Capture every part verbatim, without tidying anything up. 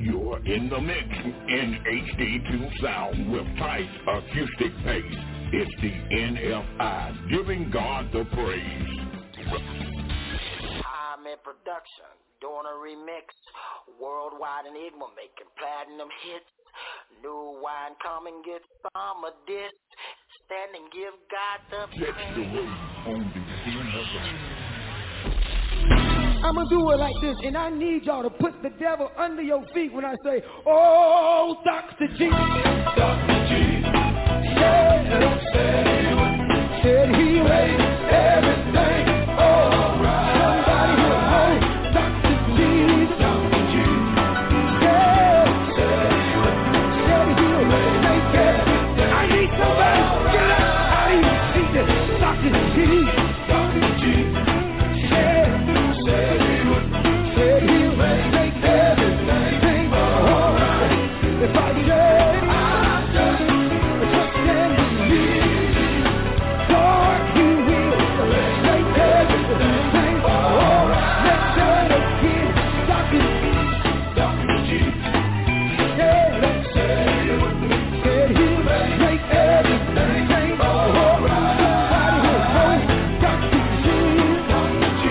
You're in the mix in H D two sound with tight acoustic bass. It's the N F I, giving God the praise. I'm in production, doing a remix. Worldwide Enigma making platinum hits. New wine, come and get some of this. Stand and give God the praise. Catch the wave on the N F I. I'ma do it like this, and I need y'all to put the devil under your feet when I say, oh, Doctor G. Doctor G. Yeah, said, said he made everything all right. Somebody who knows Doctor G. Doctor G. Yeah, said, said he'll make everything. I need somebody to get up out of your seat. Doctor G. Doctor G. Yeah. Said he would, said he would make everything alright. If I just, I just trust and believe, Lord, He will make everything alright. Let's do it again, Doctor G, Doctor G. Yeah, said he would, said he would make everything alright. Somebody who knows Doctor G, Doctor G.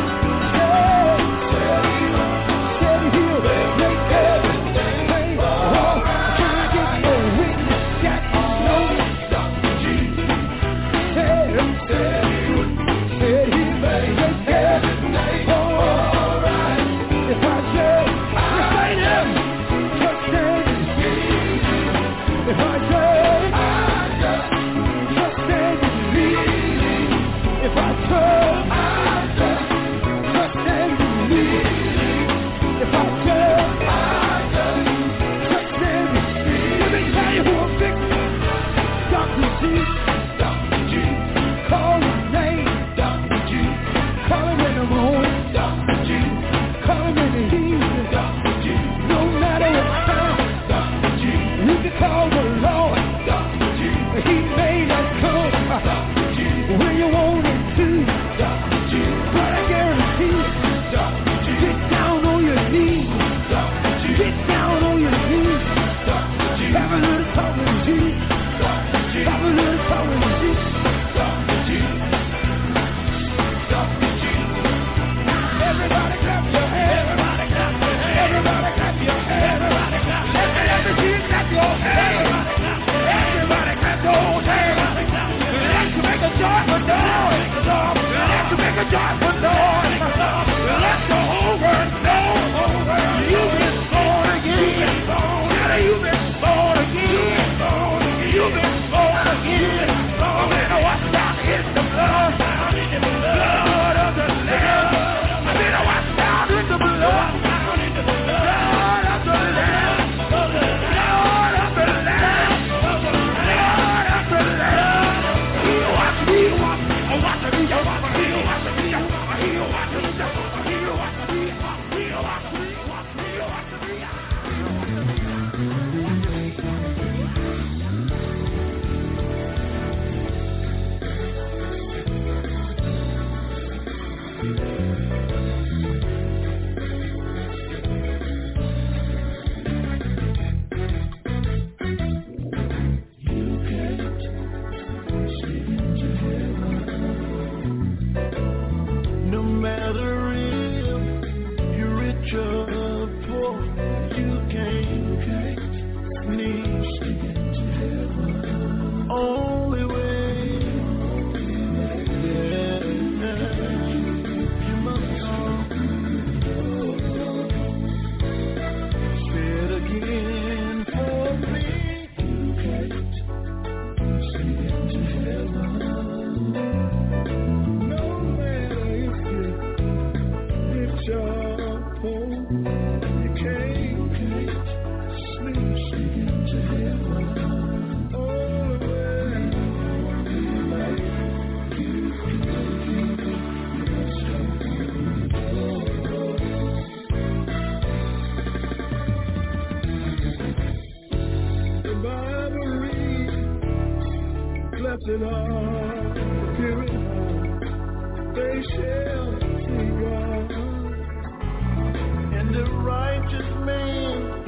Blessed are the pure in heart, they shall see God. And the righteous man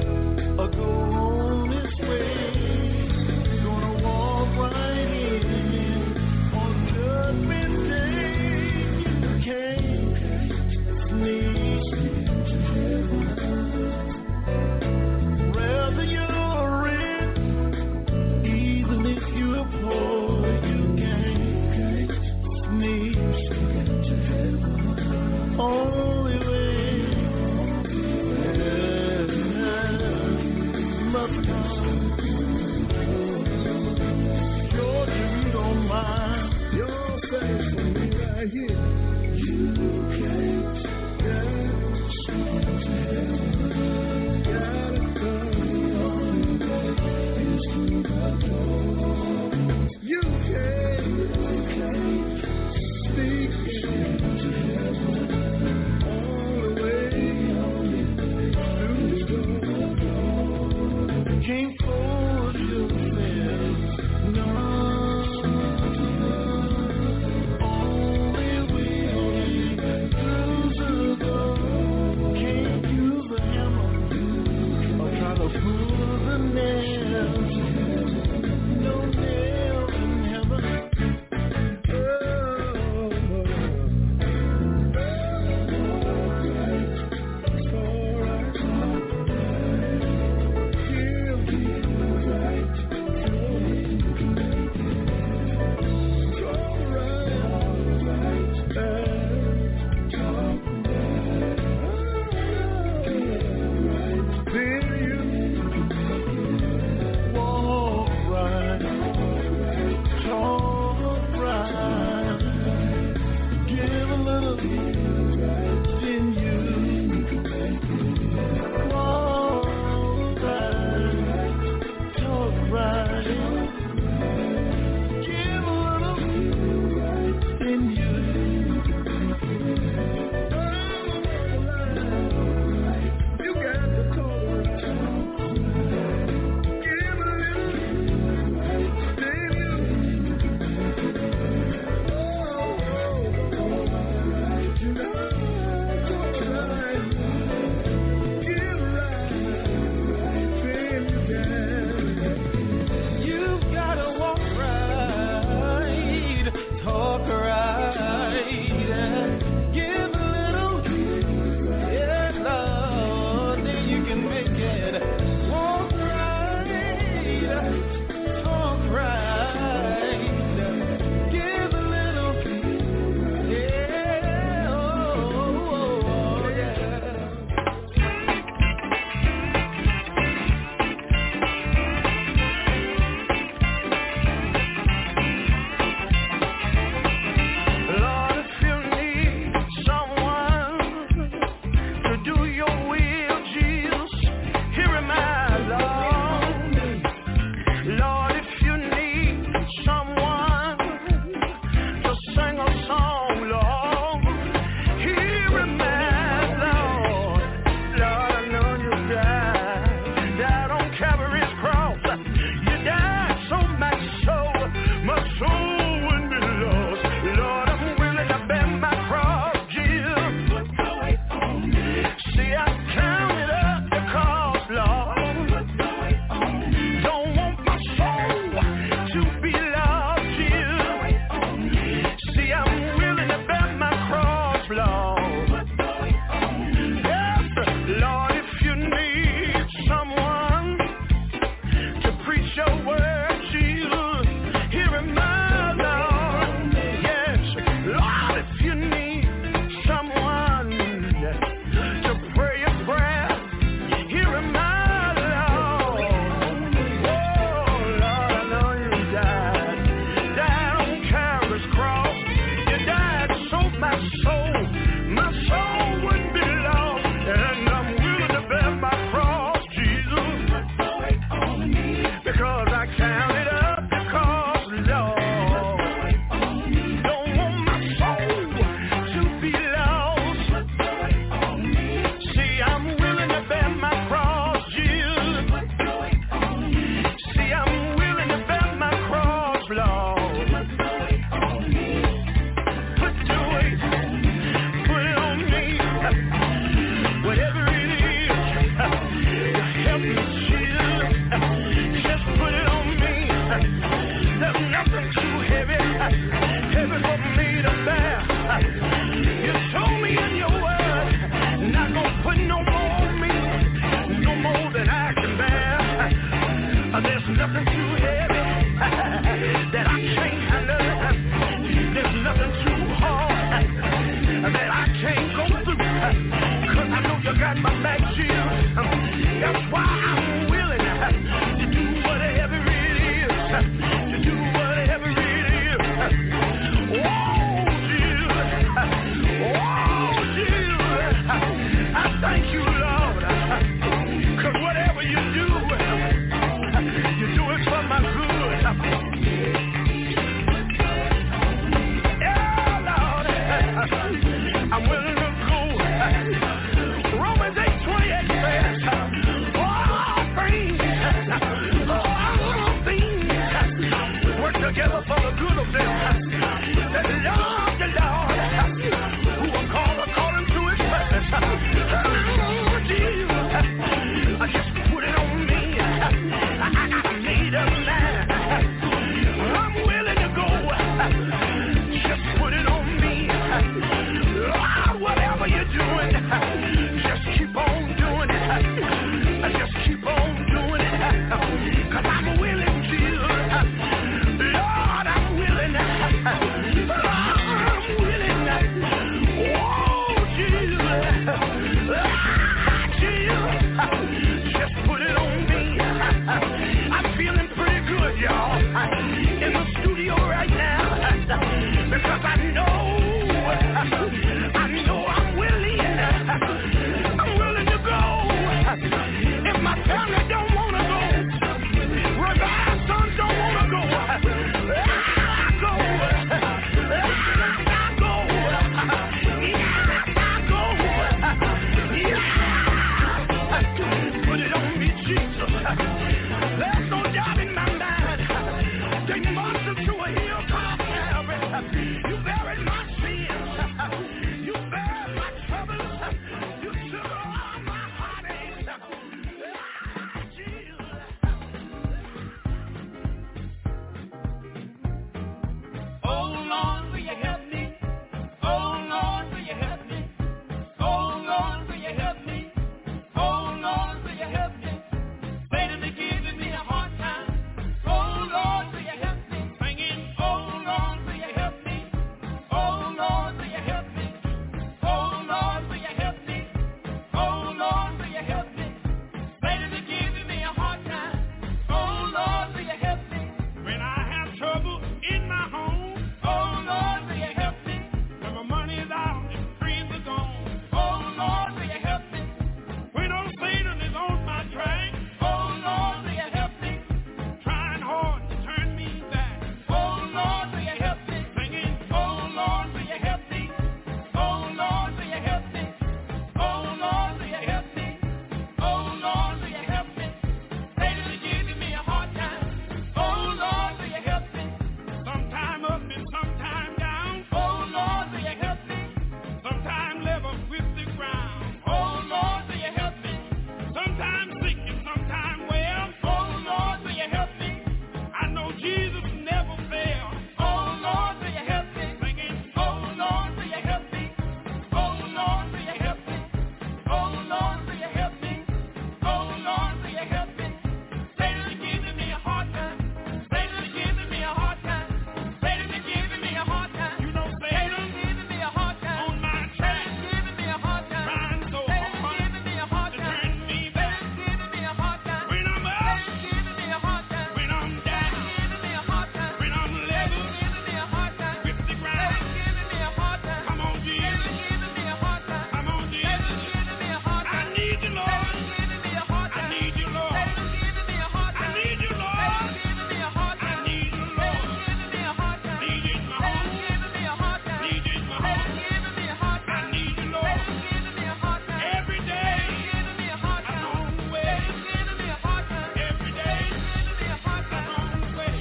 Just put it on me. I'm feeling pretty good, y'all. In the studio right now. Because I know, I know I'm willing. I'm willing to go. If my family don't want to go, Revive sons don't want to go. I go. I go. Yeah, I go. Yeah. Put it on me, Jesus. There's no doubt in my mind. Take monsters to a hill called Calvary. You buried my sins. You buried my troubles. You took all my heartaches. Ah, Jesus. Oh Lord, will you help me? Oh Lord, will you help me? Oh Lord, will you help me? Oh Lord, will you help me? Satan is giving me a hard time. Oh Lord, will you help me? Singing, oh Lord, will you help me? Oh Lord, will you help me? Oh Lord, will you help me? Oh Lord, will you help me? Satan is giving me a hard time. Oh Lord, will you help me? When I have trouble in my home, oh Lord, will you help me? When my money is out and friends are gone, oh Lord, will you help me? When old Satan is on my track, oh Lord, will you help me? Trying hard to turn me back, oh Lord, will you help me? Singing, oh Lord, will you help me? Oh Lord, will you help me? Oh Lord, will you help me? Oh Lord, will you help me? Satan is giving me a hard time. Oh Lord, will you help me? Sometime up and sometime down. Oh Lord, will you help me? Sometime level with the ground. Oh Lord, will you help me? Sometime sick and sometime well. Oh Lord, will you help me? I know Jesus never fails. Oh Lord, will you help me? Singing, oh Lord, will you help me? Oh Lord, will you help me? Oh Lord, will you help me? Oh Lord, will you help me? Satan is giving me a hard time. Satan is giving me a hard time. Satan is giving me a hard time. You know Satan is giving me a hard time. On my track. Satan is giving me a hard time. Trying so hard. Satan is giving me a hard time. To turn me back. Satan is giving me a hard time. When I'm up. Satan is giving me a hard time. When I'm down. Satan is giving me a hard time. When I'm level. Satan is giving me a hard time. With the ground. Satan is giving me a hard time. Come on, Jesus. Satan is giving me a hard time. Come on, Jesus. Satan is giving me a hard time. I need you, Lord. Satan is giving me a hard time. I need you, Lord. Satan is giving me a hard time. I need you, Lord. Satan is giving me a hard time. I need you, Lord. Satan is giving me a hard time. Need it, my home. Satan is giving me a hard time. Need it, my home. Satan is giving me a hard time. I need you, Lord. Satan is giving me a hard time. Every day. Satan is giving me a hard time. I'm on the way. Satan is giving me a hard time. Every day. Satan is giving me a hard time. I'm on the way.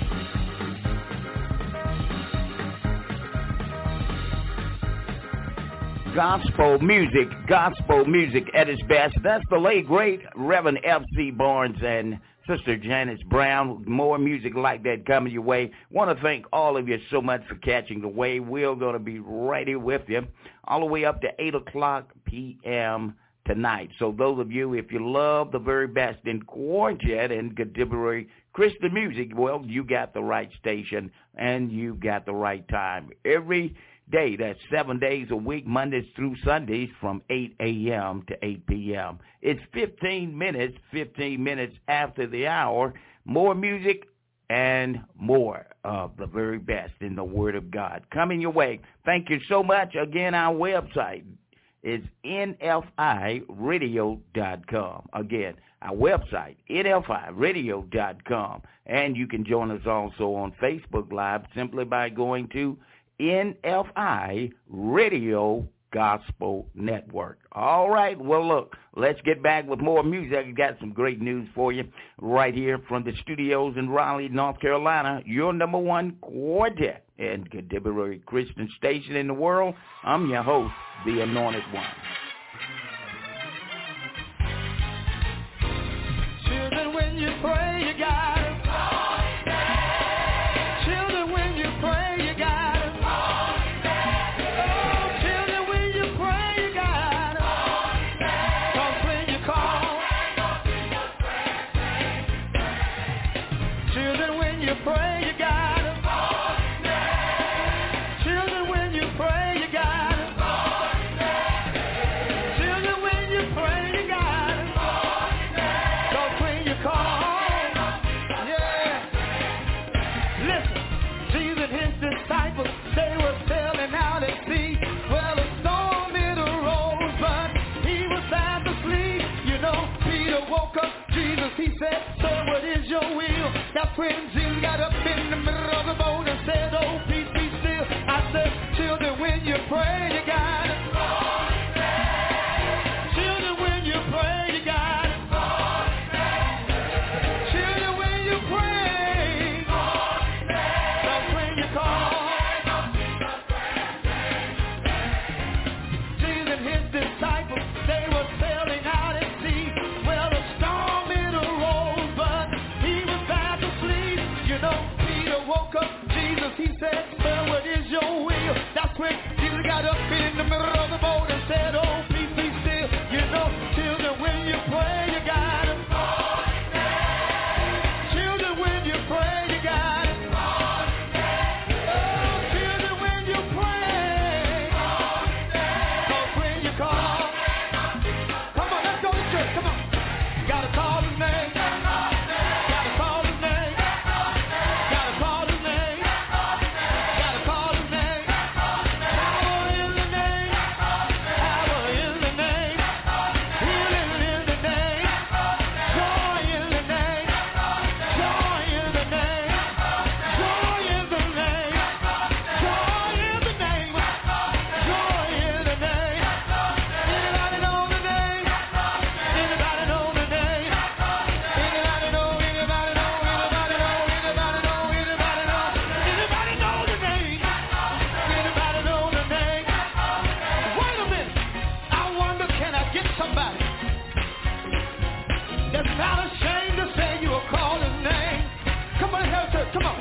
Gospel music, gospel music at its best. That's the late, great Reverend F C Barnes and Sister Janice Brown. More music like that coming your way. Want to thank all of you so much for catching the wave. We're going to be right here with you all the way up to eight o'clock p.m. tonight. So those of you, if you love the very best in quartet and contemporary Christian music, well, you got the right station and you got the right time. Every day, that's seven days a week, Mondays through Sundays from eight a.m. to eight p.m. It's fifteen minutes, fifteen minutes after the hour. More music and more of the very best in the Word of God coming your way. Thank you so much. Again, our website is N F I radio dot com. Again, our website, N F I radio dot com. And you can join us also on Facebook Live simply by going to N F I Radio Gospel Network. All right, well, look, let's get back with more music. I got some great news for you right here from the studios in Raleigh, North Carolina. Your number one quartet and contemporary Christian station in the world. I'm your host, the Anointed One. Children, when you pray, you got it. Children, when you pray, you got it. Oh, children, when you pray, you got it. 'Cause when you call, children, when you pray, you got it. Children, when you pray, you got it. woke up Jesus, he said, "Sir, what is your will?" That's when Jesus got up in the middle of the boat and said, "Oh, peace be still." I said, "Children, when you pray, you gotta fall in faith. Children, when you pray, you gotta fall in faith. Children, when you pray, fall in faith. That's when you call." Jesus and his disciples, they were sailing out at sea. Well, a storm it arose, but he was fast asleep. You know, Peter woke up Jesus, he said, "Sir, what is your will?" That's when Jesus got up in the middle of the boat and said, "Oh, peace be still." You know, children, when you pray, you gotta fall in faith. Children, when you pray, you gotta fall in faith. Oh, children, when you pray, fall in faith. 'Cause when you call, come on, let's go to church, come on. You gotta call his name. Gotta call his name. Gotta call his name. Gotta call his name. Power in the name. Power in the name. Healing in the name. Joy in the name. Joy in the name. Joy in the name. Joy in the name. Joy in the name. Anybody know the name? Anybody know the name? Anybody know? Anybody know? Anybody know? Anybody know? Anybody know? Anybody know the name? Anybody know the name? Wait a minute. I wonder, can I get somebody that's not ashamed to say you will call his name? Come on, help us. Come on.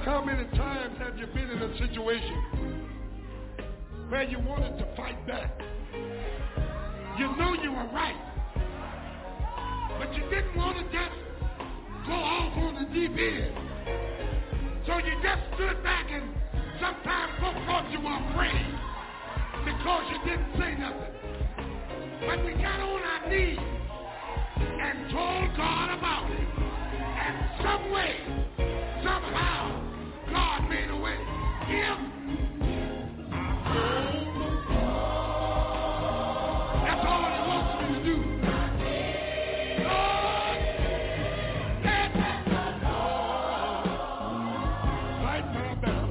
How many times have you been in a situation where you wanted to fight back? You know you were right, but you didn't want to just go off on the deep end. So you just stood back, and sometimes folks thought you were afraid because you didn't say nothing. But we got on our knees and told God about it. And some way, somehow, God made a way. If that's all he wants me to do. Lord, let me fight my battle.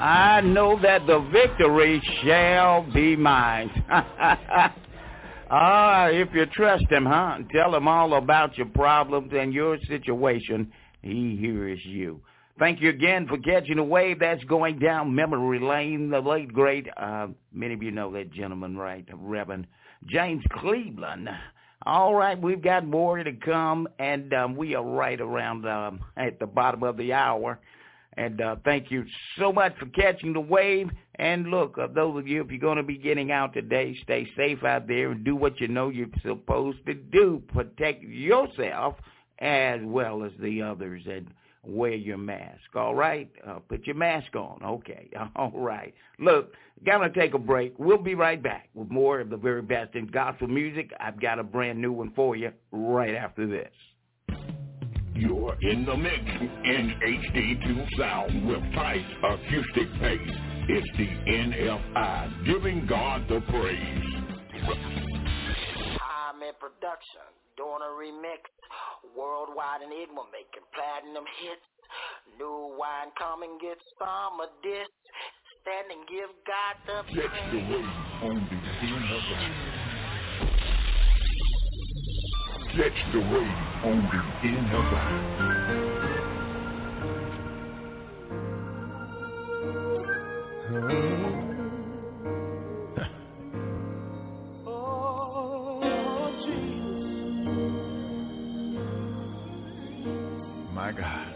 I know that the victory shall be mine. Ah, if you trust him, huh? Tell him all about your problems and your situation. He hears you. Thank you again for catching the wave that's going down memory lane. The late, great, uh, many of you know that gentleman, right? Reverend James Cleveland. All right, we've got more to come, and um, we are right around um, at the bottom of the hour. And uh, thank you so much for catching the wave. And look, uh, those of you, if you're going to be getting out today, stay safe out there and do what you know you're supposed to do. Protect yourself as well as the others, and wear your mask, all right? Uh, put your mask on. Okay, all right. Look, got to take a break. We'll be right back with more of the very best in gospel music. I've got a brand new one for you right after this. You're in the mix in H D two sound with tight acoustic bass. It's the N F I, giving God the praise. I'm in production, doing a remix. Worldwide Enigma making platinum hits. New wine, come and get some of this. Stand and give God the praise. Catch the wave on the N F I. Catch the wave on the N F I. Oh, Jesus. My God.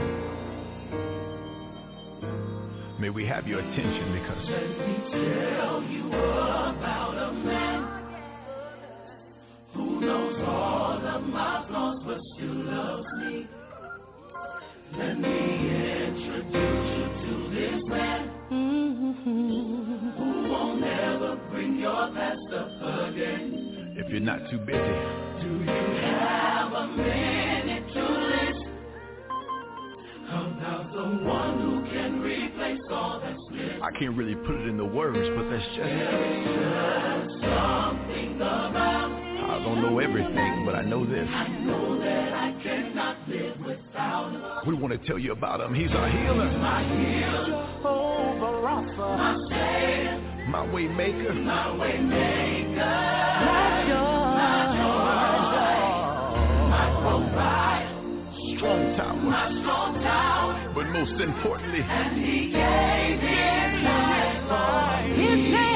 May we have your attention, because let me tell you about a man who knows all of my flaws but still loves me. Let me introduce you to this man, mm-hmm, who won't ever bring your past up again. If you're not too busy, do you have a minute to listen about the one who can replace all that's missing? I can't really put it in the words, but that's just, there is just something about. I don't know everything, but I know this. I know that I cannot live without him. We want to tell you about him. He's our healer. My healer. Jehovah Rapha. My Savior. My way maker. My way maker. My joy. My joy. My provider. Strong tower. My strong tower. But most importantly, and he gave his life for me. His name.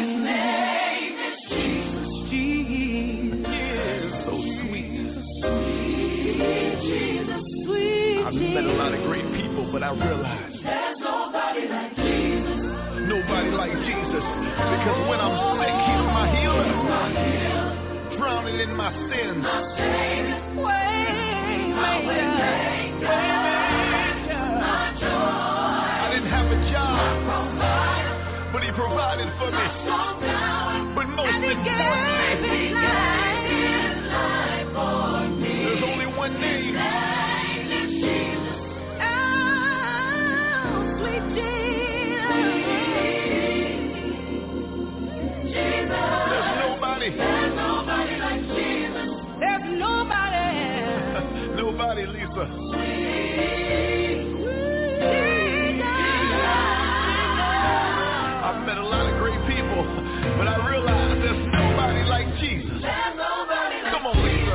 I've met a lot of great people, but I realize there's nobody like Jesus. Nobody like Jesus. Because when I'm sick, he's my healer. My healer. Drowning in my sins. My Savior. Way maker. My joy. I didn't have a job, my provider, but he provided for me. But most importantly, there's only one name. There's nobody like Jesus. There's nobody. Nobody, Lisa. Sweet, sweet Jesus. I've met a lot of great people, but I realize there's nobody like Jesus. There's nobody like Come on, Lisa.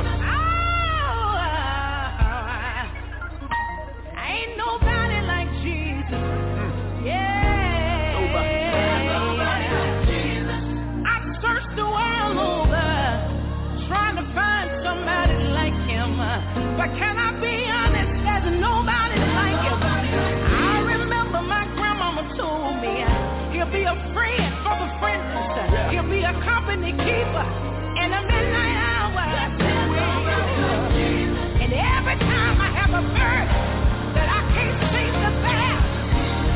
Oh, ain't nobody like Jesus. Mm. Yeah. Nobody. There's nobody like Jesus. I searched the world over, trying to find somebody like him. But can I be honest? There's nobody like him. I remember my grandmama told me he'll be a friend for the friendless. He'll be a company keeper in the midnight hour. And every time I have a burden that I can't seem to bear,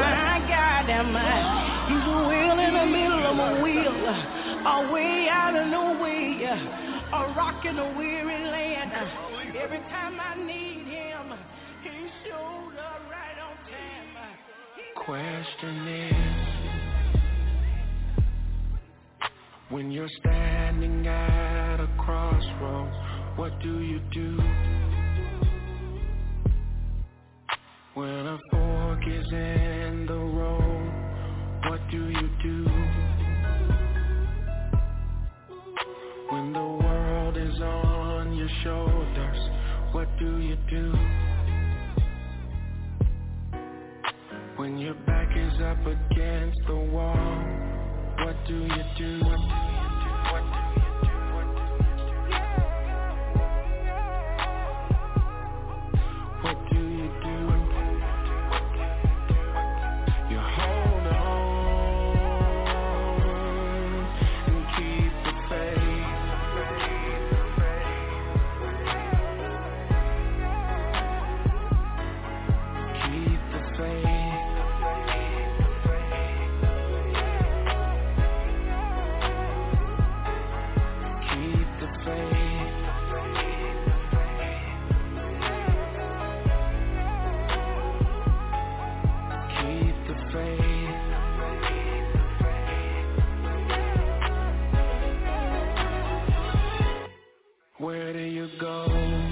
my God, am I? He's a wheel in the middle of a wheel, a way out of no way, a rock in a weary land. Every time I need him, he showed up right on time. Question is, when you're standing at a crossroads, what do you do? When a fork is in the road, what do you do? When the world is on your shoulders, what do you do? When your back is up against the wall, what do you do? What do you do? What do you do? What do you do? You hold on and keep the faith. Keep the faith. Keep the faith. Keep the faith. Where do you go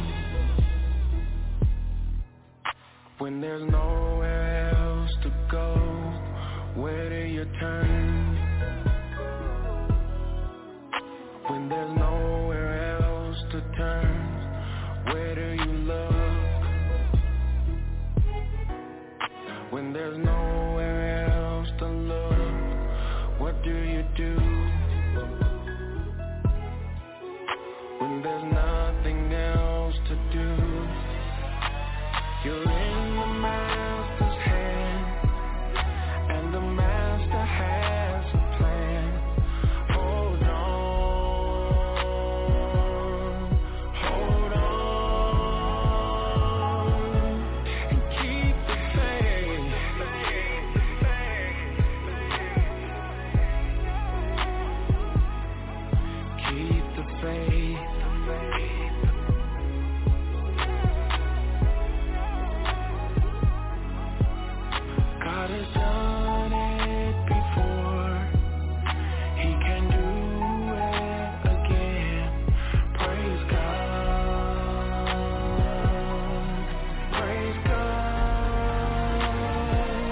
when there's nowhere else to go? Where do you turn when there's nowhere else to turn? Where do you look when there's nowhere else to look? What do you do when there's nothing else to do? You're in the master's hand, and the master has a plan. Hold on, hold on, and keep the faith. Keep the faith. God has done it before. He can do it again. Praise God. Praise God.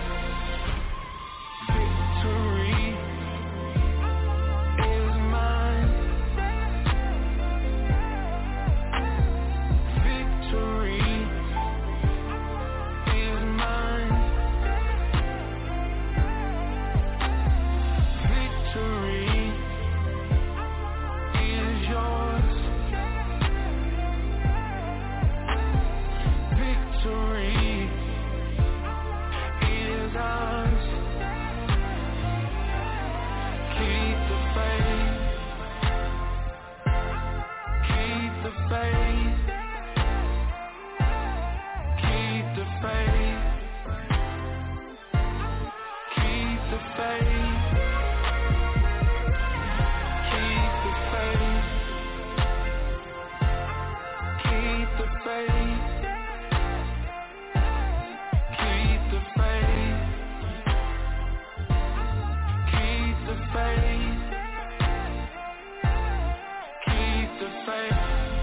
Victory is mine. Victory is mine. Victory is yours. Victory is ours. Keep the faith. Keep the faith. Keep the faith. Keep the faith. Keep the faith. Keep the faith. Keep the faith. Keep the faith. Keep the faith.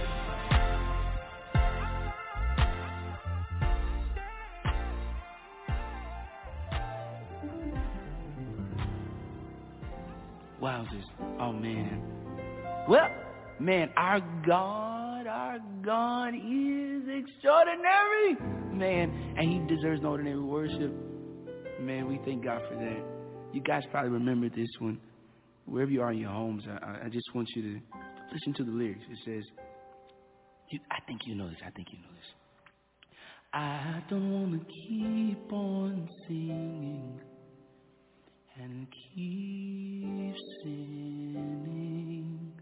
Wowzers. Oh, man. Well, man, our God, our God is extraordinary. Man, and he deserves no ordinary worship. Man, we thank God for that. You guys probably remember this one. Wherever you are in your homes, I, I just want you to listen to the lyrics. It says, you, I think you know this, I think you know this. I don't want to keep on singing and keep sinning.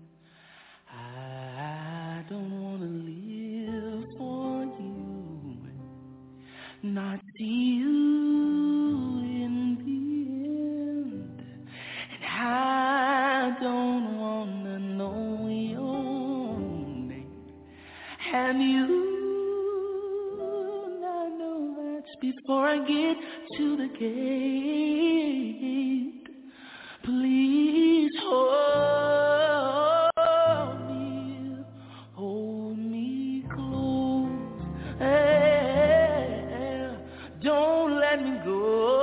I don't want to live for you, not see you and you. I know that's before I get to the gate. Please hold me, hold me close. Hey, don't let me go.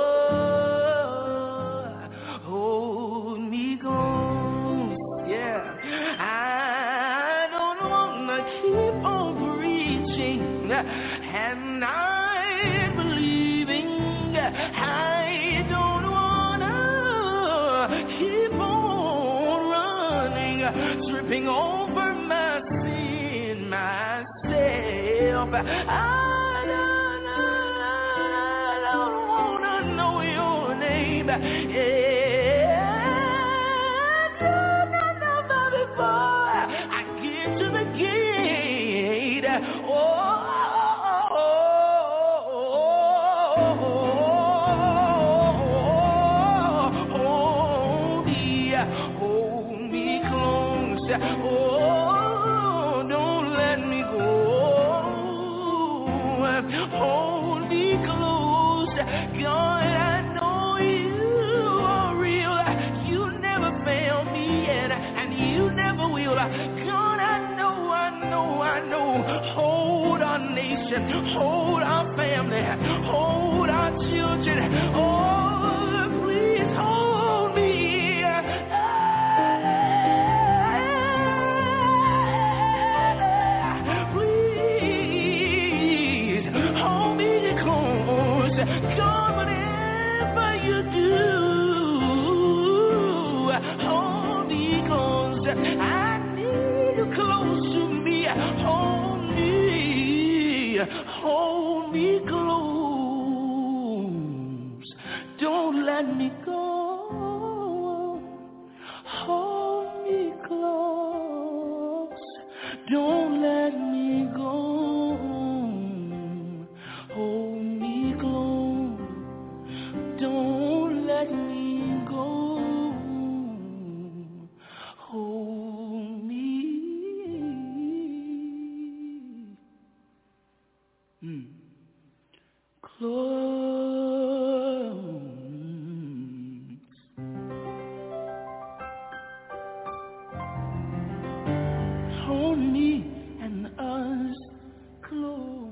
Hold me close. Yeah, I don't wanna keep on preaching and I'm believing. I don't wanna keep on running, tripping over my sin myself. I don't, I don't wanna know your name. Yeah, I don't know before I get to the gate. Oh, oh, don't let me go. Hold me close. God, I know you are real. You never failed me yet, and you never will. God, I know, I know, I know. Hold our nation, hold our family, hold our children. Oh, please hold me. God, whatever you do, hold me close. I need you close to me. Hold me, hold me close. Don't let me go. Hold me close. Don't let me go. Hold me close. Don't let me go. Hold me. Mm. Close. Hold me and us close.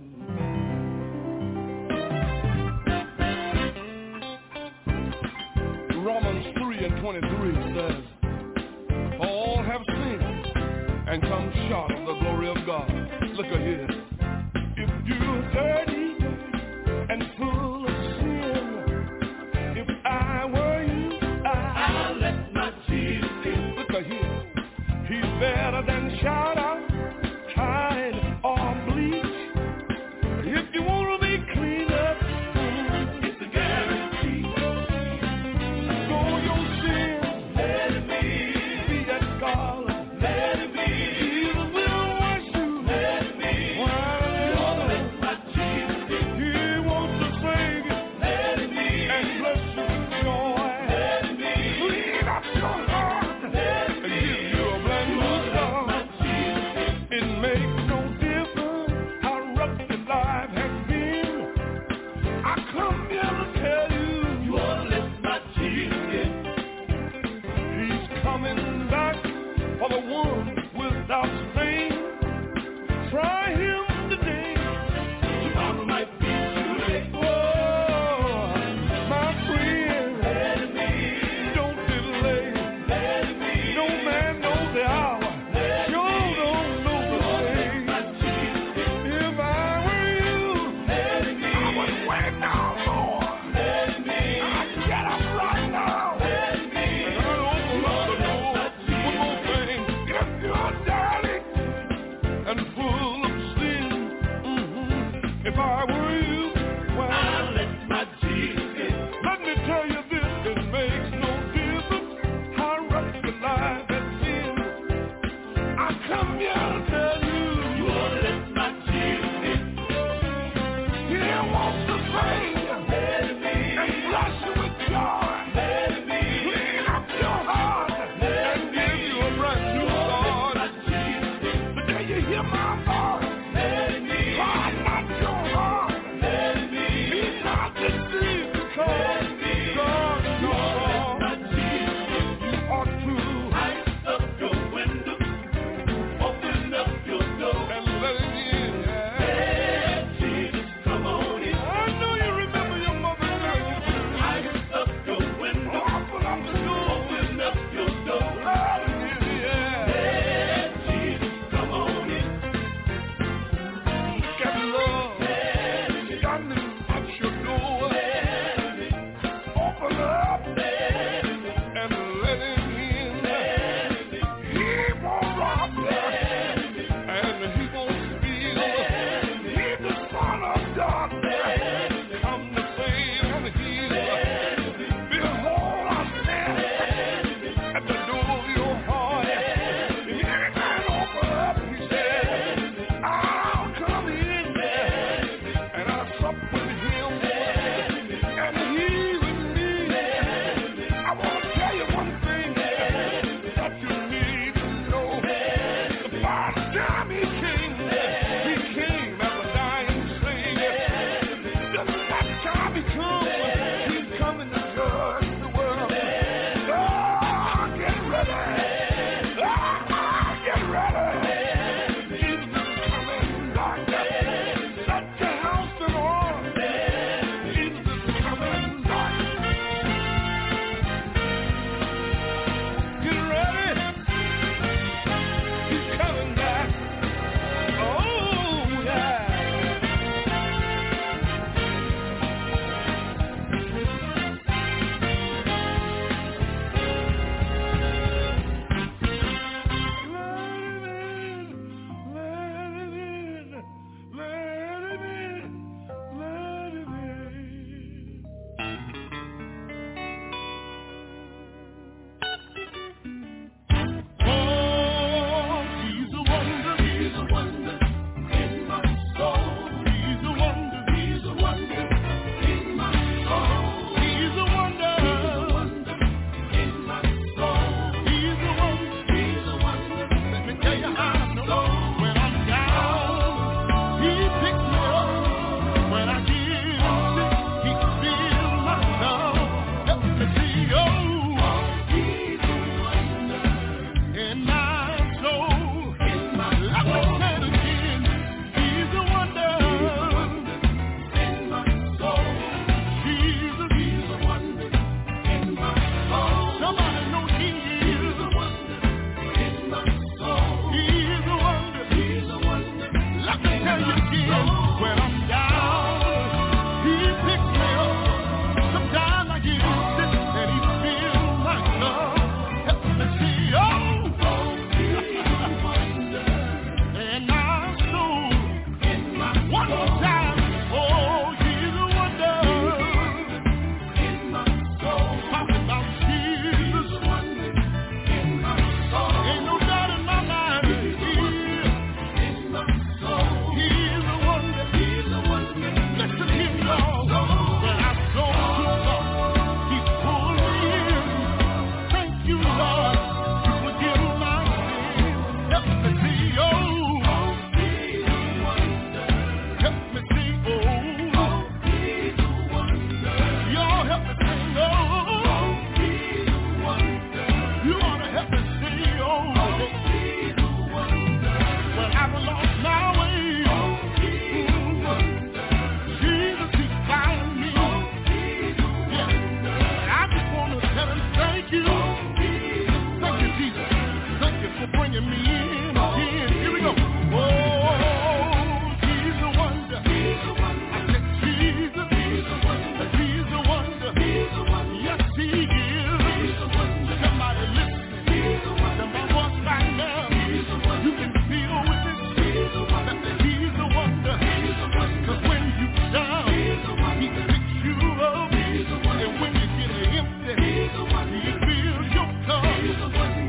Romans three and twenty-three says, all have sinned and come short of the glory of God. Look at here. If you're dirty and full of sin, if I were you, I, I'll let my Jesus in. Look at here. He's better than shout out, hide, or bleach. If you want to be cleaned up, it's a guarantee. Get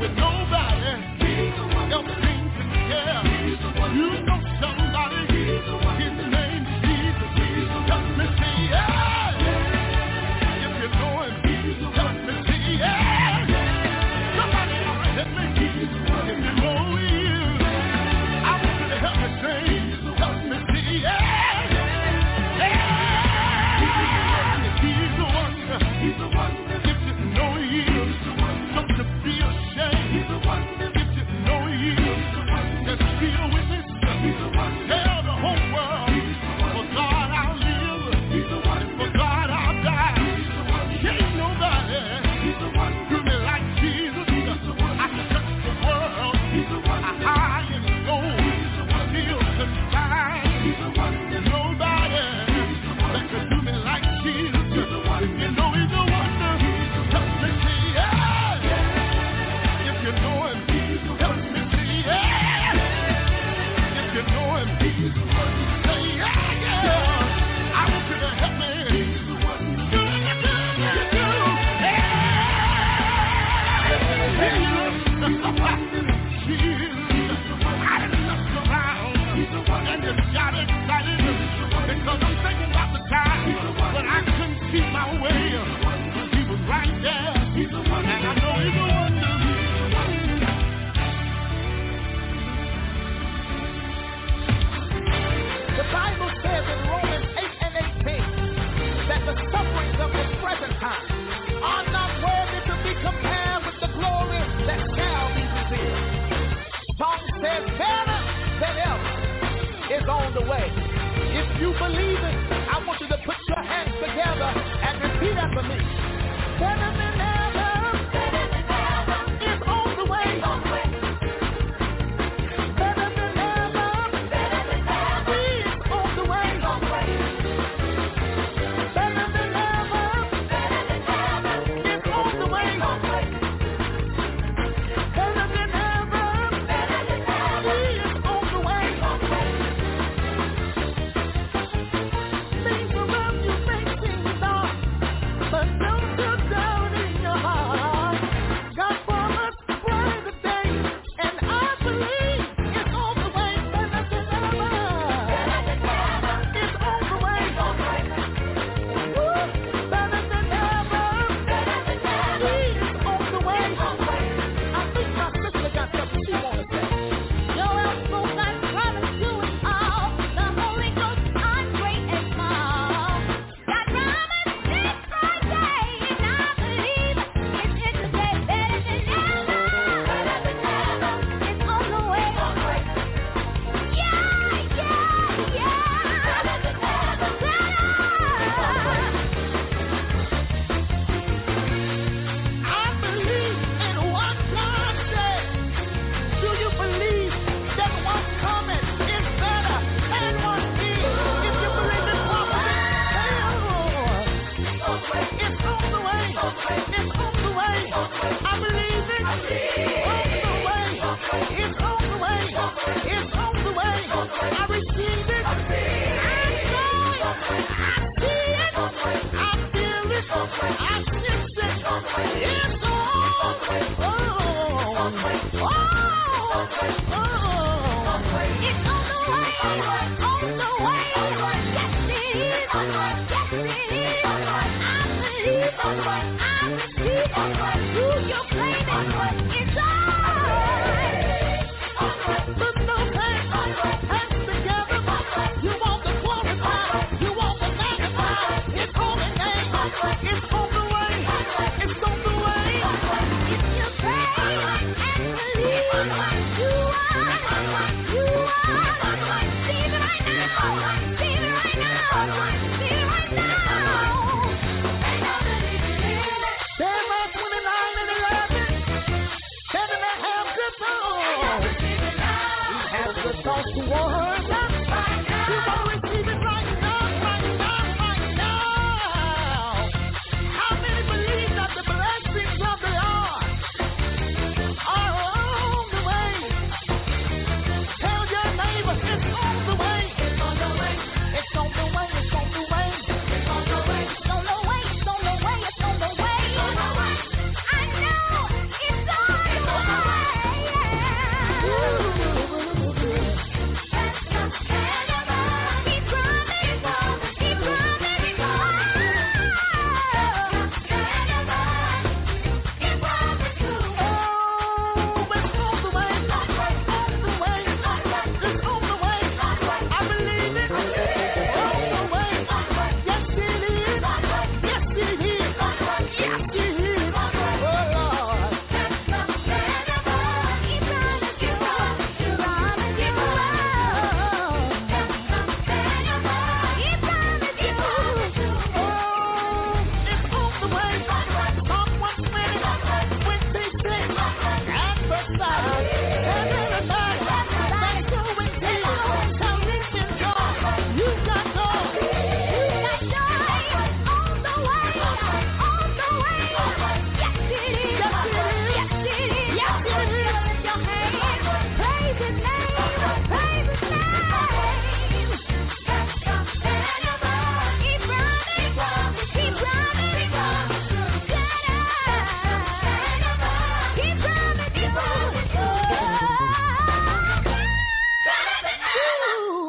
It's on the way.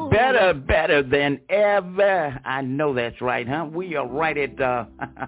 Better, better than ever. I know that's right, huh? We are right at uh,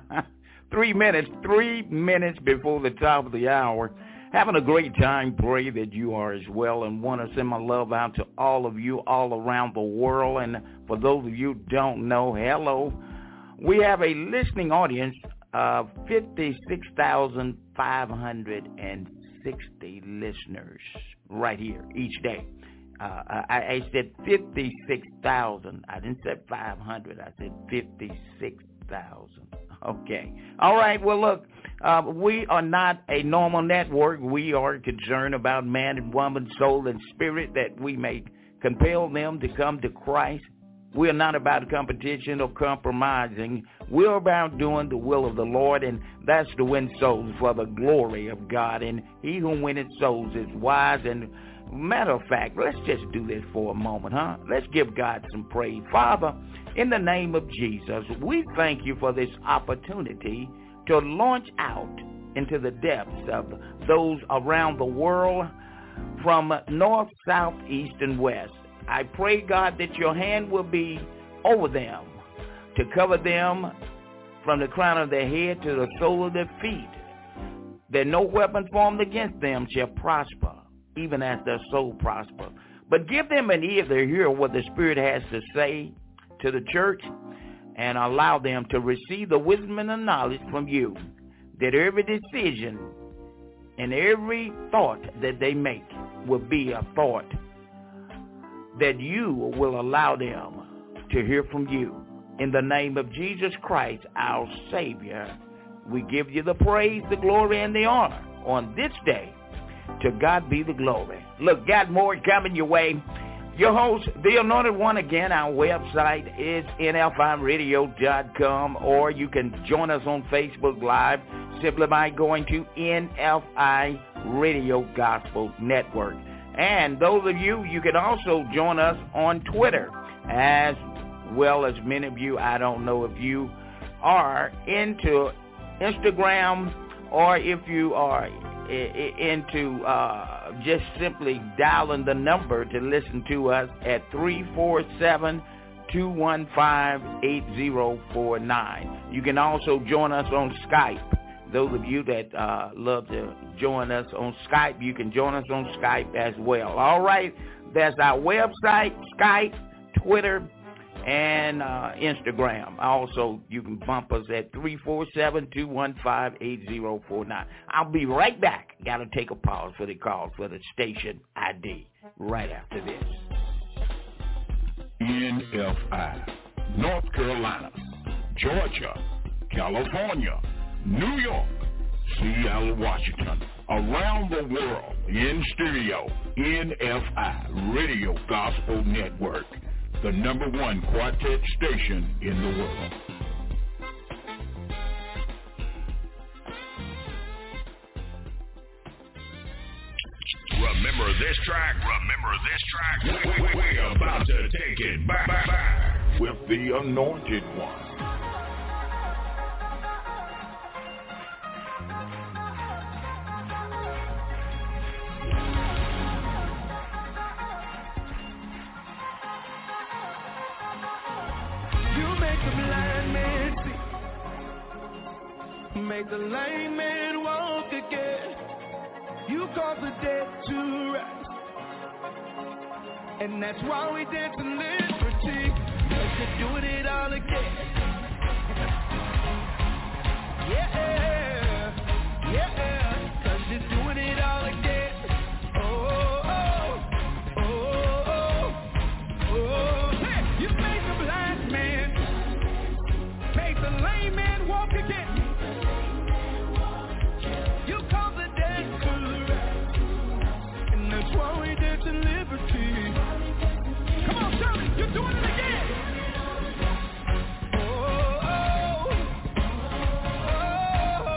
three minutes, three minutes before the top of the hour. Having a great time. Pray that you are as well, and want to send my love out to all of you all around the world. And for those of you who don't know, hello. We have a listening audience of fifty-six thousand five hundred sixty listeners right here each day. Uh, I, I said fifty-six thousand. I didn't say five hundred. I said fifty-six thousand. Okay. All right. Well, look, uh, we are not a normal network. We are concerned about man and woman, soul and spirit, that we may compel them to come to Christ. We are not about competition or compromising. We're about doing the will of the Lord, and that's to win souls for the glory of God. And he who winneth souls is wise. And matter of fact, let's just do this for a moment, huh? Let's give God some praise. Father, in the name of Jesus, we thank you for this opportunity to launch out into the depths of those around the world from north, south, east, and west. I pray, God, that your hand will be over them to cover them from the crown of their head to the sole of their feet, that no weapon formed against them shall prosper, even as their soul prosper. But give them an ear to hear what the Spirit has to say to the church, and allow them to receive the wisdom and the knowledge from you, that every decision and every thought that they make will be a thought that you will allow them to hear from you. In the name of Jesus Christ, our Savior, we give you the praise, the glory, and the honor on this day. To God be the glory. Look, got more coming your way. Your host, The Anointed One, again, our website is N F I radio dot com, or you can join us on Facebook Live simply by going to N F I Radio Gospel Network. And those of you, you can also join us on Twitter, as well as many of you. I don't know if you are into Instagram, or if you are into uh, just simply dialing the number to listen to us at three four seven, two one five, eight zero four nine. You can also join us on Skype. Those of you that uh, love to join us on Skype, you can join us on Skype as well. All right, that's our website, Skype, Twitter, and uh, Instagram. Also, you can bump us at three four seven, two one five, eight zero four nine. I'll be right back. Got to take a pause for the call for the station I D right after this. N F I, North Carolina, Georgia, California, New York, Seattle, Washington, around the world, in stereo, N F I Radio Gospel Network, the number one quartet station in the world. Remember this track, remember this track. We, we, we're about to take it back, back, back. With the Anointed One. Make the lame man walk again. You cause the dead to rise. And that's why we dance in liberty. Cause you're doing it all again. Yeah, yeah. Cause you're doing it all again. Oh, oh, oh, oh, oh. Hey, you made the blind man, make the lame man walk again. That's why we dance in liberty. Come on, shout it. You're doing it again. Oh, oh, oh,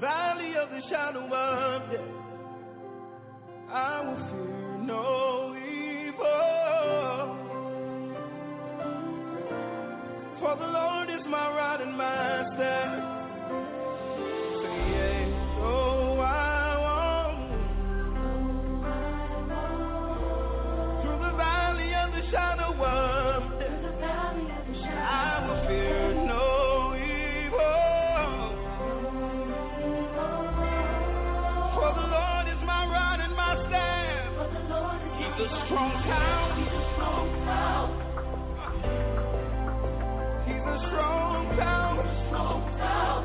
valley of the shadow of death, I will fear no evil. For the Lord is my rod and my staff. Say yea, though I walk through the valley of the shadow of death, I will fear no evil. For the Lord is my rod and my staff. He's a strong town. He's a strong town. He's a strong town. Strong town.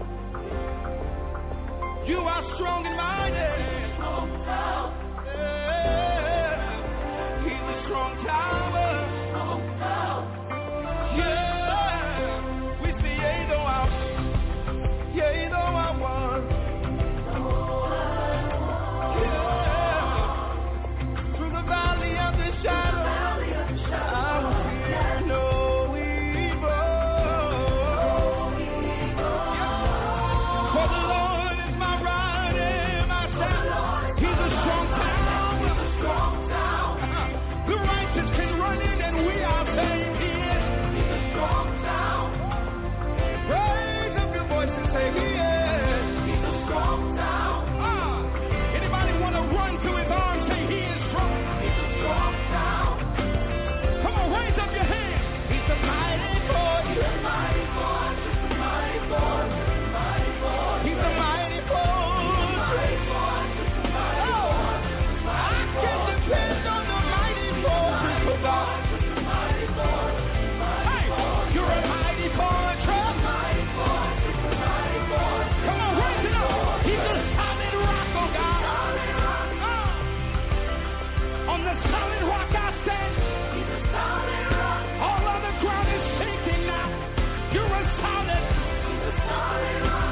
You are strong and mighty. Strong town. Yeah. He's a strong tower. Strong town. Yeah. We say, yea, though I, yea, though I want. Yeah. Through the valley of the shadow, I will fear no evil. For the Lord is my rod and my staff. He's a strong town. The righteous can run in and we are saved. He is. He's a strong town. Raise up your voice and say, He is. He's a strong town. Ah. Anybody want to run to His arms? Say, He is strong. He's a strong town. Come on, raise up your hands. He's a mighty force. He's a mighty force. He's a mighty force. He's a mighty force. Oh, I can depend on the mighty force of God. Hey, you're a mighty force. Come on, raise it up. He's a solid rock, oh God. Oh, on the solid rock I stand. He's a solid rock. All other ground is shaking now. You're a solid. He's a solid rock.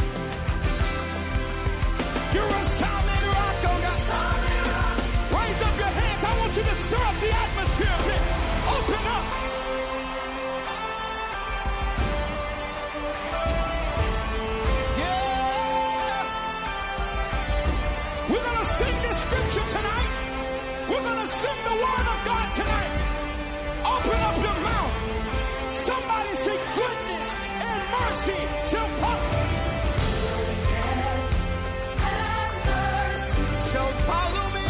You're a solid rock, oh God. Raise up your hands. I want you to stir up the atmosphere a bit. Open up. Yeah. We're going to sing this scripture tonight. We're going to sing the word of God tonight. Open up your mouth. Somebody say goodness and mercy shall follow. Shall follow me.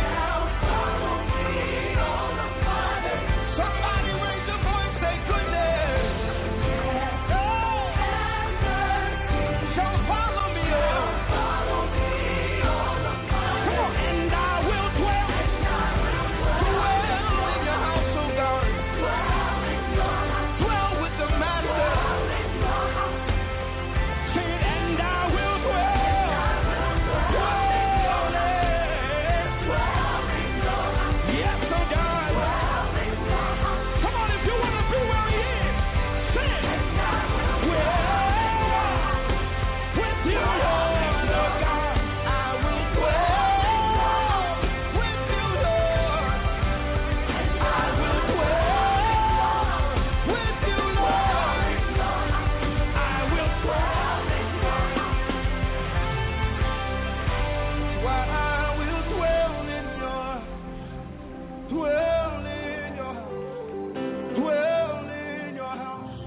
Somebody raise your voice, say goodness. Shall follow me. Come on, and I will dwell. Dwell in your house, oh God. Dwell with the Master. Say it, and I will dwell. Dwell in. Yes, oh God. Come on, if you want to be where He is, say it. Dwell with you, Lord, oh God. I will dwell with you, Lord. I will dwell with you, Lord. I will dwell. Why I will dwell in your, dwell in your house, dwell in your house,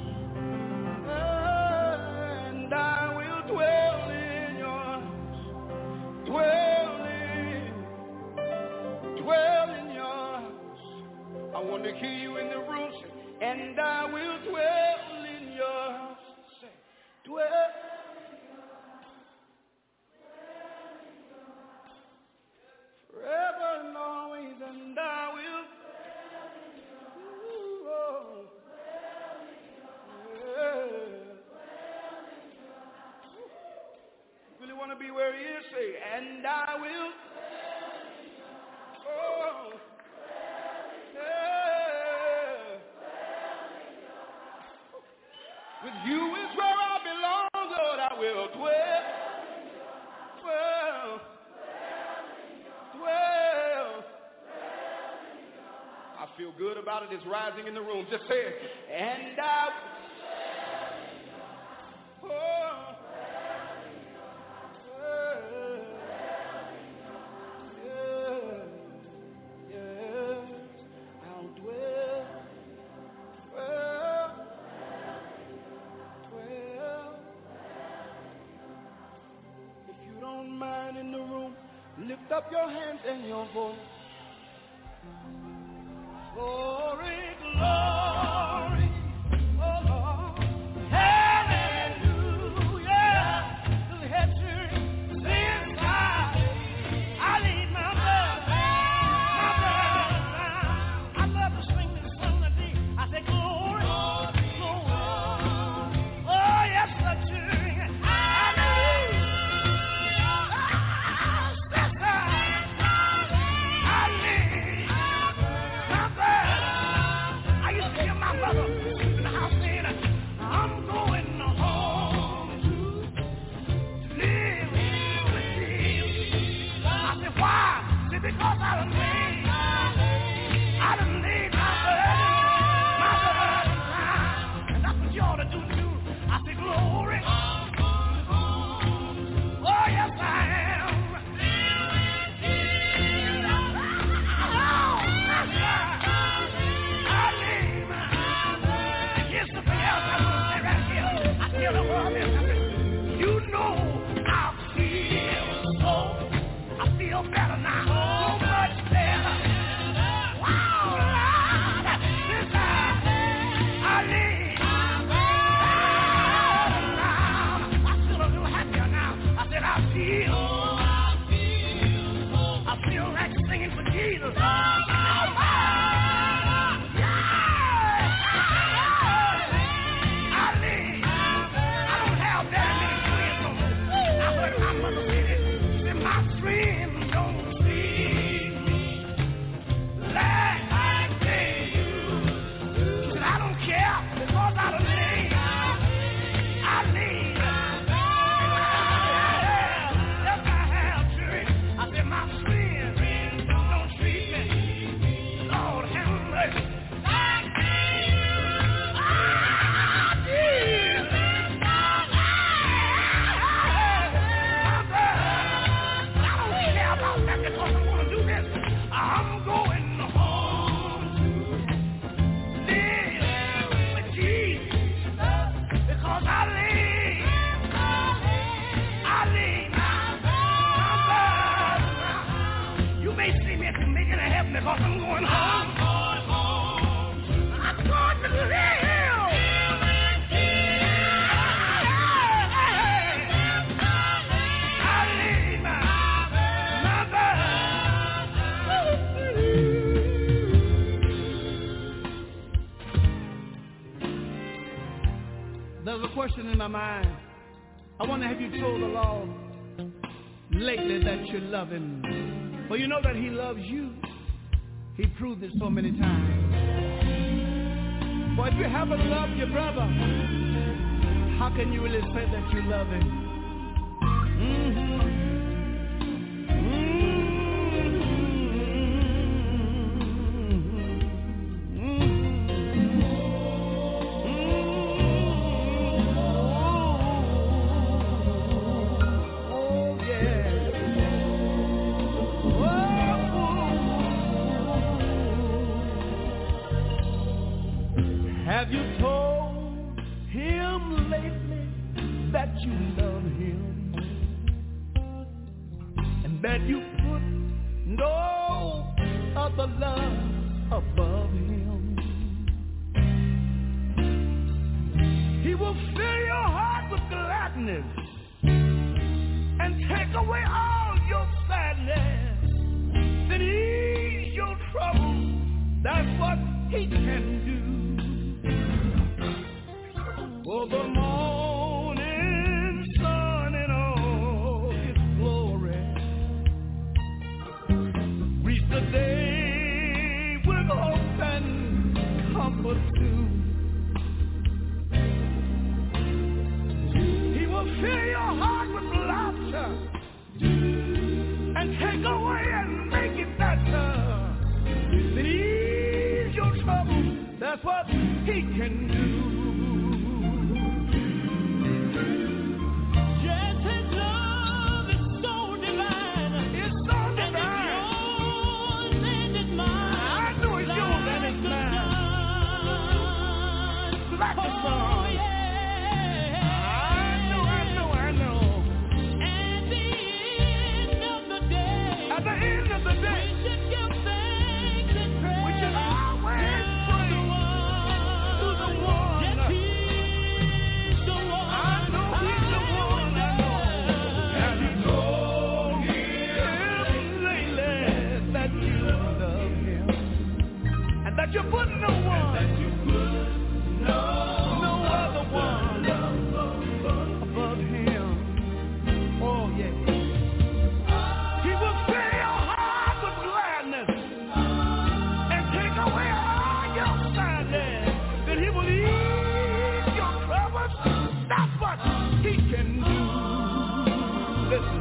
and I will dwell in your house, dwell in, dwell in your house. I want to hear you in the room say, and I will dwell in your house. Say, dwell. Forever and always, and I will. Ooh, oh. Yeah. Really want to be where He is? Say, and I will. Oh. Yeah. With you is where I belong, Lord. I will dwell. Well. Well, I feel good about it. It's rising in the room. Just say it. And I, oh, Lift up your hands and your voice. Glory, glory, oh Lord. Hallelujah. Let your sins high. I leave my brother, my brother now. I love to sing this song today. I say glory, glory. Oh, yes, I do. Because I done laid, I done laid my burden, my burden down. And that's what you ought to do too. I say glory. Oh, yes, I am. Oh, my God. I laid my burden. Here's something else I want to say right here. I tell the world this. I said, you know I feel so, I feel better now. Because I'm going home. I'm going home. I'm going to live. I leave my, my burden. There's a question in my mind. I wonder, have you told the Lord lately that you love him? Well, you know that he loves you. He proved it so many times. But if you haven't loved your brother, how can you really say that you love him? Mm-hmm. Have you told him lately that you love him and that you put no other love above him? He will fill your heart with gladness and take away all your sadness, then ease your trouble. That's what he can do. For the morning sun in all its glory, reach the day with hope and comfort too. He will fill your heart with laughter and take away and make it better. Then ease your trouble. That's what he can do. At the end of the day, can do. Listen.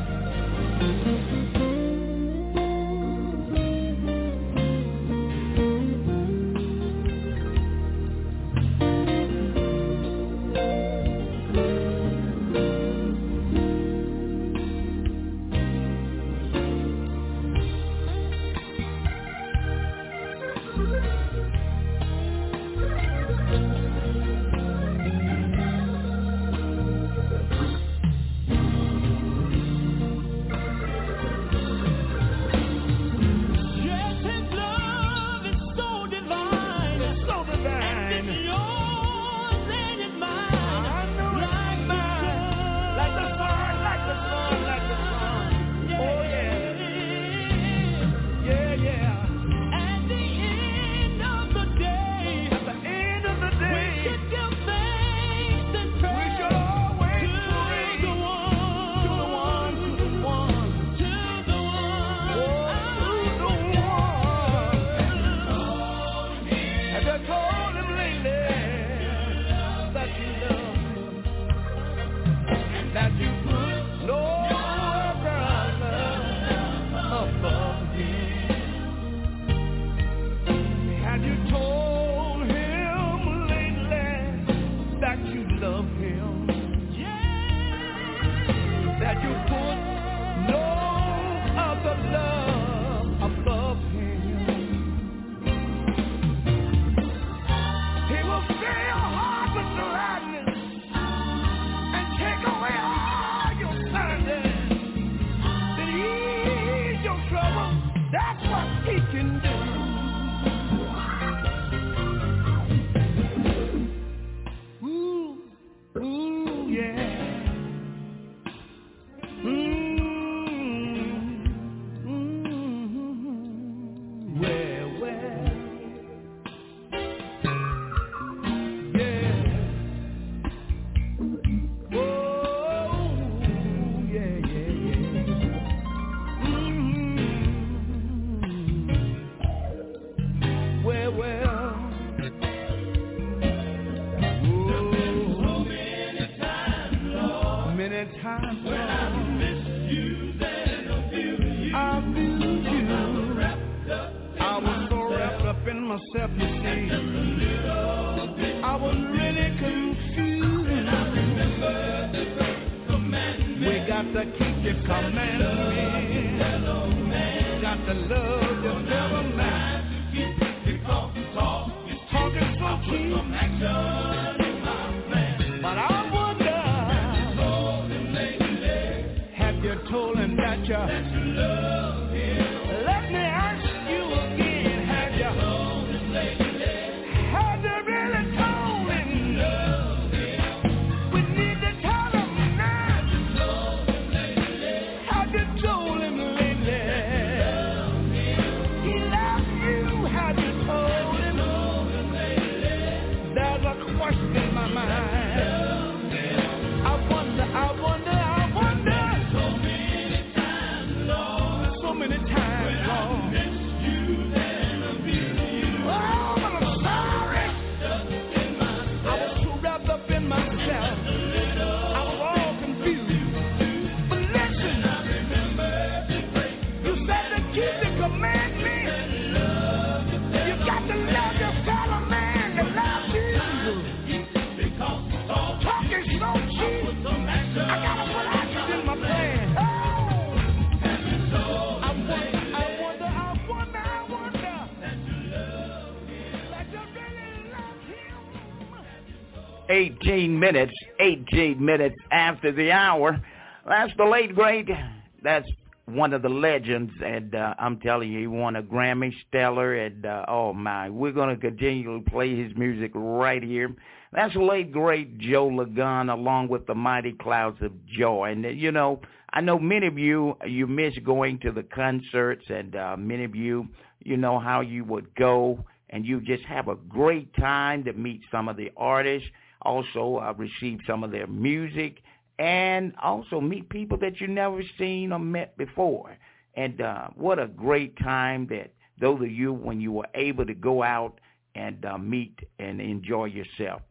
eighteen minutes, eighteen minutes after the hour. That's the late, great. That's one of the legends, and uh, I'm telling you, he won a Grammy, stellar, and uh, oh my, we're going to continue to play his music right here. That's the late, great Joe Ligon, along with the Mighty Clouds of Joy. And, uh, you know, I know many of you, you miss going to the concerts, and uh, many of you, you know how you would go, and you just have a great time to meet some of the artists. Also, uh, receive some of their music, and also meet people that you never seen or met before. And uh, what a great time that those of you, when you were able to go out and uh, meet and enjoy yourself. But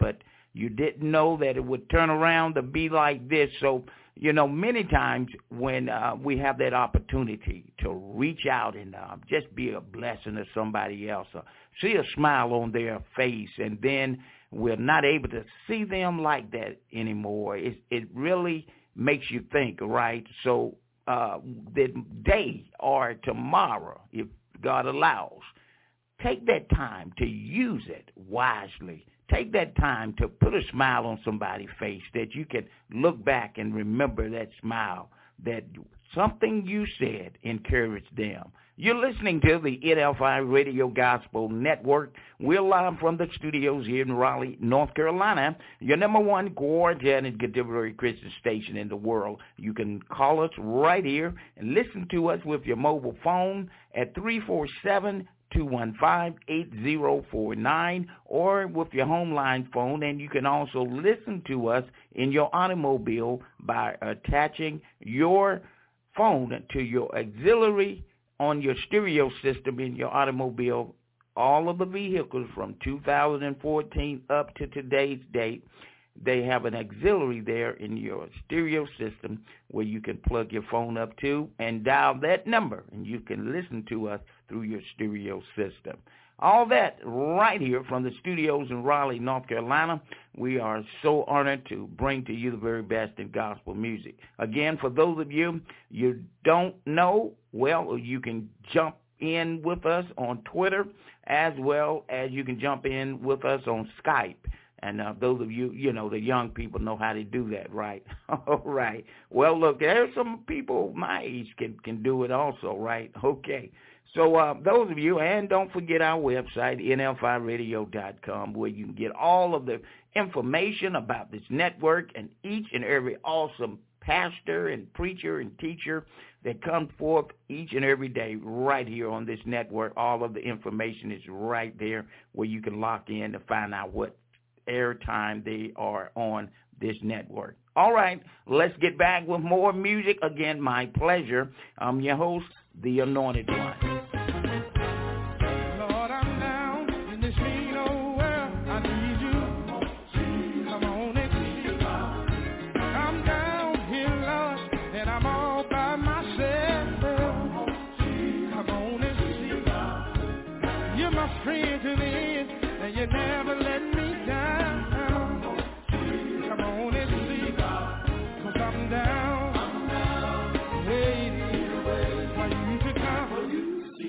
You didn't know that it would turn around to be like this. So, you know, many times when uh, we have that opportunity to reach out and uh, just be a blessing to somebody else, or see a smile on their face, and then we're not able to see them like that anymore, it, it really makes you think, right? So uh, the day or tomorrow, if God allows, take that time to use it wisely. Take that time to put a smile on somebody's face, that you can look back and remember that smile, that something you said encouraged them. You're listening to the N F I Radio Gospel Network. We're live from the studios here in Raleigh, North Carolina, your number one gorgeous and contemporary Christian station in the world. You can call us right here and listen to us with your mobile phone at three four seven, two one five, eight zero four nine, or with your home line phone, and you can also listen to us in your automobile by attaching your phone to your auxiliary on your stereo system in your automobile. All of the vehicles from two thousand fourteen up to today's date, they have an auxiliary there in your stereo system where you can plug your phone up to and dial that number, and you can listen to us through your stereo system. All that right here from the studios in Raleigh, North Carolina. We are so honored to bring to you the very best in gospel music. Again, for those of you you don't know, well, you can jump in with us on Twitter, as well as you can jump in with us on Skype. And uh, those of you, you know, the young people know how to do that, right? All right. Well, look, there's some people my age can, can do it also, right? Okay. So uh, those of you, and don't forget our website, N F I radio dot com, where you can get all of the information about this network and each and every awesome pastor and preacher and teacher that comes forth each and every day right here on this network. All of the information is right there where you can lock in to find out what airtime they are on this network. All right, let's get back with more music. Again, my pleasure. I'm your host, The Anointed One. See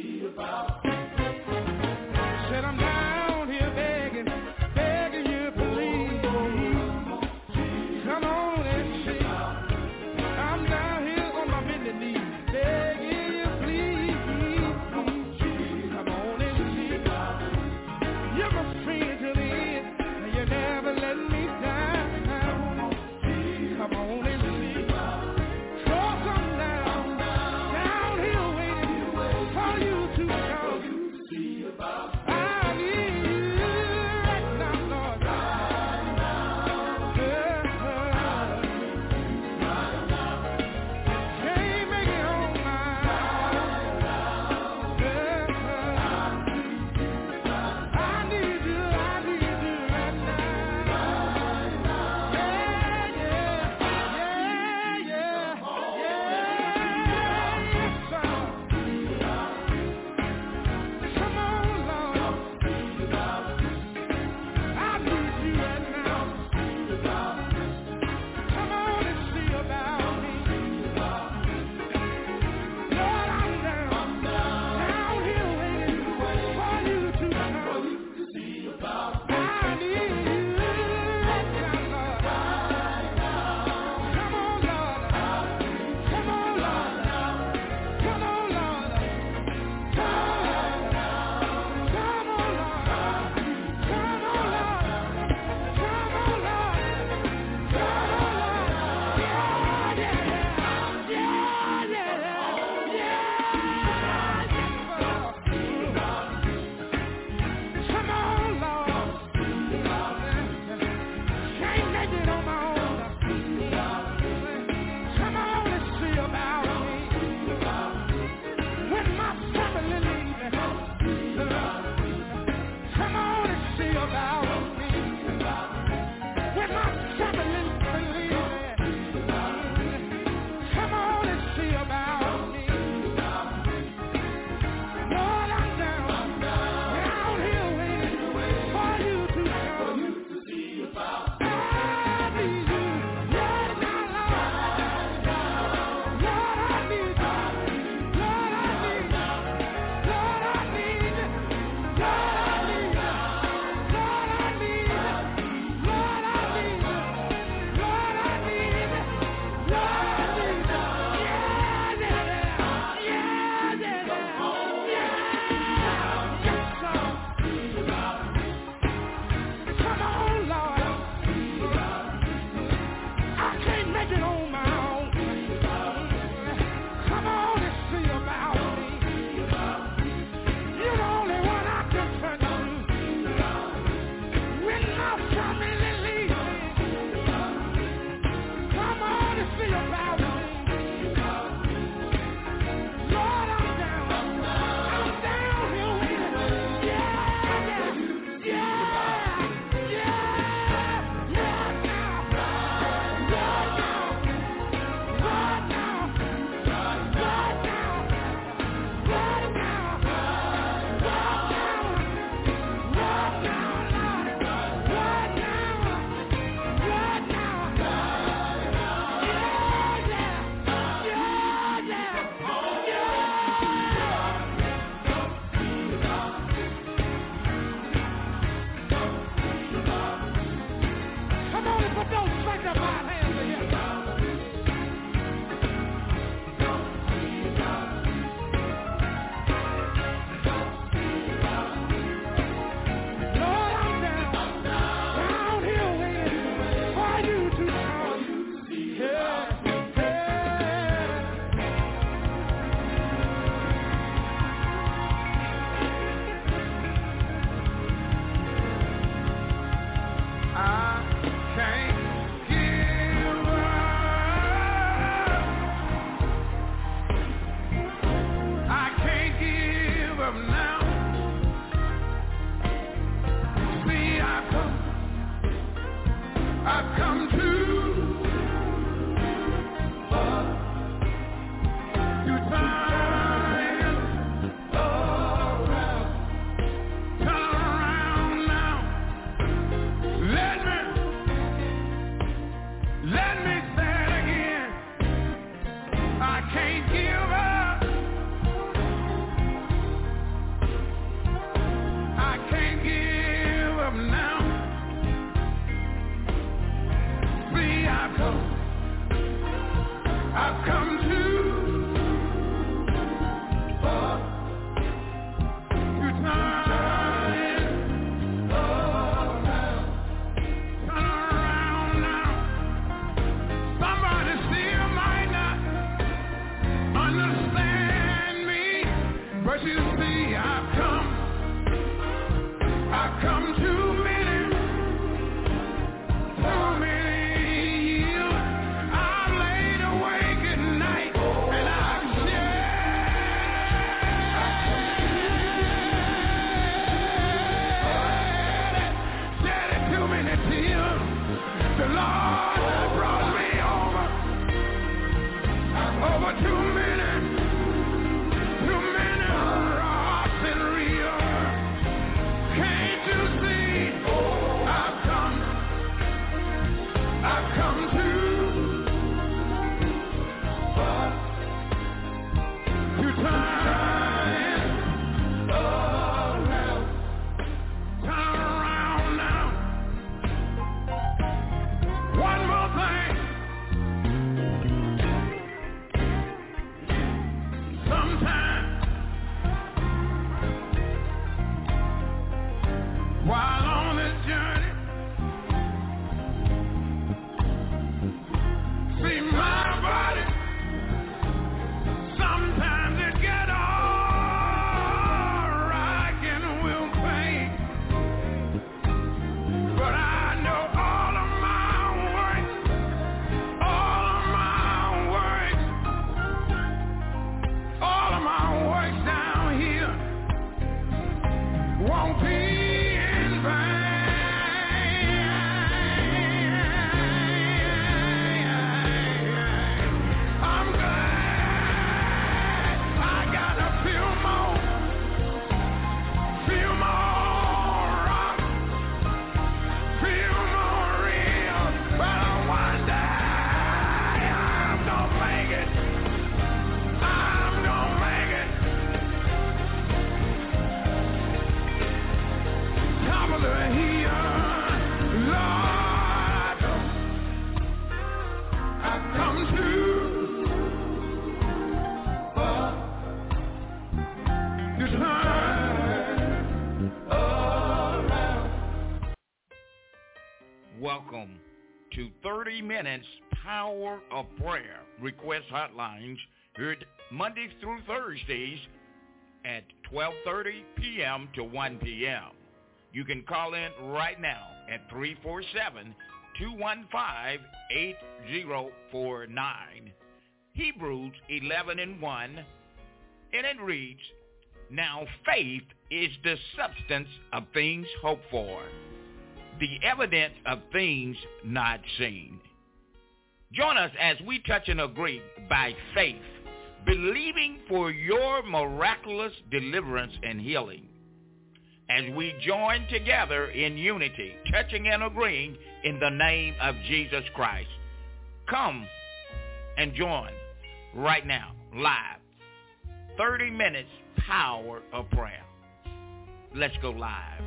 to thirty minutes Power of Prayer request hotlines heard Mondays through Thursdays at twelve thirty p.m. to one p.m. You can call in right now at three four seven, two one five, eight zero four nine. Hebrews eleven and one, and it reads, now faith is the substance of things hoped for, the evidence of things not seen. Join us as we touch and agree by faith, believing for your miraculous deliverance and healing. As we join together in unity, touching and agreeing in the name of Jesus Christ. Come and join right now, live. thirty minutes Power of Prayer. Let's go live.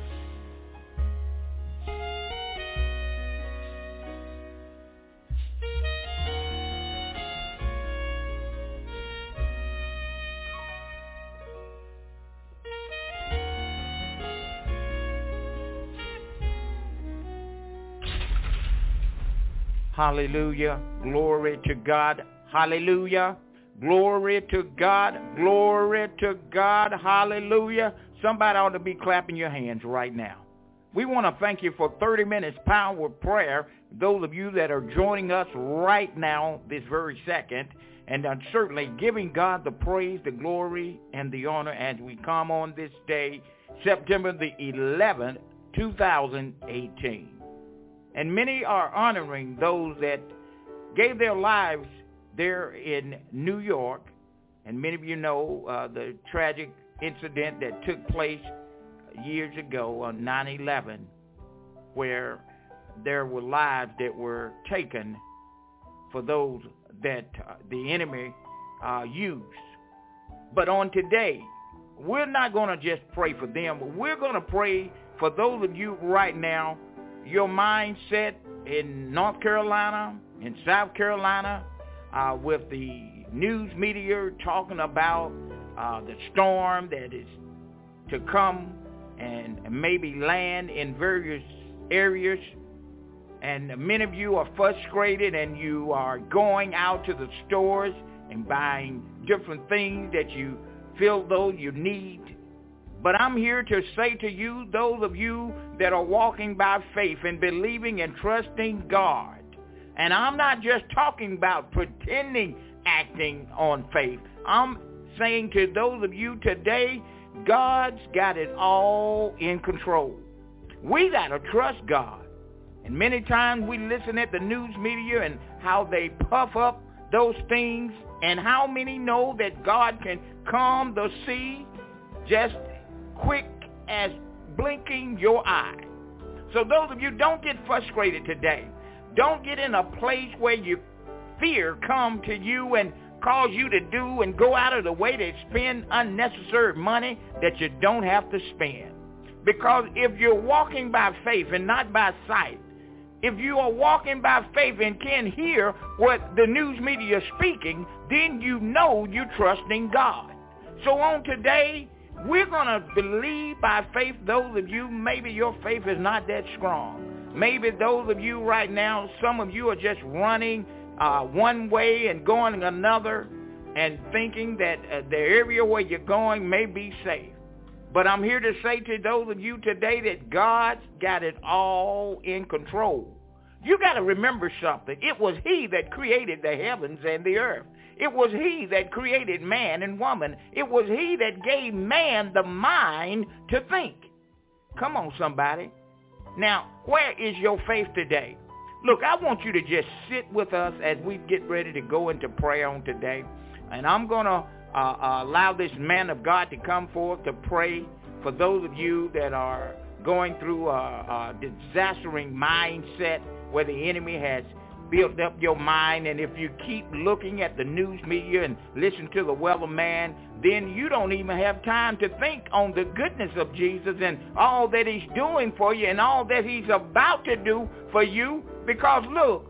Hallelujah. Glory to God. Hallelujah. Glory to God. Glory to God. Hallelujah. Somebody ought to be clapping your hands right now. We want to thank you for thirty minutes Power of Prayer. Those of you that are joining us right now, this very second, and I'm certainly giving God the praise, the glory, and the honor as we come on this day, September the eleventh, two thousand eighteen. And many are honoring those that gave their lives there in New York. And many of you know uh, the tragic incident that took place years ago on nine eleven, where there were lives that were taken for those that uh, the enemy uh, used. But on today, we're not going to just pray for them, but we're going to pray for those of you right now, your mindset in North Carolina, in South Carolina, uh, with the news media talking about uh, the storm that is to come and maybe land in various areas. And many of you are frustrated and you are going out to the stores and buying different things that you feel though you need. But I'm here to say to you, those of you that are walking by faith and believing and trusting God, and I'm not just talking about pretending acting on faith. I'm saying to those of you today, God's got it all in control. We got to trust God. And many times we listen at the news media and how they puff up those things, and how many know that God can calm the sea just quick as blinking your eye. So those of you, don't get frustrated today. Don't get in a place where you fear come to you and cause you to do and go out of the way to spend unnecessary money that you don't have to spend. Because if you're walking by faith and not by sight, if you are walking by faith and can hear what the news media is speaking, then you know you're trusting God. So on today, we're going to believe by faith. Those of you, maybe your faith is not that strong. Maybe those of you right now, some of you are just running uh, one way and going another and thinking that uh, the area where you're going may be safe. But I'm here to say to those of you today that God's got it all in control. You got to remember something. It was he that created the heavens and the earth. It was he that created man and woman. It was he that gave man the mind to think. Come on, somebody. Now, where is your faith today? Look, I want you to just sit with us as we get ready to go into prayer on today. And I'm going to uh, uh, allow this man of God to come forth to pray for those of you that are going through a, a disastering mindset where the enemy has built up your mind. And if you keep looking at the news media and listen to the weatherman, then you don't even have time to think on the goodness of Jesus and all that he's doing for you and all that he's about to do for you. Because look,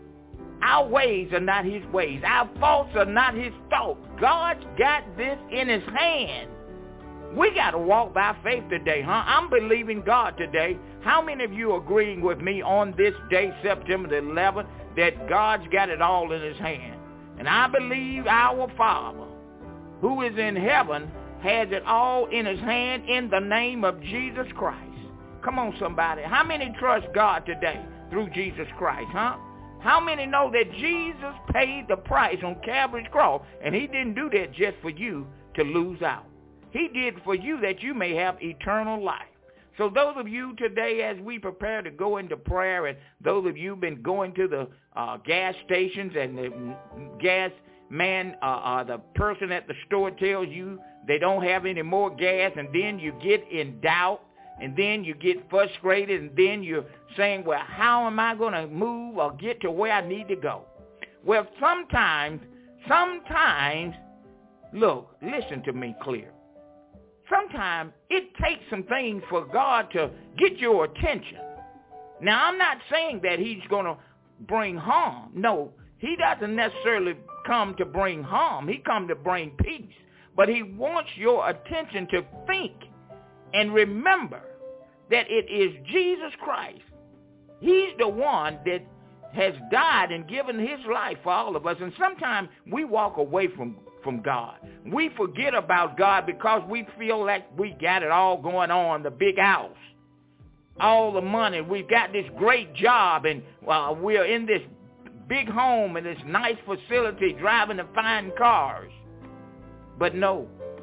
our ways are not his ways. Our thoughts are not his thoughts. God's got this in his hand. We got to walk by faith today, huh? I'm believing God today. How many of you are agreeing with me on this day, September the eleventh, that God's got it all in his hand? And I believe our Father, who is in heaven, has it all in his hand in the name of Jesus Christ. Come on, somebody. How many trust God today through Jesus Christ, huh? How many know that Jesus paid the price on Calvary's cross, and he didn't do that just for you to lose out. He did for you that you may have eternal life. So those of you today, as we prepare to go into prayer, and those of you been going to the uh, gas stations, and the gas man, uh, uh, the person at the store tells you they don't have any more gas, and then you get in doubt, and then you get frustrated, and then you're saying, well, how am I going to move or get to where I need to go? Well, sometimes, sometimes, look, listen to me clear. Sometimes it takes some things for God to get your attention. Now, I'm not saying that he's going to bring harm. No, he doesn't necessarily come to bring harm. He comes to bring peace. But he wants your attention to think and remember that it is Jesus Christ. He's the one that has died and given his life for all of us. And sometimes we walk away from from God. We forget about God because we feel like we got it all going on, the big house, all the money. We've got this great job, and uh, we're in this big home and this nice facility, driving the fine cars. But no,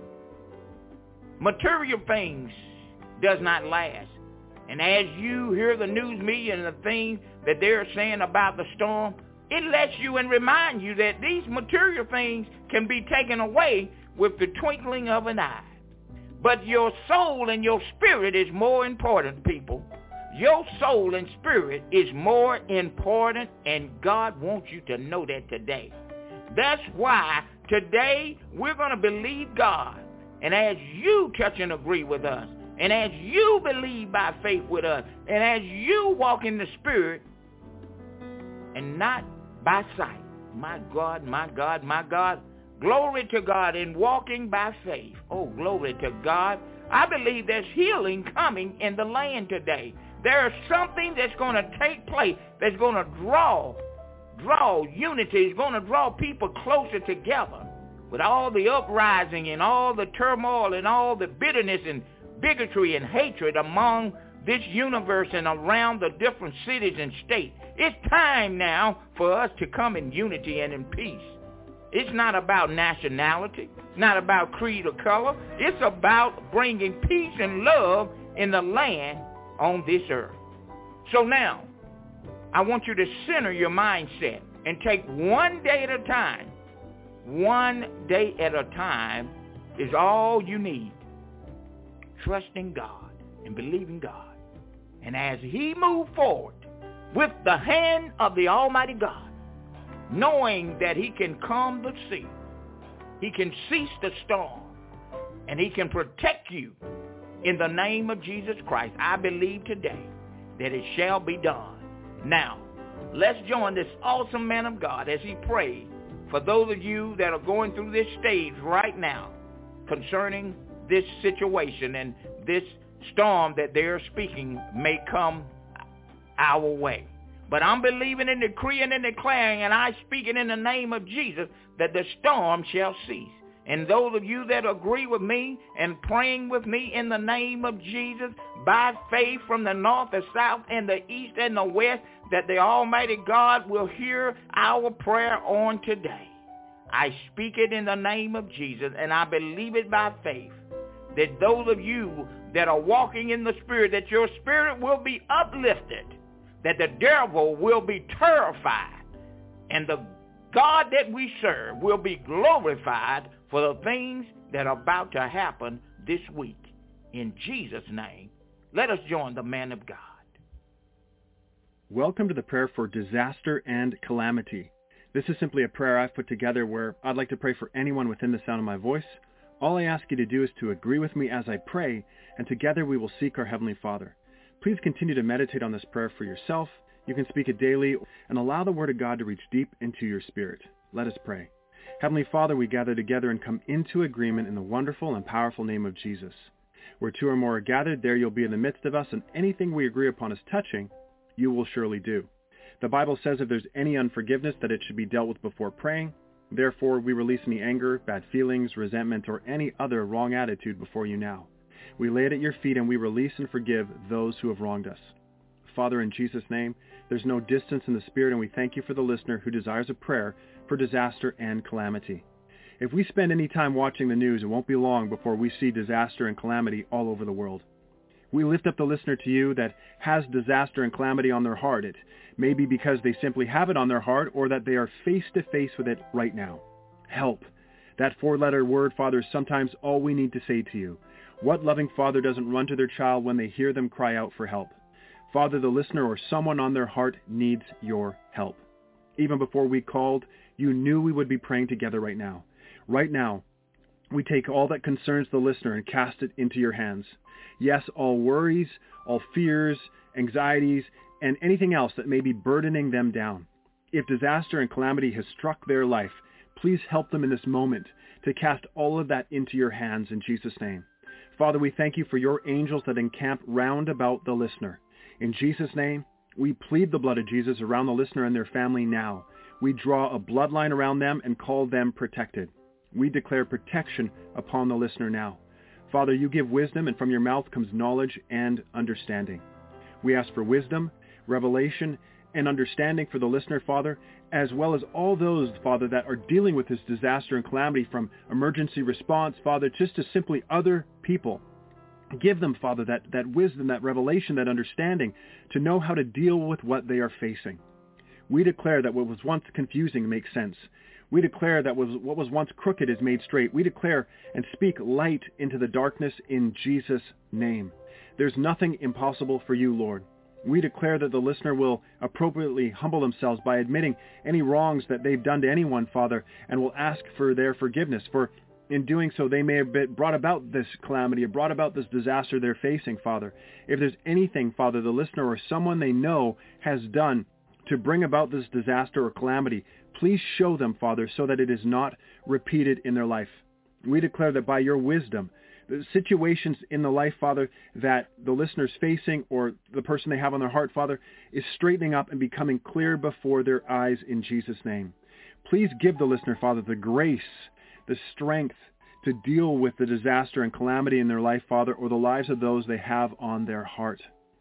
material things does not last. And as you hear the news media and the things that they're saying about the storm, it lets you and remind you that these material things can be taken away with the twinkling of an eye. But your soul and your spirit is more important, people. Your soul and spirit is more important, and God wants you to know that today. That's why today we're going to believe God. And as you touch and agree with us, and as you believe by faith with us, and as you walk in the spirit and not by sight, my God, my God, my God, glory to God, in walking by faith. Oh, glory to God. I believe there's healing coming in the land today. There's something that's going to take place that's going to draw, draw unity. It's going to draw people closer together. With all the uprising and all the turmoil and all the bitterness and bigotry and hatred among this universe and around the different cities and states, it's time now for us to come in unity and in peace. It's not about nationality. It's not about creed or color. It's about bringing peace and love in the land on this earth. So now, I want you to center your mindset and take one day at a time. One day at a time is all you need. Trusting God and believing God. And as he moved forward with the hand of the Almighty God, knowing that he can calm the sea, he can cease the storm, and he can protect you in the name of Jesus Christ, I believe today that it shall be done. Now, let's join this awesome man of God as he prays for those of you that are going through this stage right now concerning this situation and this storm that they're speaking may come our way. But I'm believing and decreeing and declaring, and I speak it in the name of Jesus, that the storm shall cease. And those of you that agree with me and praying with me in the name of Jesus, by faith from the north, the south, and the east, and the west, that the Almighty God will hear our prayer on today. I speak it in the name of Jesus, and I believe it by faith, that those of you that are walking in the Spirit, that your spirit will be uplifted, that the devil will be terrified, and the God that we serve will be glorified for the things that are about to happen this week. In Jesus' name, let us join the man of God. Welcome to the prayer for disaster and calamity. This is simply a prayer I've put together where I'd like to pray for anyone within the sound of my voice. All I ask you to do is to agree with me as I pray, and together we will seek our Heavenly Father. Please continue to meditate on this prayer for yourself. You can speak it daily and allow the Word of God to reach deep into your spirit. Let us pray. Heavenly Father, we gather together and come into agreement in the wonderful and powerful name of Jesus. Where two or more are gathered, there you'll be in the midst of us, and anything we agree upon as touching, you will surely do. The Bible says if there's any unforgiveness, that it should be dealt with before praying. Therefore, we release any anger, bad feelings, resentment, or any other wrong attitude before you now. We lay it at your feet, and we release and forgive those who have wronged us. Father, in Jesus' name, there's no distance in the Spirit, and we thank you for the listener who desires a prayer for disaster and calamity. If we spend any time watching the news, it won't be long before we see disaster and calamity all over the world. We lift up the listener to you that has disaster and calamity on their heart. It may be because they simply have it on their heart, or that they are face-to-face with it right now. Help. That four-letter word, Father, is sometimes all we need to say to you. What loving father doesn't run to their child when they hear them cry out for help? Father, the listener or someone on their heart needs your help. Even before we called, you knew we would be praying together right now. Right now, we take all that concerns the listener and cast it into your hands. Yes, all worries, all fears, anxieties, and anything else that may be burdening them down. If disaster and calamity has struck their life, please help them in this moment to cast all of that into your hands in Jesus' name. Father, we thank you for your angels that encamp round about the listener. In Jesus' name, we plead the blood of Jesus around the listener and their family now. We draw a bloodline around them and call them protected. We declare protection upon the listener now. Father, you give wisdom, and from your mouth comes knowledge and understanding. We ask for wisdom, revelation, and understanding for the listener, Father, as well as all those, Father, that are dealing with this disaster and calamity, from emergency response, Father, just to simply other people. Give them, Father, that, that wisdom, that revelation, that understanding to know how to deal with what they are facing. We declare that what was once confusing makes sense. We declare that was, what was once crooked is made straight. We declare and speak light into the darkness in Jesus' name. There's nothing impossible for you, Lord. We declare that the listener will appropriately humble themselves by admitting any wrongs that they've done to anyone, Father, and will ask for their forgiveness. For in doing so, they may have been brought about this calamity, or brought about this disaster they're facing, Father. If there's anything, Father, the listener or someone they know has done to bring about this disaster or calamity, please show them, Father, so that it is not repeated in their life. We declare that by your wisdom, the situations in the life, Father, that the listener's facing, or the person they have on their heart, Father, is straightening up and becoming clear before their eyes in Jesus' name. Please give the listener, Father, the grace, the strength to deal with the disaster and calamity in their life, Father, or the lives of those they have on their heart.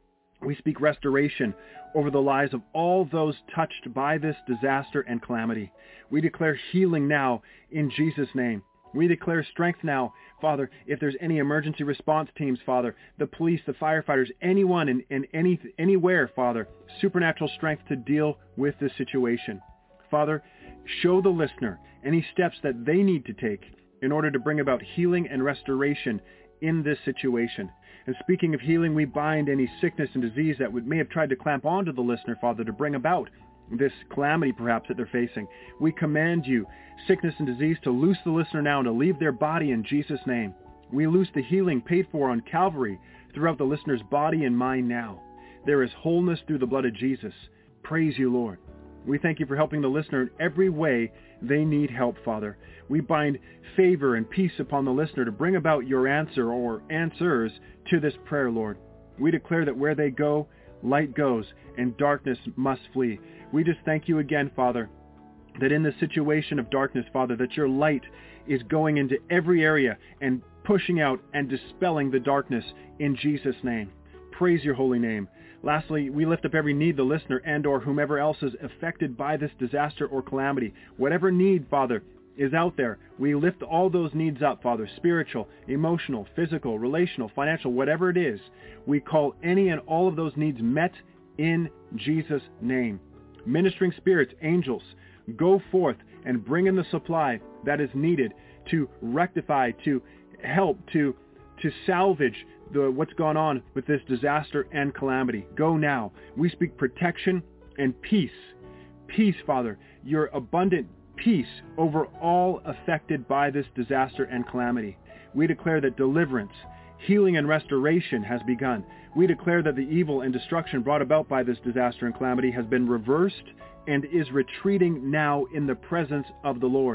We speak restoration over the lives of all those touched by this disaster and calamity. We declare healing now in Jesus' name. We declare strength now, Father, if there's any emergency response teams, Father, the police, the firefighters, anyone in, in any anywhere, Father, supernatural strength to deal with this situation. Father, show the listener any steps that they need to take in order to bring about healing and restoration in this situation. And speaking of healing, we bind any sickness and disease that would, may have tried to clamp onto the listener, Father, to bring about this calamity perhaps that they're facing. We command you, sickness and disease, to loose the listener now and to leave their body in Jesus' name. We loose the healing paid for on Calvary throughout the listener's body and mind now. There is wholeness through the blood of Jesus. Praise you, Lord. We thank you for helping the listener in every way they need help, Father. We bind favor and peace upon the listener to bring about your answer or answers to this prayer, Lord. We declare that where they go, light goes and darkness must flee. We just thank you again, Father, that in the situation of darkness, Father, that your light is going into every area and pushing out and dispelling the darkness in Jesus' name. Praise your holy name. Lastly, we lift up every need the listener and or whomever else is affected by this disaster or calamity. Whatever need, Father, is out there, we lift all those needs up, Father, spiritual, emotional, physical, relational, financial, whatever it is. We call any and all of those needs met in Jesus' name. Ministering spirits, angels, go forth and bring in the supply that is needed to rectify, to help, to, to salvage the, what's gone on with this disaster and calamity. Go now. We speak protection and peace. Peace, Father, your abundant peace over all affected by this disaster and calamity. We declare that deliverance, healing, and restoration has begun. We declare that the evil and destruction brought about by this disaster and calamity has been reversed and is retreating now in the presence of the Lord.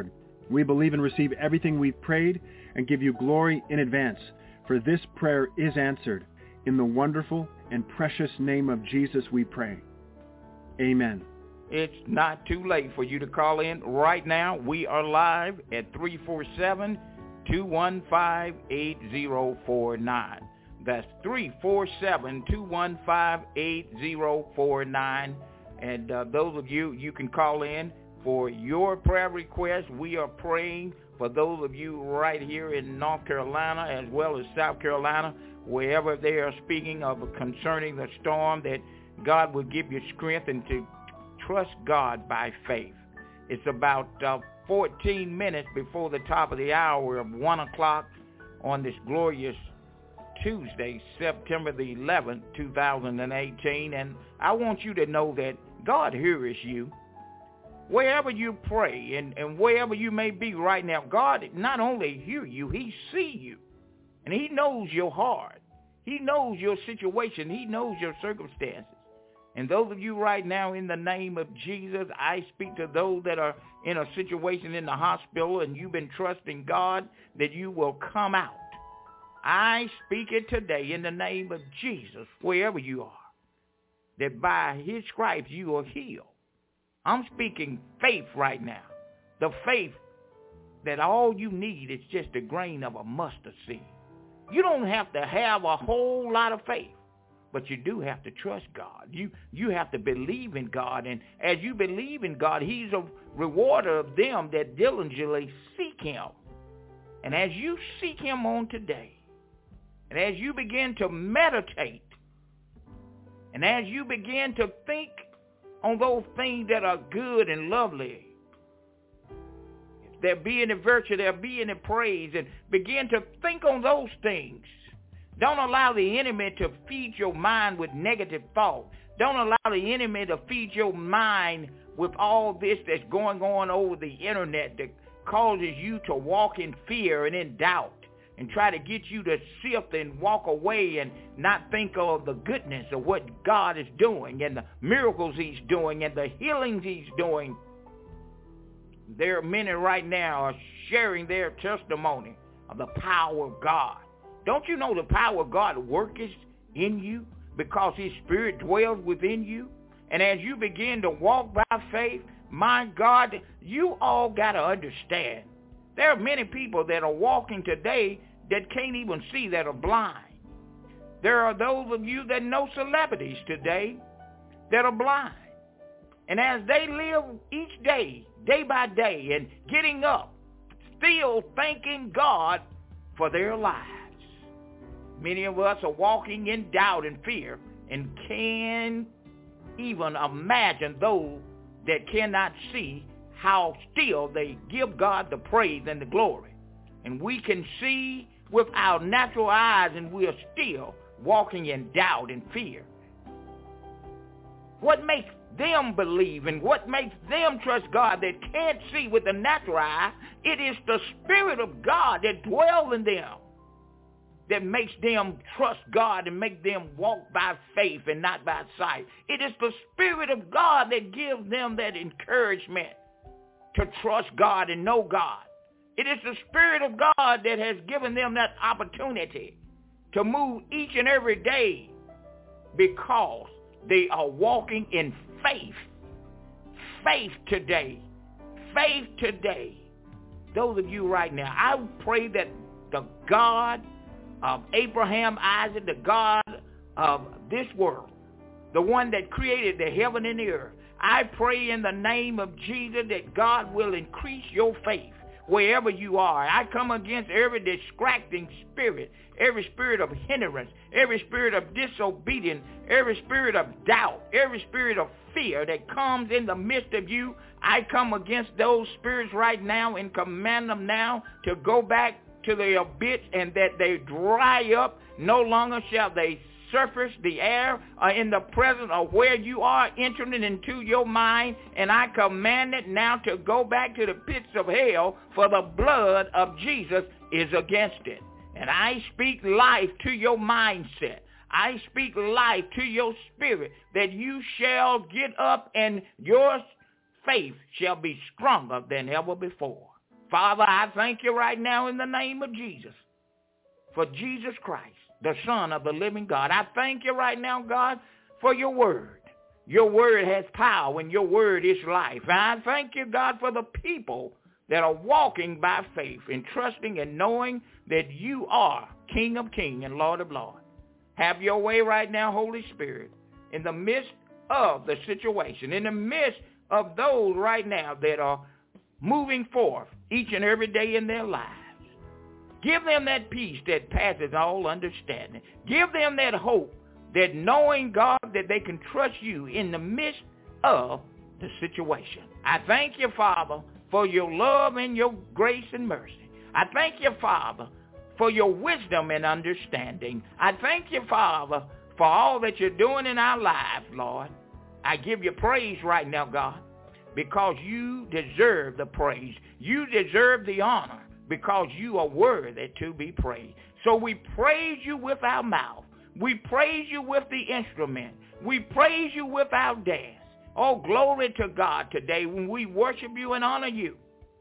We believe and receive everything we've prayed and give you glory in advance, for this prayer is answered. In the wonderful and precious name of Jesus we pray. Amen. It's not too late for you to call in right now. We are live at three four seven, two one five, eight zero four nine. That's three four seven, two one five, eight zero four nine. And uh, those of you, you can call in for your prayer requests. We are praying for those of you right here in North Carolina as well as South Carolina, wherever they are speaking of concerning the storm, that God will give you strength and to trust God by faith. It's about uh, fourteen minutes before the top of the hour of one o'clock on this glorious Tuesday, September the eleventh, two thousand eighteen. And I want you to know that God hears you. Wherever you pray and, and wherever you may be right now, God not only hears you, he sees you. And he knows your heart. He knows your situation. He knows your circumstances. And those of you right now, in the name of Jesus, I speak to those that are in a situation in the hospital and you've been trusting God that you will come out. I speak it today in the name of Jesus, wherever you are, that by his stripes you are healed. I'm speaking faith right now. The faith that all you need is just a grain of a mustard seed. You don't have to have a whole lot of faith, but you do have to trust God. You you have to believe in God. And as you believe in God, he's a rewarder of them that diligently seek him. And as you seek him on today, and as you begin to meditate, and as you begin to think on those things that are good and lovely, if there be any virtue, there be any praise, and begin to think on those things. Don't allow the enemy to feed your mind with negative thought. Don't allow the enemy to feed your mind with all this that's going on over the internet that causes you to walk in fear and in doubt, and try to get you to sift and walk away and not think of the goodness of what God is doing and the miracles he's doing and the healings he's doing. There are many right now are sharing their testimony of the power of God. Don't you know the power of God works in you because his spirit dwells within you? And as you begin to walk by faith, my God, you all got to understand. There are many people that are walking today that can't even see, that are blind. There are those of you that know celebrities today that are blind. And as they live each day, day by day, and getting up, still thanking God for their lives. Many of us are walking in doubt and fear and can't even imagine those that cannot see how still they give God the praise and the glory. And we can see with our natural eyes, and we are still walking in doubt and fear. What makes them believe and what makes them trust God that can't see with the natural eye? It is the Spirit of God that dwells in them that makes them trust God and make them walk by faith and not by sight. It is the Spirit of God that gives them that encouragement to trust God and know God. It is the Spirit of God that has given them that opportunity to move each and every day because they are walking in faith. Faith today. Faith today. Those of you right now, I pray that the God of Abraham, Isaac, the God of this world, the one that created the heaven and the earth, I pray in the name of Jesus that God will increase your faith. Wherever you are, I come against every distracting spirit, every spirit of hindrance, every spirit of disobedience, every spirit of doubt, every spirit of fear that comes in the midst of you. I come against those spirits right now and command them now to go back to their abyss and that they dry up. No longer shall they surface the air uh, in the presence of where you are entering into your mind, and I command it now to go back to the pits of hell, for the blood of Jesus is against it. And I speak life to your mindset. I speak life to your spirit, that you shall get up and your faith shall be stronger than ever before. Father, I thank you right now in the name of Jesus for Jesus Christ, the Son of the living God. I thank you right now, God, for your word. Your word has power and your word is life. And I thank you, God, for the people that are walking by faith and trusting and knowing that you are King of kings and Lord of lords. Have your way right now, Holy Spirit, in the midst of the situation, in the midst of those right now that are moving forth each and every day in their lives. Give them that peace that passes all understanding. Give them that hope, that knowing, God, that they can trust you in the midst of the situation. I thank you, Father, for your love and your grace and mercy. I thank you, Father, for your wisdom and understanding. I thank you, Father, for all that you're doing in our lives, Lord. I give you praise right now, God, because you deserve the praise. You deserve the honor because you are worthy to be praised. So we praise you with our mouth. We praise you with the instrument. We praise you with our dance. Oh, glory to God today when we worship you and honor you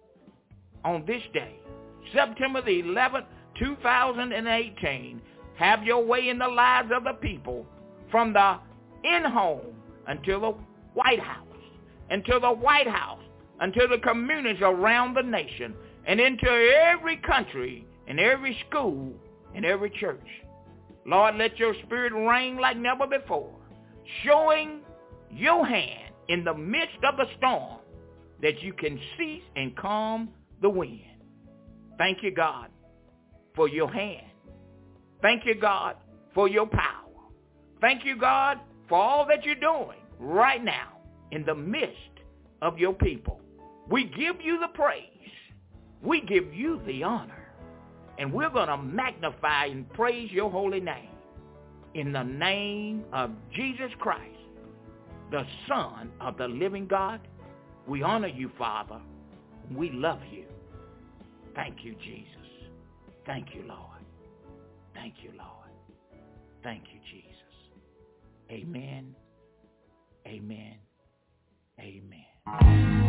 on this day, September the eleventh, two thousand eighteen. Have your way in the lives of the people from the in-home until the White House, until the White House, until the communities around the nation, and into every country and every school and every church. Lord, let your spirit reign like never before, showing your hand in the midst of the storm that you can cease and calm the wind. Thank you, God, for your hand. Thank you, God, for your power. Thank you, God, for all that you're doing right now in the midst of your people. We give you the praise. We give you the honor. And we're going to magnify and praise your holy name. In the name of Jesus Christ, the Son of the living God, we honor you, Father. We love you. Thank you, Jesus. Thank you, Lord. Thank you, Lord. Thank you, Jesus. Amen. Amen. Amen.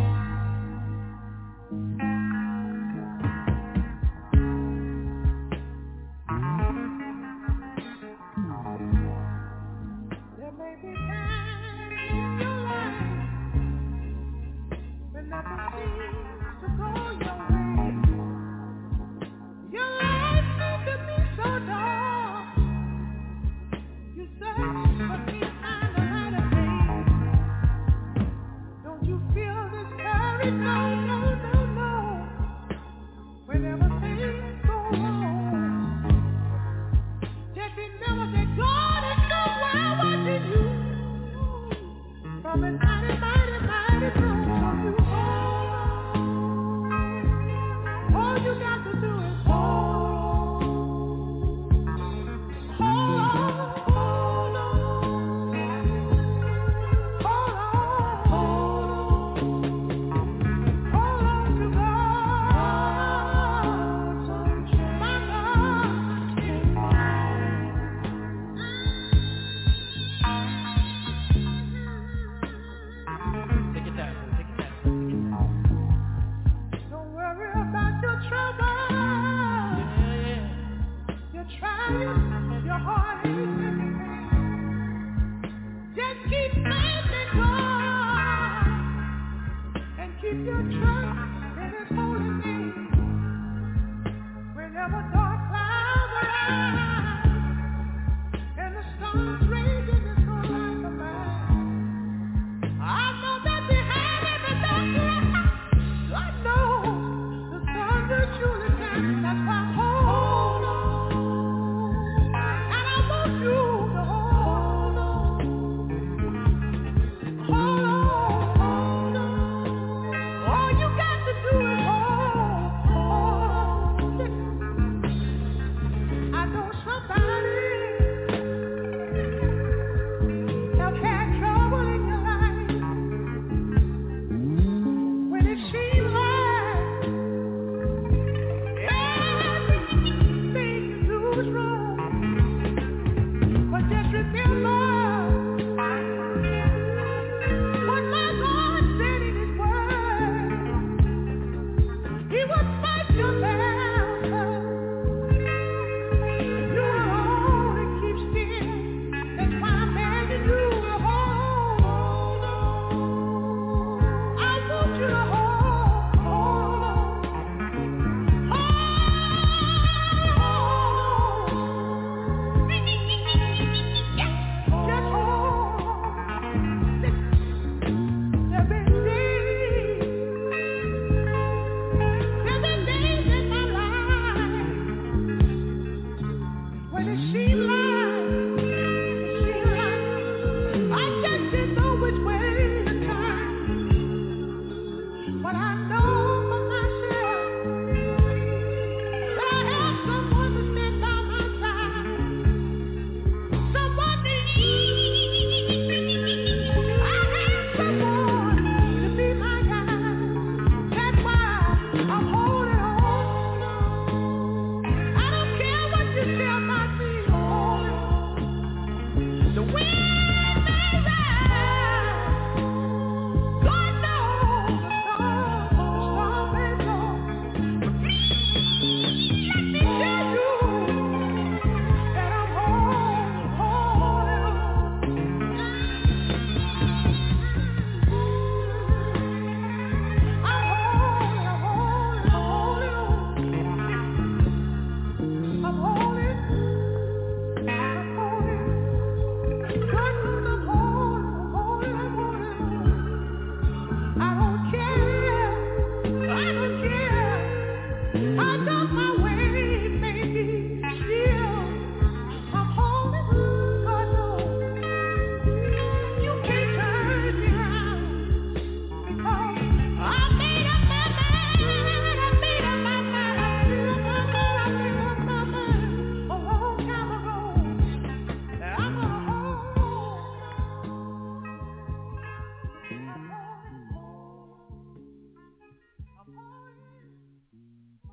There may be times in your life when nothing seems to go your way. Your life seems to be so dark. You search but can't find the light of day. Don't you feel discouraged? No, no, no, no.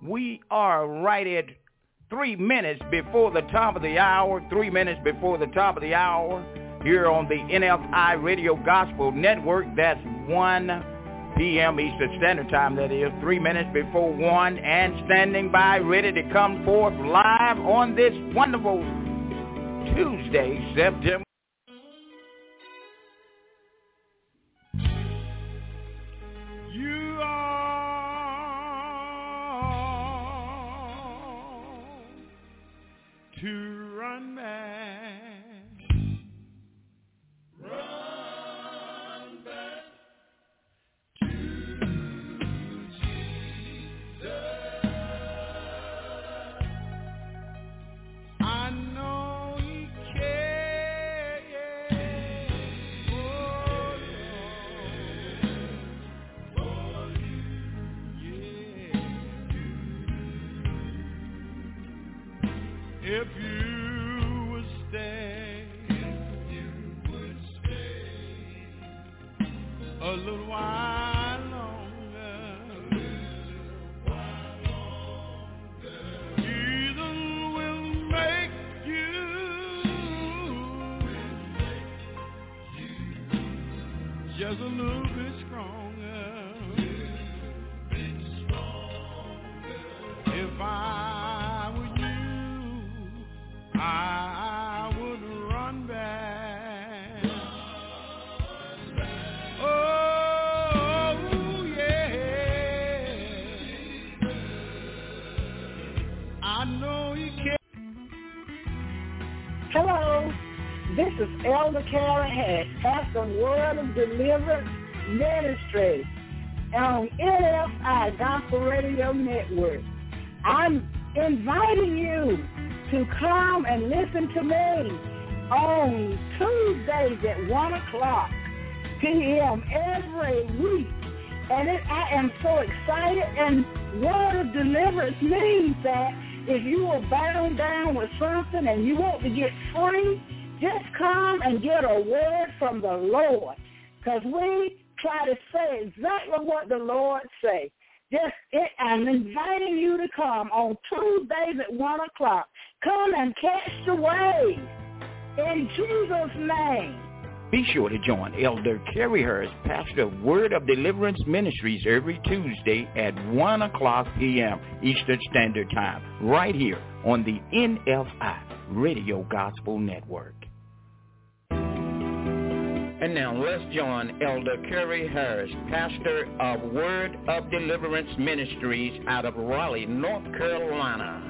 We are right at three minutes before the top of the hour, three minutes before the top of the hour here on the N F I Radio Gospel Network. That's one p.m. Eastern Standard Time, that is, three minutes before one, and standing by, ready to come forth live on this wonderful Tuesday, September. You are to run back, run back to Jesus. I know He cares for you, yeah. If you would stay, if you would stay a little while longer, a little while longer, Jesus will make you, will make you just a little bit stronger, a little bit stronger. If I were you, I would run back. Oh, yeah. I know you can. Hello, this is Elder Karen Hatch, Pastor Word of Deliverance Ministry on N F I Gospel Radio Network. I'm inviting you to come and listen to me on Tuesdays at one o'clock p.m. every week. And it, I am so excited, and Word of Deliverance means that if you are bound down with something and you want to get free, just come and get a word from the Lord, because we try to say exactly what the Lord say. Just, it, I'm inviting you to come on Tuesdays at one o'clock. Come and catch the wave in Jesus' name. Be sure to join Elder Kerry Hurst, pastor of Word of Deliverance Ministries, every Tuesday at one o'clock p.m. Eastern Standard Time, right here on the N F I Radio Gospel Network. And now let's join Elder Kerry Hurst, pastor of Word of Deliverance Ministries out of Raleigh, North Carolina.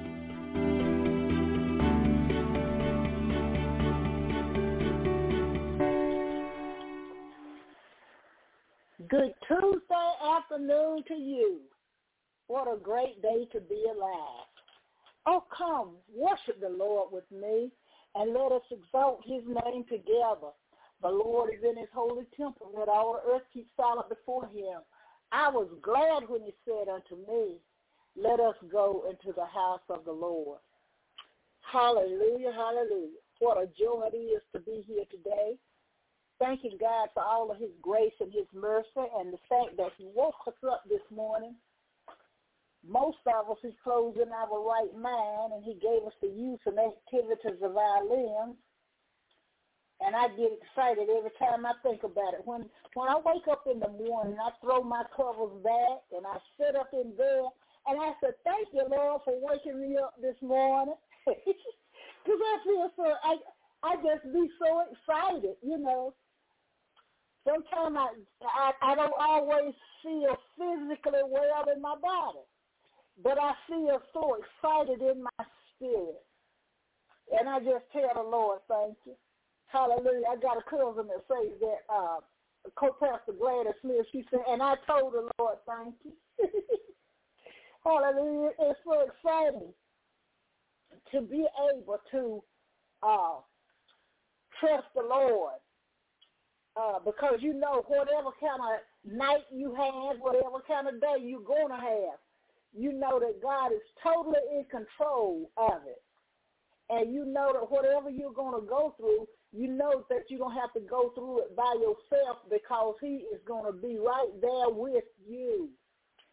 Good Tuesday afternoon to you. What a great day to be alive. Oh, come, worship the Lord with me, and let us exalt his name together. The Lord is in his holy temple, that all the earth keeps silent before him. I was glad when he said unto me, let us go into the house of the Lord. Hallelujah, hallelujah. What a joy it is to be here today. Thanking God for all of his grace and his mercy, and the fact that he woke us up this morning. Most of us, he's closed in our right mind, and he gave us the use and activities of our limbs. And I get excited every time I think about it. When when I wake up in the morning, I throw my covers back, and I sit up in bed, and I say, thank you, Lord, for waking me up this morning. Because I feel so, I, I just be so excited, you know. Sometimes I, I, I don't always feel physically well in my body, but I feel so excited in my spirit. And I just tell the Lord, thank you. Hallelujah. I got a cousin that says that, uh, Co-Pastor Gladys Smith, she said, and I told the Lord, thank you. Hallelujah. It's so exciting to be able to uh, trust the Lord. Uh, because you know whatever kind of night you have, whatever kind of day you're going to have, you know that God is totally in control of it. And you know that whatever you're going to go through, you know that you don't have to go through it by yourself, because he is going to be right there with you.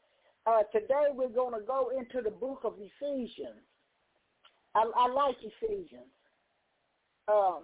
Uh, today we're going to go into the book of Ephesians. I, I like Ephesians. Um,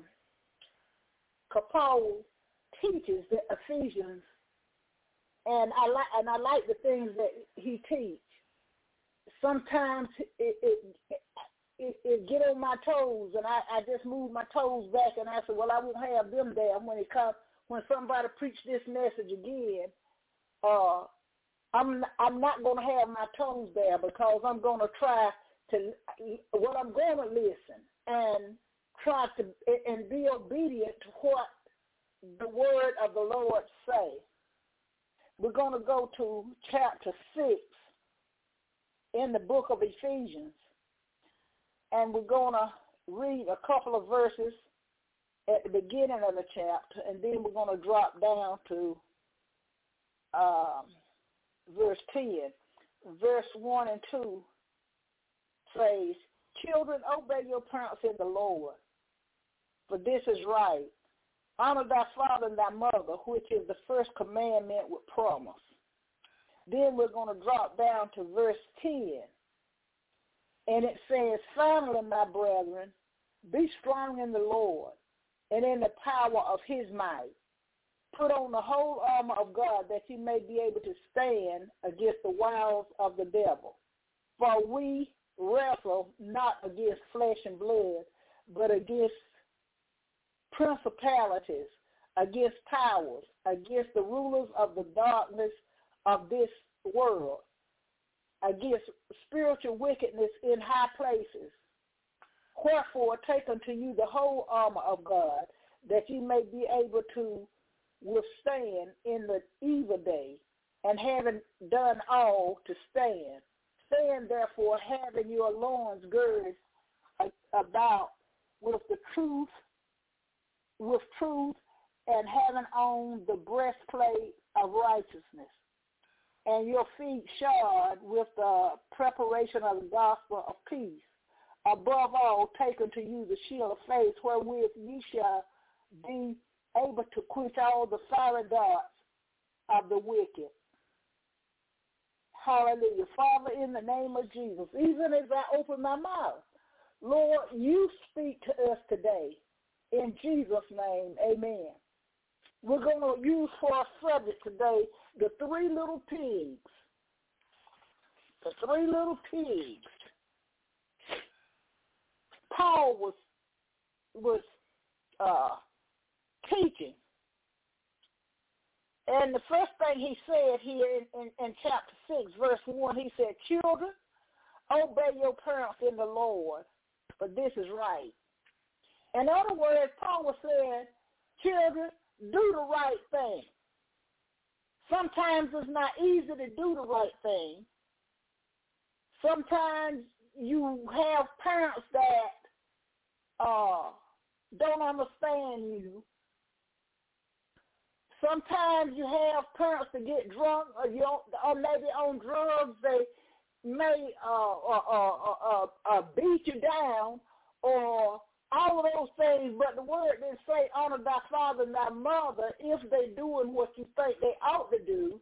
Paul teaches the Ephesians, and I like and I like the things that he teaches. Sometimes it, it, it, it get on my toes, and I, I just move my toes back, and I say, well, I won't have them there when it comes when somebody preach this message again. Uh, I'm I'm not going to have my toes there because I'm going to try to well I'm going to listen and try to and be obedient to what the word of the Lord say. We're going to go to chapter six in the book of Ephesians, and we're going to read a couple of verses at the beginning of the chapter, and then we're going to drop down to um, verse ten. Verse one and two says, "Children, obey your parents in the Lord, for this is right. Honor thy father and thy mother, which is the first commandment with promise." Then we're going to drop down to verse ten. And it says, "Finally, my brethren, be strong in the Lord and in the power of his might. Put on the whole armor of God that you may be able to stand against the wiles of the devil. For we wrestle not against flesh and blood, but against principalities, against powers, against the rulers of the darkness of this world, against spiritual wickedness in high places. Wherefore take unto you the whole armor of God, that you may be able to withstand in the evil day, and having done all to stand. Stand therefore, having your loins girded about with the truth, with truth, and having on the breastplate of righteousness, and your feet shod with the preparation of the gospel of peace. Above all, take unto you the shield of faith, wherewith ye shall be able to quench all the fiery darts of the wicked." Hallelujah. Father, in the name of Jesus, even as I open my mouth, Lord, you speak to us today. In Jesus' name, amen. We're going to use for our subject today the three little pigs. The three little pigs. Paul was was uh, teaching. And the first thing he said here in, in, in chapter six, verse one, he said, "Children, obey your parents in the Lord, for this is right." In other words, Paul was saying, children, do the right thing. Sometimes it's not easy to do the right thing. Sometimes you have parents that uh, don't understand you. Sometimes you have parents that get drunk, or, you or maybe on drugs. They may uh, uh, uh, uh, uh, beat you down, or all of those things. But the word didn't say honor thy father and thy mother if they're doing what you think they ought to do.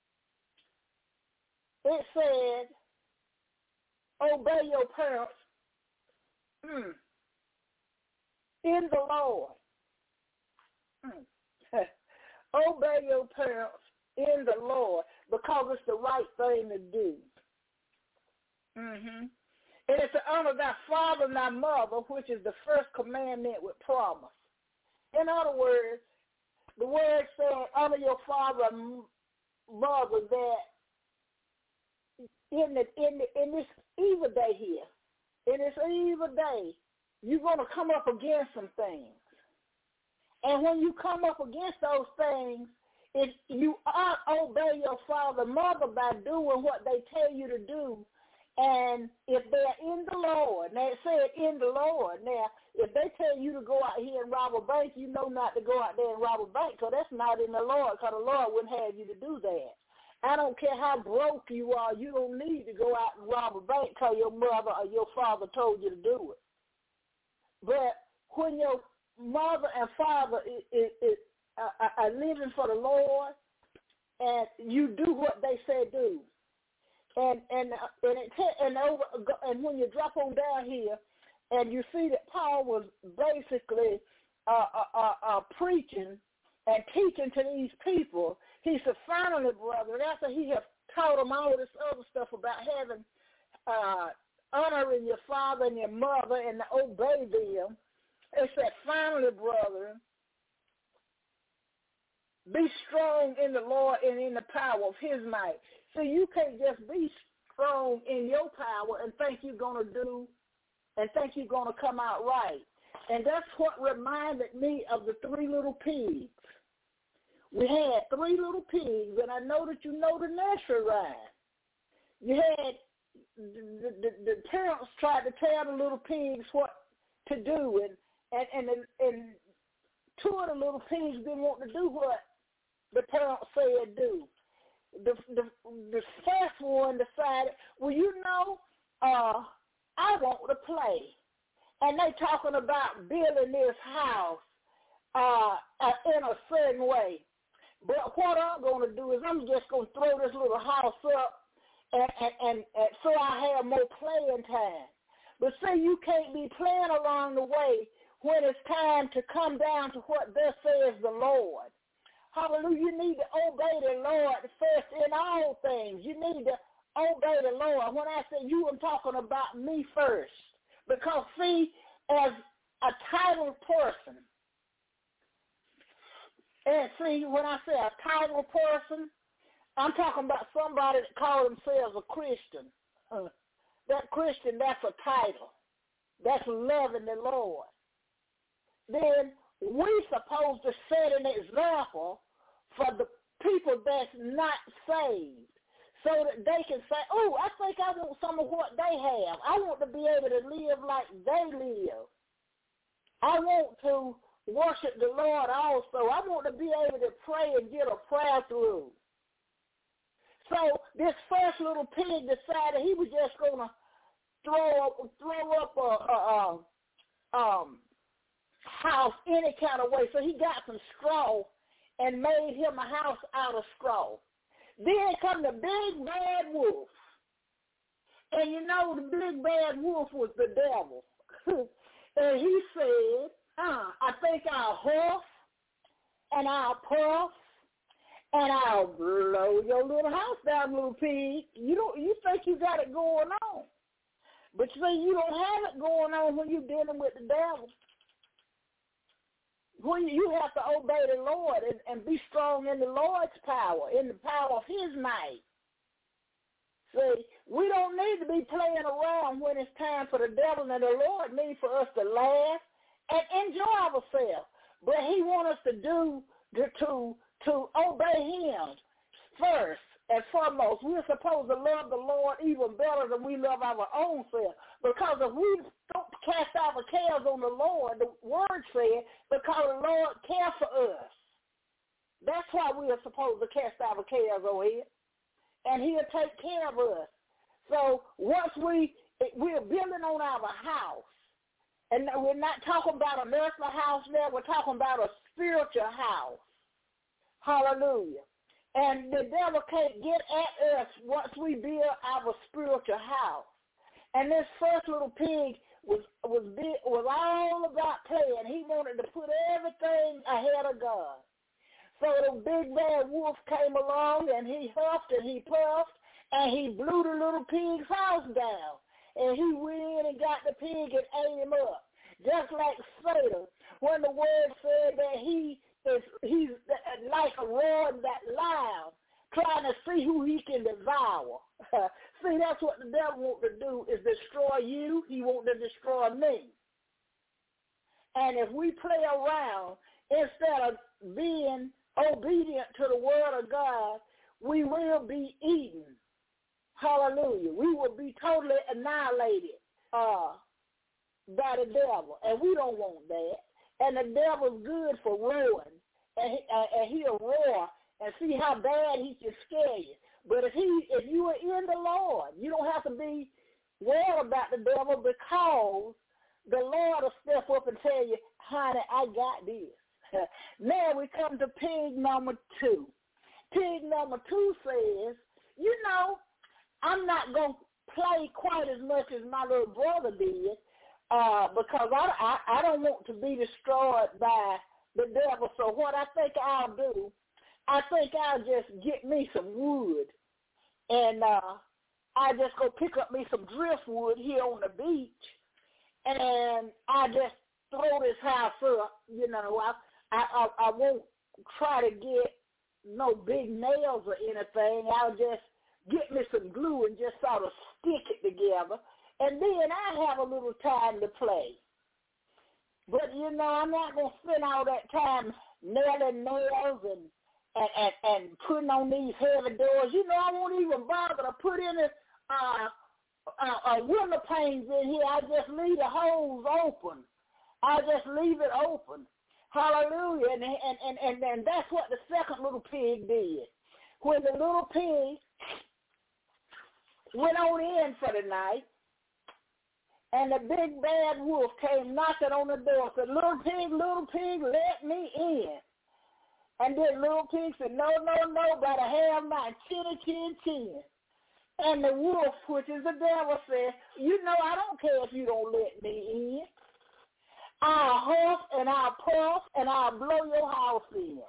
It said, obey your parents mm, in the Lord. Mm. Obey your parents in the Lord because it's the right thing to do. Mm-hmm. And it's to honor thy father and thy mother, which is the first commandment with promise. In other words, the word said, honor your father and mother, that in the in the in this evil day here, in this evil day, you're going to come up against some things. And when you come up against those things, if you ought obey your father and mother by doing what they tell you to do, and if they're in the Lord, now it said in the Lord. Now, if they tell you to go out here and rob a bank, you know not to go out there and rob a bank, because that's not in the Lord, because the Lord wouldn't have you to do that. I don't care how broke you are, you don't need to go out and rob a bank because your mother or your father told you to do it. But when your mother and father is, is, is, are, are living for the Lord, and you do what they say do, And and and it and over and when you drop on down here, and you see that Paul was basically uh, uh, uh, uh, preaching and teaching to these people. He said, "Finally, brethren, after he had taught them all this other stuff about having uh, honoring your father and your mother and to obey them, it said, finally, brethren, be strong in the Lord and in the power of his might." So you can't just be strong in your power and think you're going to do and think you're going to come out right. And that's what reminded me of the three little pigs. We had three little pigs, and I know that you know the nursery rhyme. You had the, the, the parents tried to tell the little pigs what to do, and and and, and two of the little pigs didn't want to do what the parents said do. The, the the first one decided, well, you know, uh, I want to play. And they talking about building this house uh, in a certain way. But what I'm going to do is I'm just going to throw this little house up and, and, and, and so I have more playing time. But see, you can't be playing along the way when it's time to come down to what thus says the Lord. Hallelujah. You need to obey the Lord first in all things. You need to obey the Lord. When I say you, I'm talking about me first. Because, see, as a titled person, and see, when I say a titled person, I'm talking about somebody that calls themselves a Christian. Uh, that Christian, that's a title. That's loving the Lord. Then we're supposed to set an example for the people that's not saved so that they can say, oh, I think I want some of what they have. I want to be able to live like they live. I want to worship the Lord also. I want to be able to pray and get a prayer through. So this first little pig decided he was just going to throw up, throw up a, a, a um, house any kind of way. So he got some straw and made him a house out of straw. Then come the big bad wolf. And you know the big bad wolf was the devil. And he said, uh, I think I'll huff and I'll puff and I'll blow your little house down, little pig. You don't you think you got it going on. But see, you don't have it going on when you're dealing with the devil. When you have to obey the Lord and, and be strong in the Lord's power, in the power of his might. See, we don't need to be playing around when it's time for the devil, and the Lord needs for us to laugh and enjoy ourselves. But he wants us to do, to, to, to obey him first and foremost. We're supposed to love the Lord even better than we love our own self. Because if we don't cast our cares on the Lord, the word said, because the Lord cares for us. That's why we are supposed to cast our cares on him. And he'll take care of us. So once we, we're building on our house, and we're not talking about an earthly house now, we're talking about a spiritual house. Hallelujah. And the devil can't get at us once we build our spiritual house. And this first little pig was was big, was all about playing. He wanted to put everything ahead of God. So the big bad wolf came along, and he huffed and he puffed, and he blew the little pig's house down. And he went in and got the pig and ate him up. Just like Satan, when the word said that he is he's like a roaring that lion, trying to see who he can devour. See, that's what the devil wants to do, is destroy you. He wants to destroy me. And if we play around, instead of being obedient to the word of God, we will be eaten. Hallelujah. We will be totally annihilated uh, by the devil, and we don't want that. And the devil's good for ruin, and, he, uh, and he'll roar and see how bad he can scare you. But if he, if you are in the Lord, you don't have to be worried about the devil, because the Lord will step up and tell you, honey, I got this. Now we come to pig number two. Pig number two says, you know, I'm not going to play quite as much as my little brother did uh, because I, I, I don't want to be destroyed by the devil. So what I think I'll do, I think I'll just get me some wood, and uh, I just go pick up me some driftwood here on the beach, and I just throw this house up. You know, I I I, I won't try to get no big nails or anything. I'll just get me some glue and just sort of stick it together, and then I have a little time to play. But, you know, I'm not going to spend all that time nailing nails and, and, and, and putting on these heavy doors. You know, I won't even bother to put any uh, uh, uh, window panes in here. I just leave the holes open. I just leave it open. Hallelujah. And, and, and, and, and that's what the second little pig did. When the little pig went on in for the night, and the big bad wolf came knocking on the door, said, little pig, little pig, let me in. And then little pig said, no, no, no, better have my chinny, chin, chin. And the wolf, which is the devil, said, you know, I don't care if you don't let me in. I'll huff and I'll puff and I'll blow your house in.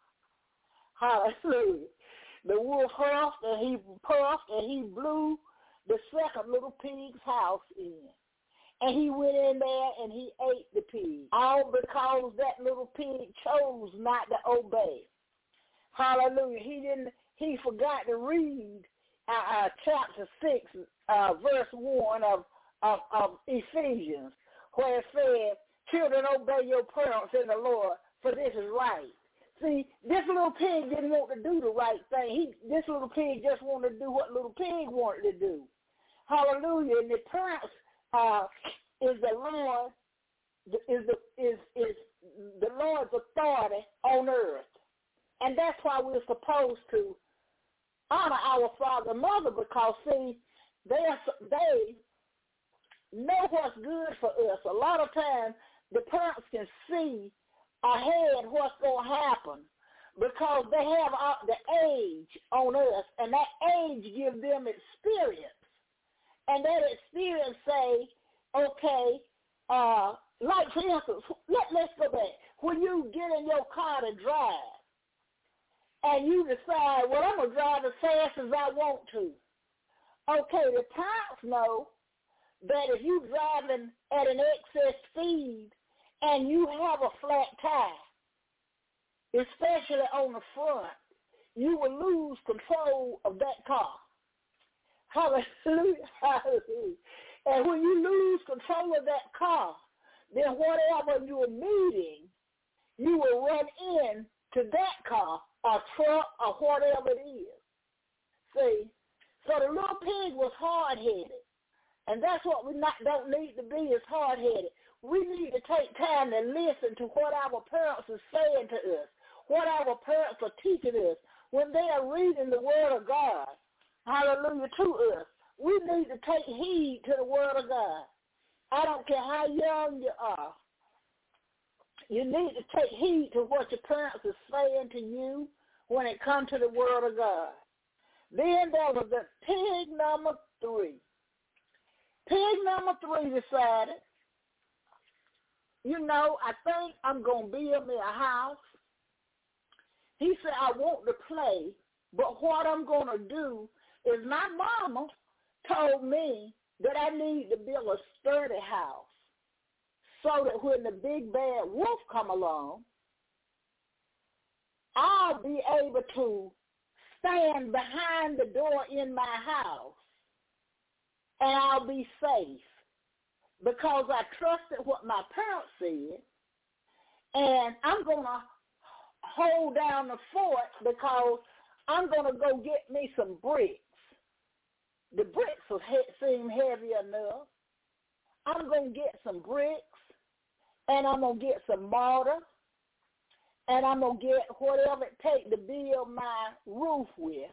Hallelujah. The wolf huffed and he puffed and he blew the second little pig's house in. And he went in there and he ate the pig, all because that little pig chose not to obey. Hallelujah. He didn't. He forgot to read uh, uh, chapter six, uh, verse one of, of, of Ephesians, where it said, children, obey your parents in the Lord, for this is right. See, this little pig didn't want to do the right thing. He, this little pig just wanted to do what little pig wanted to do. Hallelujah. And the parents uh, is the Lord, is the is is the Lord's authority on earth, and that's why we're supposed to honor our father and mother, because see, they are, they know what's good for us. A lot of times, the parents can see ahead what's going to happen because they have uh, the age on us, and that age gives them experience. And that experience say, okay, uh, like for instance, let, let's go back. When you get in your car to drive, and you decide, well, I'm going to drive as fast as I want to. Okay, the parents know that if you're driving at an excess speed and you have a flat tire, especially on the front, you will lose control of that car. Hallelujah, hallelujah. And when you lose control of that car, then whatever you're meeting, you will run into that car, a truck, or whatever it is. See? So the little pig was hard-headed. And that's what we not, don't need to be, is hard-headed. We need to take time to listen to what our parents are saying to us, what our parents are teaching us when they are reading the Word of God. Hallelujah, to us. We need to take heed to the Word of God. I don't care how young you are. You need to take heed to what your parents are saying to you when it comes to the Word of God. Then there was the pig number three. Pig number three decided, you know, I think I'm going to build me a house. He said, I want to play, but what I'm going to do is my mama told me that I need to build a sturdy house so that when the big bad wolf come along, I'll be able to stand behind the door in my house and I'll be safe because I trusted what my parents said, and I'm going to hold down the fort because I'm going to go get me some bricks. The bricks will he- seem heavy enough. I'm going to get some bricks, and I'm going to get some mortar, and I'm going to get whatever it takes to build my roof with.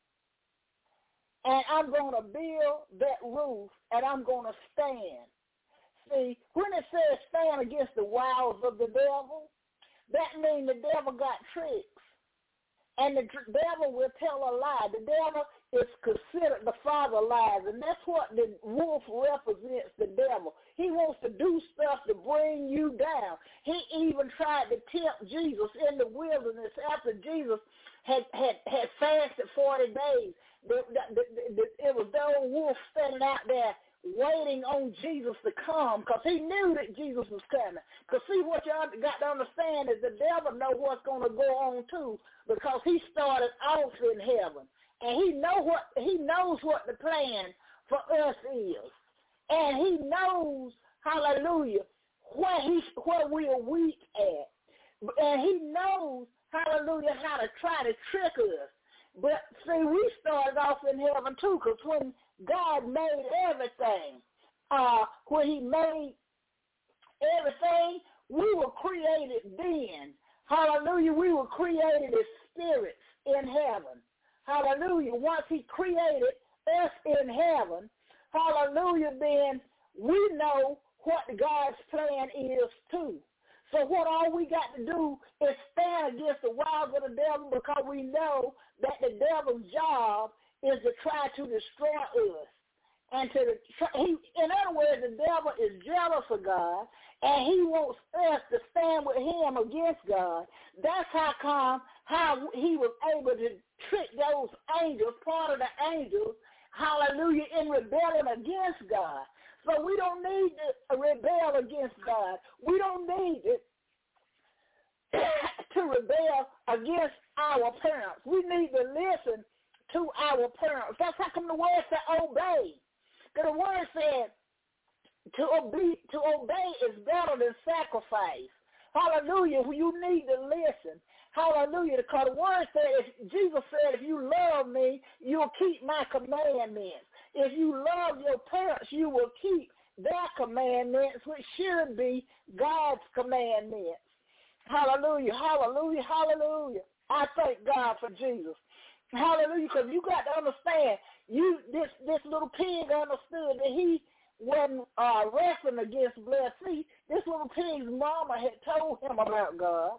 And I'm going to build that roof, and I'm going to stand. See, when it says stand against the wiles of the devil, that means the devil got tricks. And the devil will tell a lie. The devil is considered the father of lies, and that's what the wolf represents, the devil. He wants to do stuff to bring you down. He even tried to tempt Jesus in the wilderness after Jesus had had, had fasted forty days. The, the, the, the, it was the old wolf standing out there waiting on Jesus to come because he knew that Jesus was coming. Because see, what you got to understand is the devil knows what's going to go on too, because he started off in heaven. And he know what he knows what the plan for us is. And he knows, hallelujah, where he where we are weak at. And he knows, hallelujah, how to try to trick us. But see, we started off in heaven too, because when God made everything, uh, when he made everything, we were created then. Hallelujah, we were created as spirits in heaven. Hallelujah, once he created us in heaven, hallelujah, then we know what God's plan is too. So what all we got to do is stand against the wiles of the devil, because we know that the devil's job is to try to destroy us. And to he, in other words, the devil is jealous of God, and he wants us to stand with him against God. That's how come how he was able to trick those angels, part of the angels, hallelujah, in rebellion against God. So we don't need to rebel against God. We don't need it to rebel against our parents. We need to listen to our parents. That's how come the word said obey. Because the word said to obey, to obey is better than sacrifice. Hallelujah. You need to listen. Hallelujah. Because the word said, if, Jesus said, if you love me, you'll keep my commandments. If you love your parents, you will keep their commandments, which should be God's commandments. Hallelujah. Hallelujah. Hallelujah. I thank God for Jesus. Hallelujah. Because you got to understand, you this this little pig understood that he wasn't uh, wrestling against blood. See, this little pig's mama had told him about God,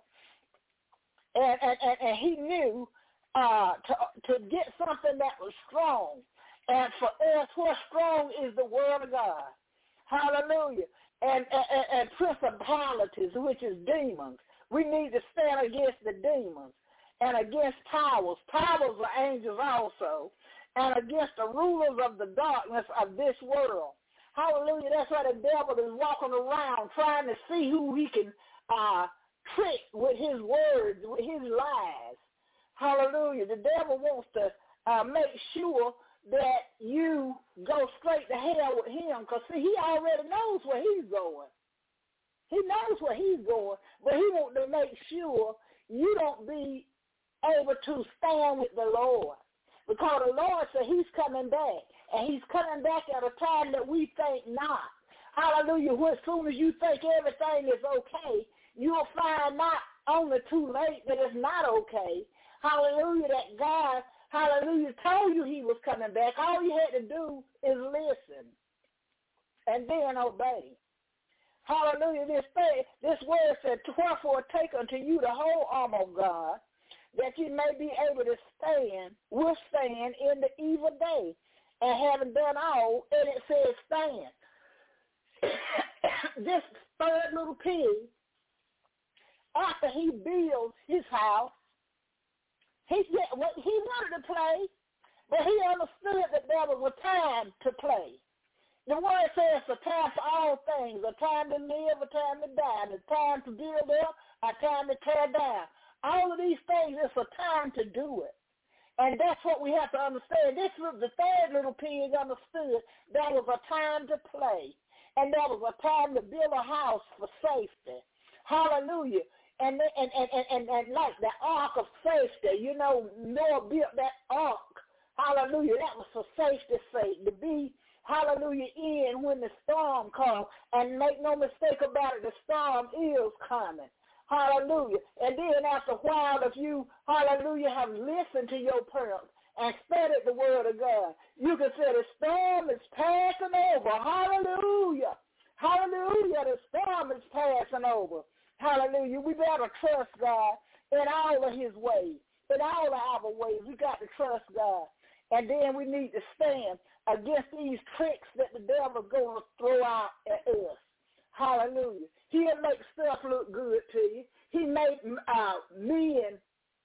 and and, and, and he knew uh, to to get something that was strong. And for us, what's strong is the word of God. Hallelujah. And, and, and principalities, which is demons. We need to stand against the demons and against powers. Powers are angels also. And against the rulers of the darkness of this world. Hallelujah. That's why the devil is walking around trying to see who he can uh, trick with his words, with his lies. Hallelujah. The devil wants to uh, make sure that you go straight to hell with him, because, see, he already knows where he's going. He knows where he's going, but he wants to make sure you don't be able to stand with the Lord, because the Lord said he's coming back, and he's coming back at a time that we think not. Hallelujah. As soon as you think everything is okay, you'll find not only too late that it's not okay. Hallelujah, that God, hallelujah, told you he was coming back. All you had to do is listen and then obey. Hallelujah. This thing, this word said, wherefore take unto you the whole armor of God, that you may be able to stand, withstand in the evil day. And having done all, and it says stand. This third little pig, after he builds his house, he, he wanted to play, but he understood that there was a time to play. The word says a time for all things, a time to live, a time to die, a time to build up, a time to tear down. All of these things, it's a time to do it. And that's what we have to understand. This was the third little pig understood there was a time to play, and there was a time to build a house for safety. Hallelujah. And, and, and, and, and, and like the ark of safety, you know, Noah built that ark. Hallelujah. That was for safety's sake, to be, hallelujah, in when the storm comes. And make no mistake about it, the storm is coming. Hallelujah. And then after a while, if you, hallelujah, have listened to your parents and studied the word of God, you can say the storm is passing over. Hallelujah. Hallelujah. The storm is passing over. Hallelujah. We better trust God in all of his ways. In all of our ways, we got to trust God. And then we need to stand against these tricks that the devil's going to throw out at us. Hallelujah. He'll make stuff look good to you. He made uh, men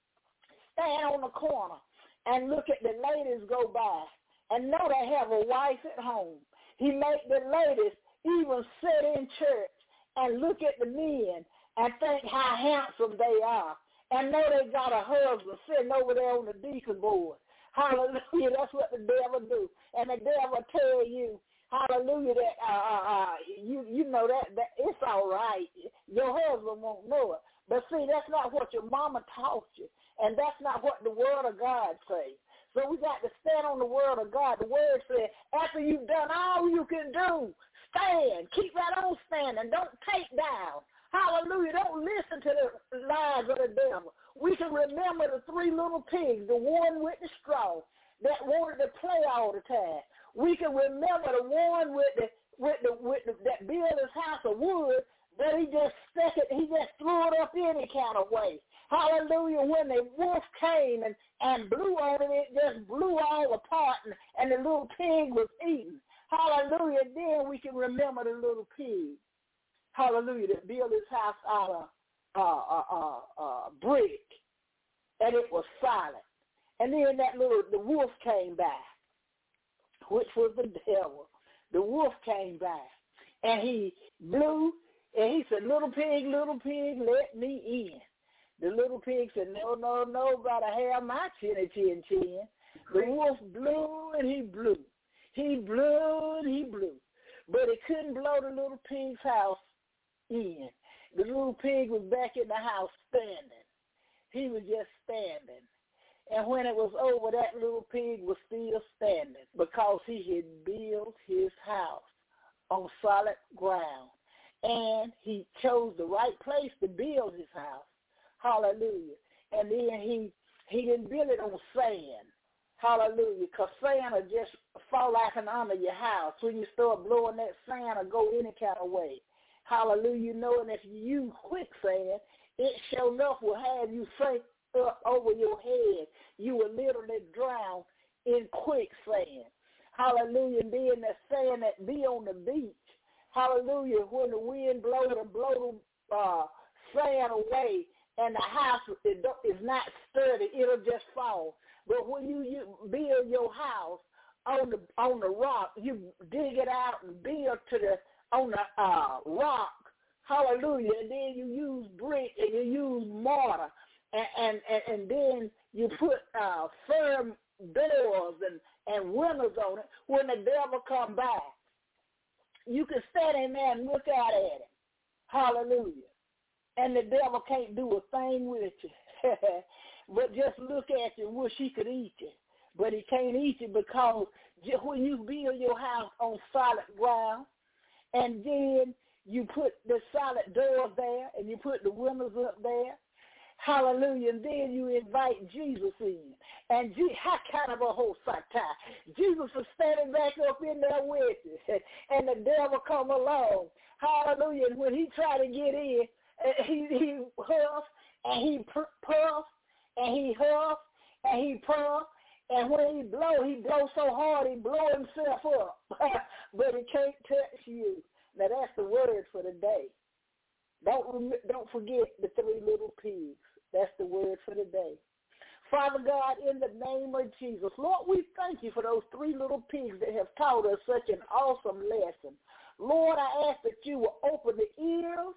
stand on the corner and look at the ladies go by and know they have a wife at home. He made the ladies even sit in church and look at the men and think how handsome they are and know they got a husband sitting over there on the deacon board. Hallelujah, that's what the devil do. And the devil tell you, hallelujah, that uh, uh, uh, you you know that, that it's all right. Your husband won't know it. But see, that's not what your mama taught you. And that's not what the word of God says. So we got to stand on the word of God. The word says, after you've done all you can do, stand. Keep right on standing. Don't take down. Hallelujah. Don't listen to the lies of the devil. We can remember the three little pigs, the one with the straw that wanted to play all the time. We can remember the one with the with the with the, that built his house of wood, that he just stuck it, he just threw it up any kind of way. Hallelujah. When the wolf came and, and blew on it, it just blew all apart, and, and the little pig was eaten. Hallelujah. Then we can remember the little pig. Hallelujah. That built his house out of uh, uh, uh, uh, brick, and it was silent. And then that little, the wolf came by, which was the devil. The wolf came by, and he blew, and he said, little pig, little pig, let me in. The little pig said, no, no, no, gotta have my chinny chin chin. The wolf blew and he blew. He blew and he blew. But he couldn't blow the little pig's house in. The little pig was back in the house standing. He was just standing. And when it was over, that little pig was still standing because he had built his house on solid ground. And he chose the right place to build his house. Hallelujah. And then he he didn't build it on sand. Hallelujah. Because sand will just fall like an under your house. When you start blowing that sand, will go any kind of way. Hallelujah. Knowing if you use quicksand, it sure enough will have you sink up over your head. You will literally drown in quicksand. Hallelujah. And then that sand that be on the beach. Hallelujah. When the wind blows and blows uh, sand away, and the house is not sturdy, it'll just fall. But when you, you build your house on the on the rock, you dig it out and build to the on the uh, rock. Hallelujah! And then you use brick and you use mortar, and and, and, and then you put uh, firm doors and, and windows on it. When the devil come by, you can stand in there and look out at him. Hallelujah. And the devil can't do a thing with you, but just look at you and wish he could eat you. But he can't eat you because when you build your house on solid ground, and then you put the solid doors there, and you put the windows up there, hallelujah, and then you invite Jesus in. And Je- how kind of a whole satire. Jesus is standing back up in there with you, and the devil come along. Hallelujah, and when he try to get in, He he huffs and he puffs and he huffs and he puffs, and when he blow, he blow so hard he blow himself up, but he can't touch you. Now that's the word for the day. Don't don't forget the three little pigs. That's the word for the day. Father God, in the name of Jesus, Lord, we thank you for those three little pigs that have taught us such an awesome lesson. Lord, I ask that you will open the ears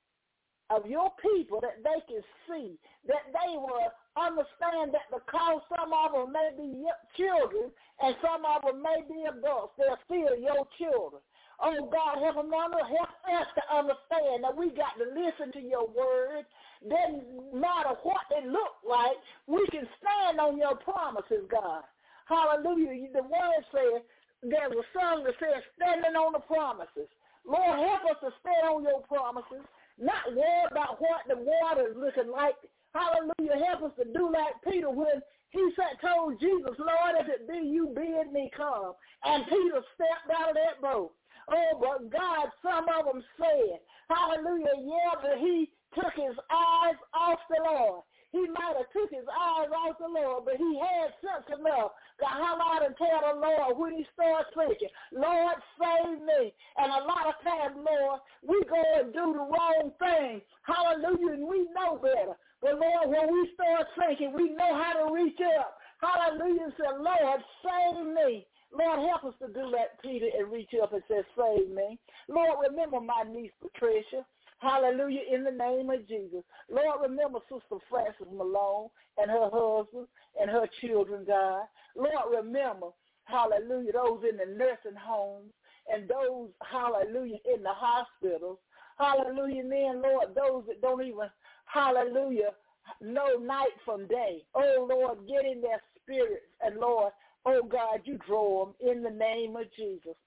of your people, that they can see, that they will understand that because some of them may be children and some of them may be adults, they're still your children. Oh, God, help them now. Help us to understand that we got to listen to your word. Doesn't matter what they look like, we can stand on your promises, God. Hallelujah. The word says, there's a song that says, standing on the promises. Lord, help us to stand on your promises. Not worry about what the water is looking like. Hallelujah. Help us to do like Peter when he said, told Jesus, Lord, if it be you, bid me come. And Peter stepped out of that boat. Oh, but God, some of them said, hallelujah, yeah, but he took his eyes off the Lord. He might have took his eyes off the Lord, but he had sense enough to holler out and tell the Lord when he starts thinking, Lord, save me. And a lot of times, Lord, we go and do the wrong thing. Hallelujah, and we know better. But, Lord, when we start thinking, we know how to reach up. Hallelujah, and say, Lord, save me. Lord, help us to do that, Peter, and reach up and say, save me. Lord, remember my niece, Patricia. Hallelujah, in the name of Jesus. Lord, remember Sister Frances Malone and her husband and her children, God. Lord, remember, hallelujah, those in the nursing homes and those, hallelujah, in the hospitals. Hallelujah, then, Lord, those that don't even, hallelujah, know night from day. Oh, Lord, get in their spirits. And, Lord, oh, God, you draw them in the name of Jesus.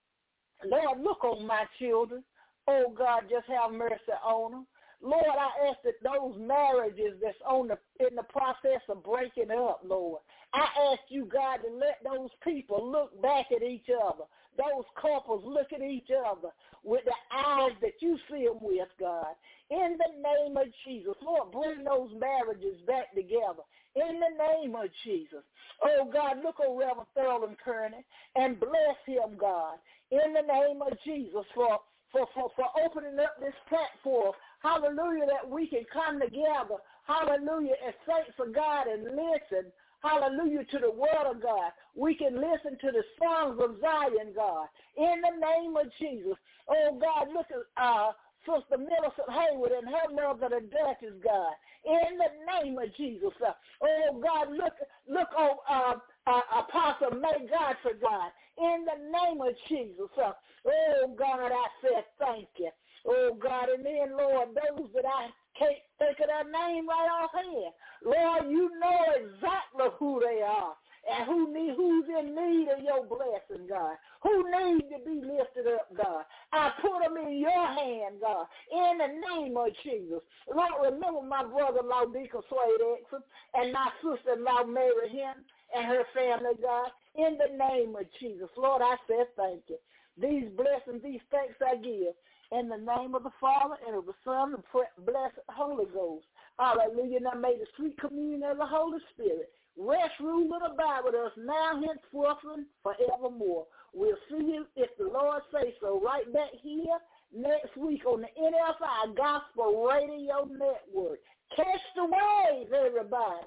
Lord, look on my children. Oh, God, just have mercy on them. Lord, I ask that those marriages that's on the in the process of breaking up, Lord, I ask you, God, to let those people look back at each other. Those couples look at each other with the eyes that you see them with, God. In the name of Jesus, Lord, bring those marriages back together. In the name of Jesus. Oh, God, look on Reverend Thurland Kearney and bless him, God. In the name of Jesus, for For, for, for opening up this platform, hallelujah, that we can come together, hallelujah, as saints of God and listen, hallelujah, to the word of God. We can listen to the songs of Zion, God, in the name of Jesus. Oh, God, look at uh, Sister Millicent Hayward and her mother, the Duchess, God, in the name of Jesus. Uh, oh, God, look, look on uh, uh, Apostle May Godfrey, God, in the name of Jesus. Uh, oh, God, I said thank you. Oh, God, and then, Lord, those that I can't think of their name right offhand, Lord, you know exactly who they are and who need, who's in need of your blessing, God, who needs to be lifted up, God. I put them in your hand, God, in the name of Jesus. Lord, remember my brother-in-law, Deacon Swade Exum, and my sister-in-law, Mary Henry, and her family, God, in the name of Jesus. Lord, I said thank you. These blessings, these thanks I give in the name of the Father and of the Son and the blessed Holy Ghost. Hallelujah. Now may the sweet communion of the Holy Spirit rest, rule, and abide with us now, henceforth, and forevermore. We'll see you, if the Lord say so, right back here next week on the N F I Gospel Radio Network. Catch the waves, everybody.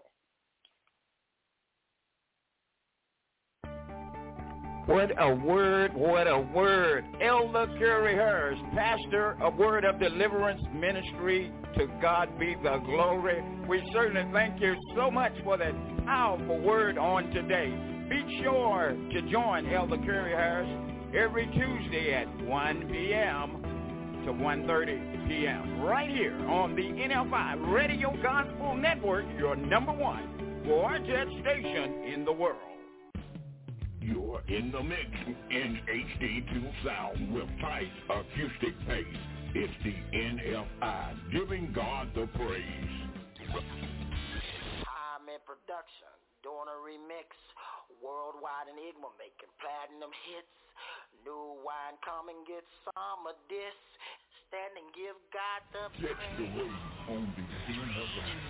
What a word, what a word. Elder Curry Hurst, pastor of Word of Deliverance Ministry. To God be the glory. We certainly thank you so much for that powerful word on today. Be sure to join Elder Curry Hurst every Tuesday at one p.m. to one thirty p.m. right here on the N F I Radio Gospel Network, your number one quartet station in the world. You're in the mix in H D two sound with tight acoustic bass. It's the N F I, giving God the praise. I'm in production, doing a remix, worldwide enigma, making platinum hits. New wine, come and get some of this. Stand and give God the praise. Catch the wave on the N F I.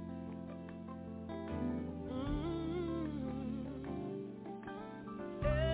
Yeah.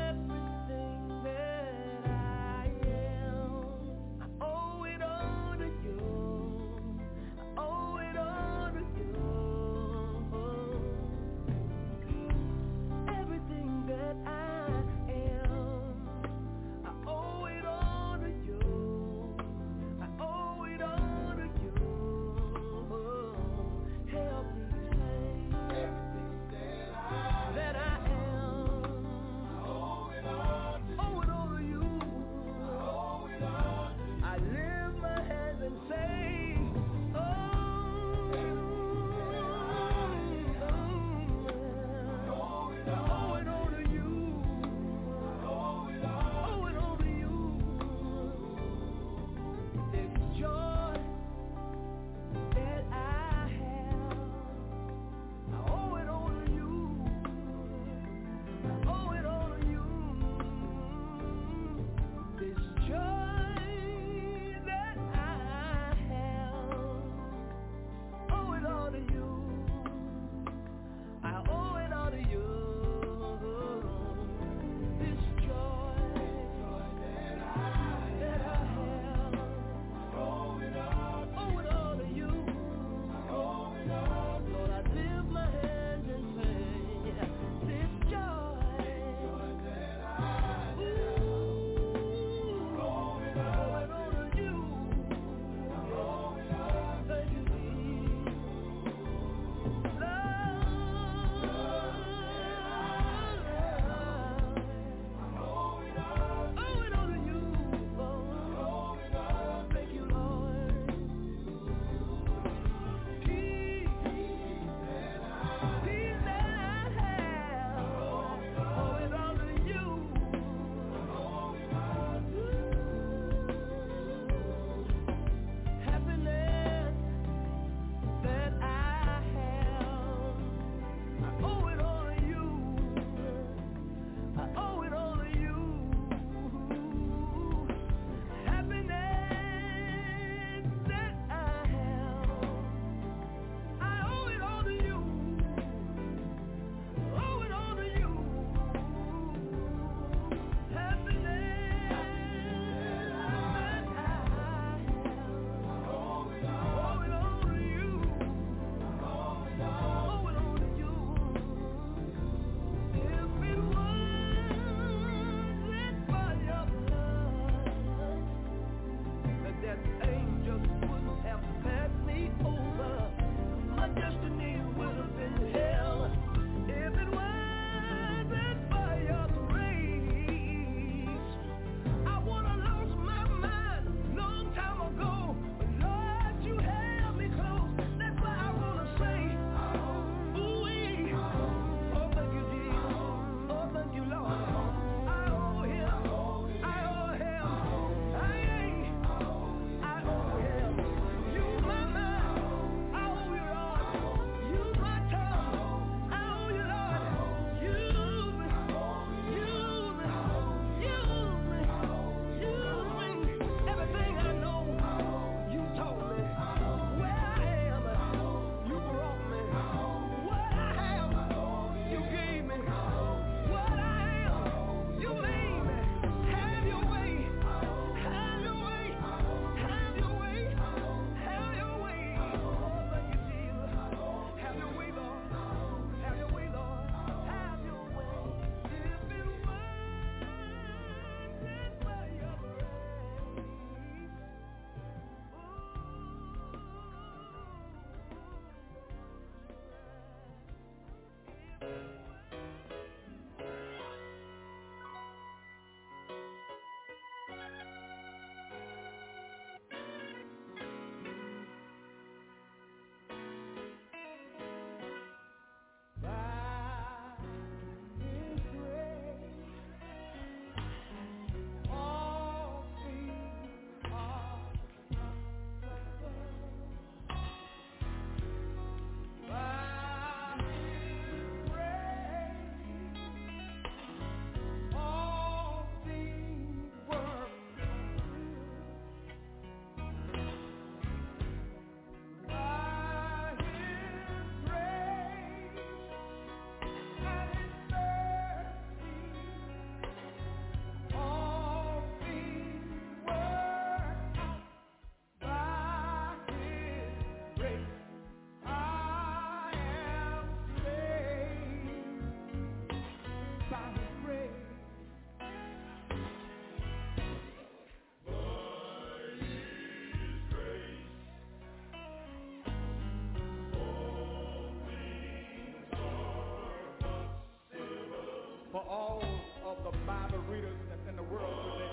for all of the Bible readers that's in the world today.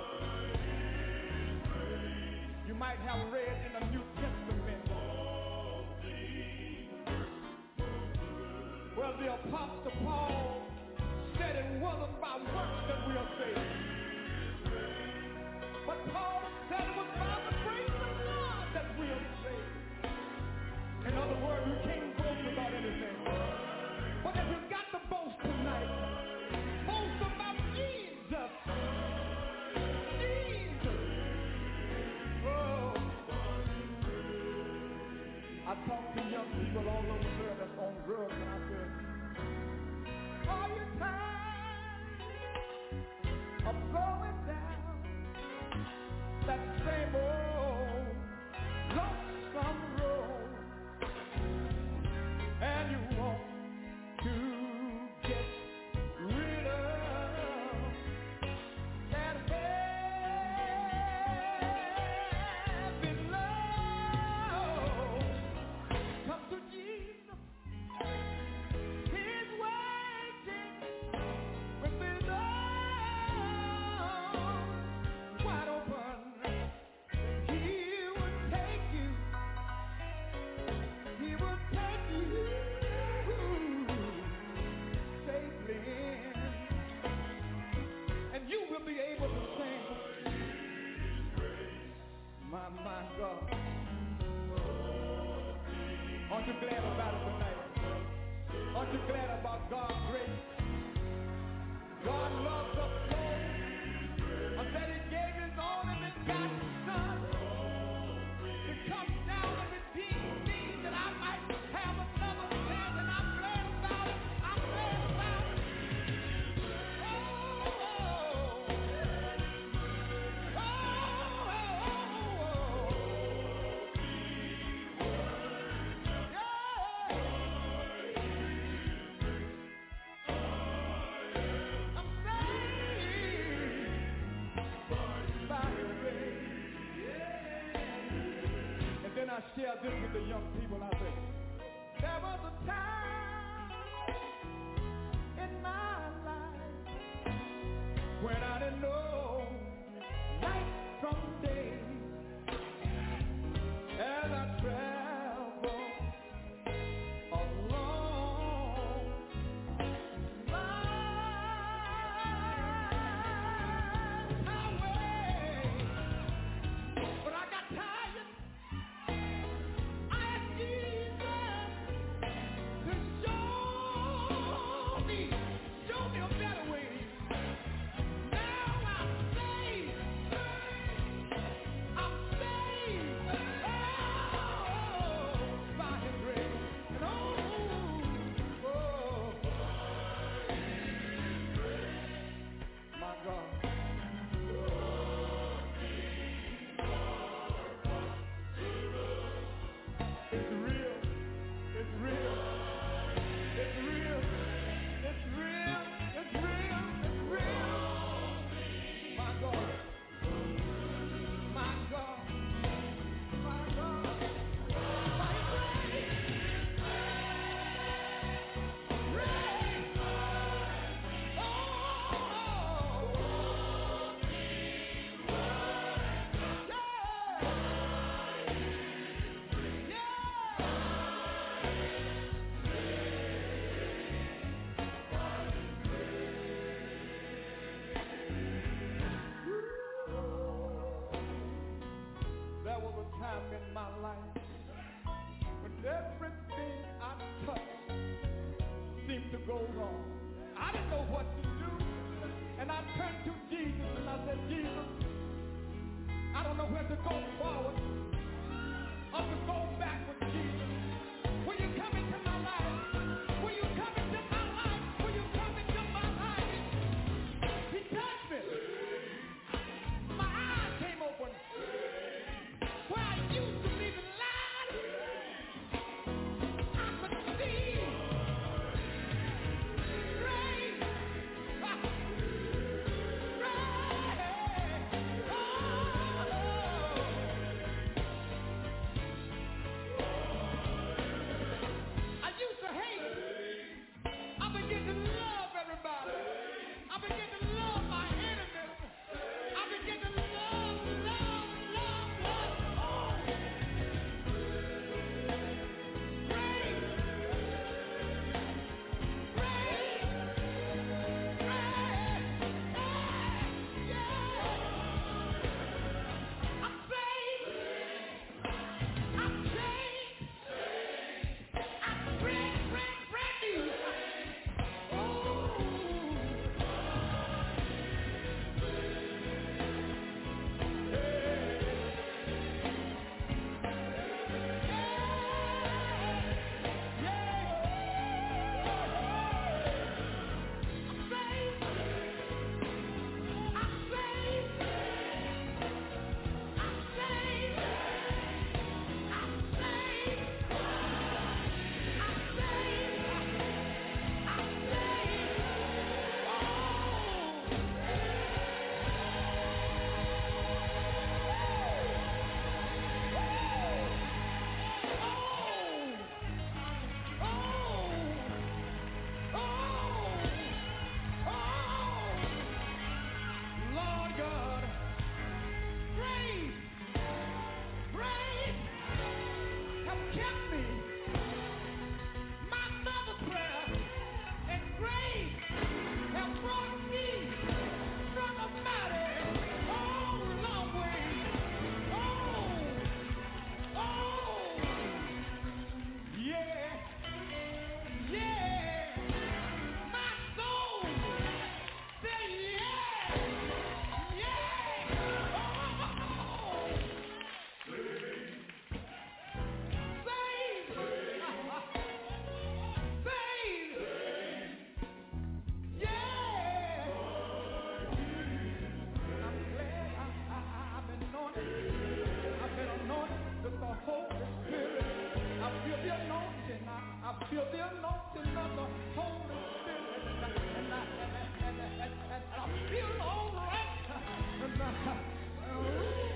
You might have read in the New Testament where the Apostle Paul said it wasn't by works that we are saved, but Paul said it was by the grace of God that we are saved. In other words, you can't boast about anything. But if you got to boast tonight, boast about Jesus. Jesus. Oh. I talk to young people all over the world that's on drugs, and I said, are you tired of going down that same old lonesome road? And you want to get rid of that heavy load. Come to Jesus. He's waiting with his arms wide open. He will take you. He will take you safely in, and you will be able to sing, my, my God. Aren't you glad about it tonight? Aren't you glad about God's grace? God loves us so, that he gave his only begotten Son to come down and redeem me, that I might have another chance, and I'm glad about it. I'm glad about it. Oh, oh, oh, oh, oh, yeah. I'm saved by his grace. And then I share this with the young people out there. There was a time in my life when I didn't know night from day. As I traveled along my highway, but I got tired. I asked Jesus to show me, show me a better way. Now I'm saved. I'm saved. Oh, by his grace. And oh, oh, my God. It's real. It's real. It's real. It's real. It's real. It's real. My God. My God. My God. My grace. Grace. Oh. There was a time in my life when everything I touched seemed to go wrong. I didn't know what to do, and I turned to Jesus and I said, Jesus, I don't know where to go forward or to go backward, Jesus. Will you come into my life? Will you come into my life? Will you come into my life? He touched me. My eyes came open. Where I used to be blind, I could see. Grace. Grace. Oh. feel the anointing of the Holy Spirit. And I, and I, and I, and I, and I, and I feel all right. And I, oh.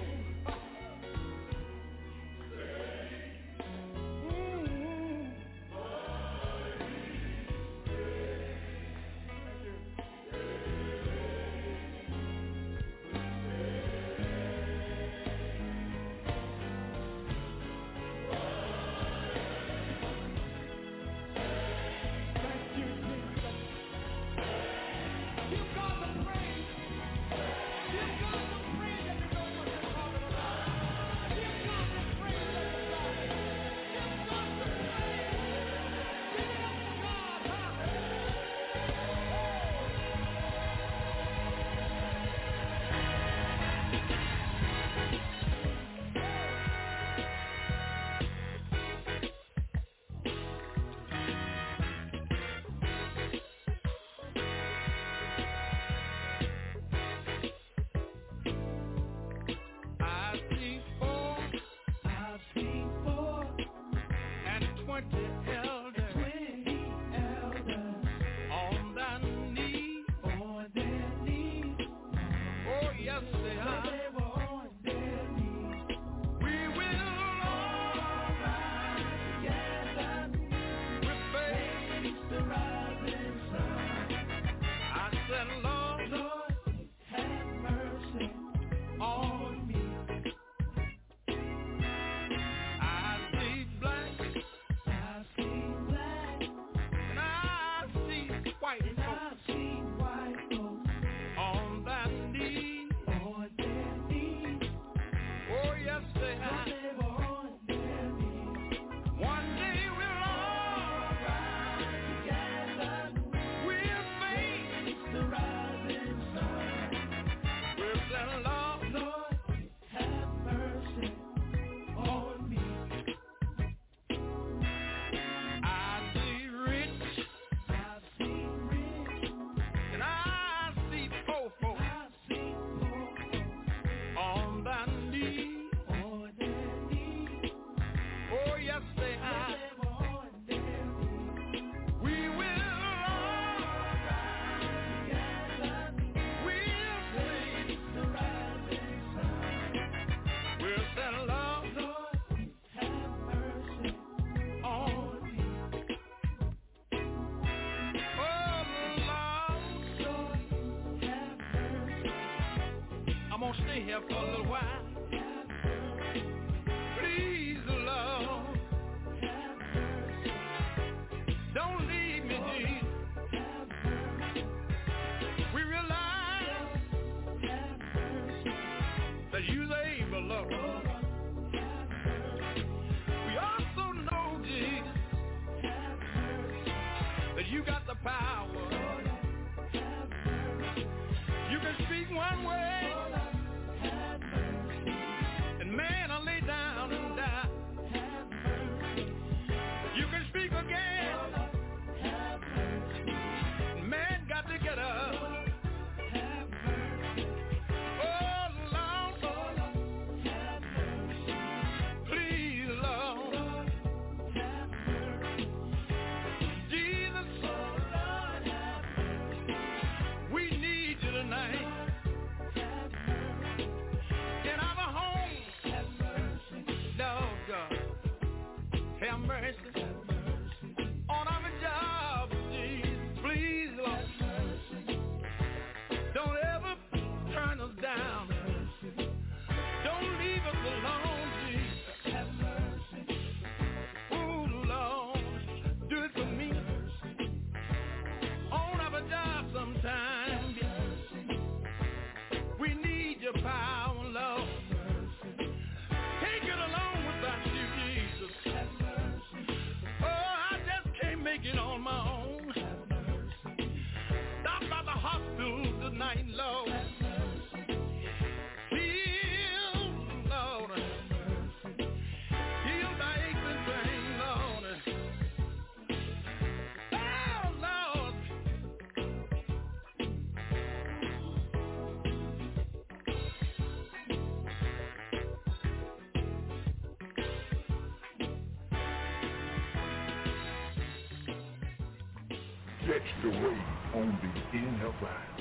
stretched away on the inner line.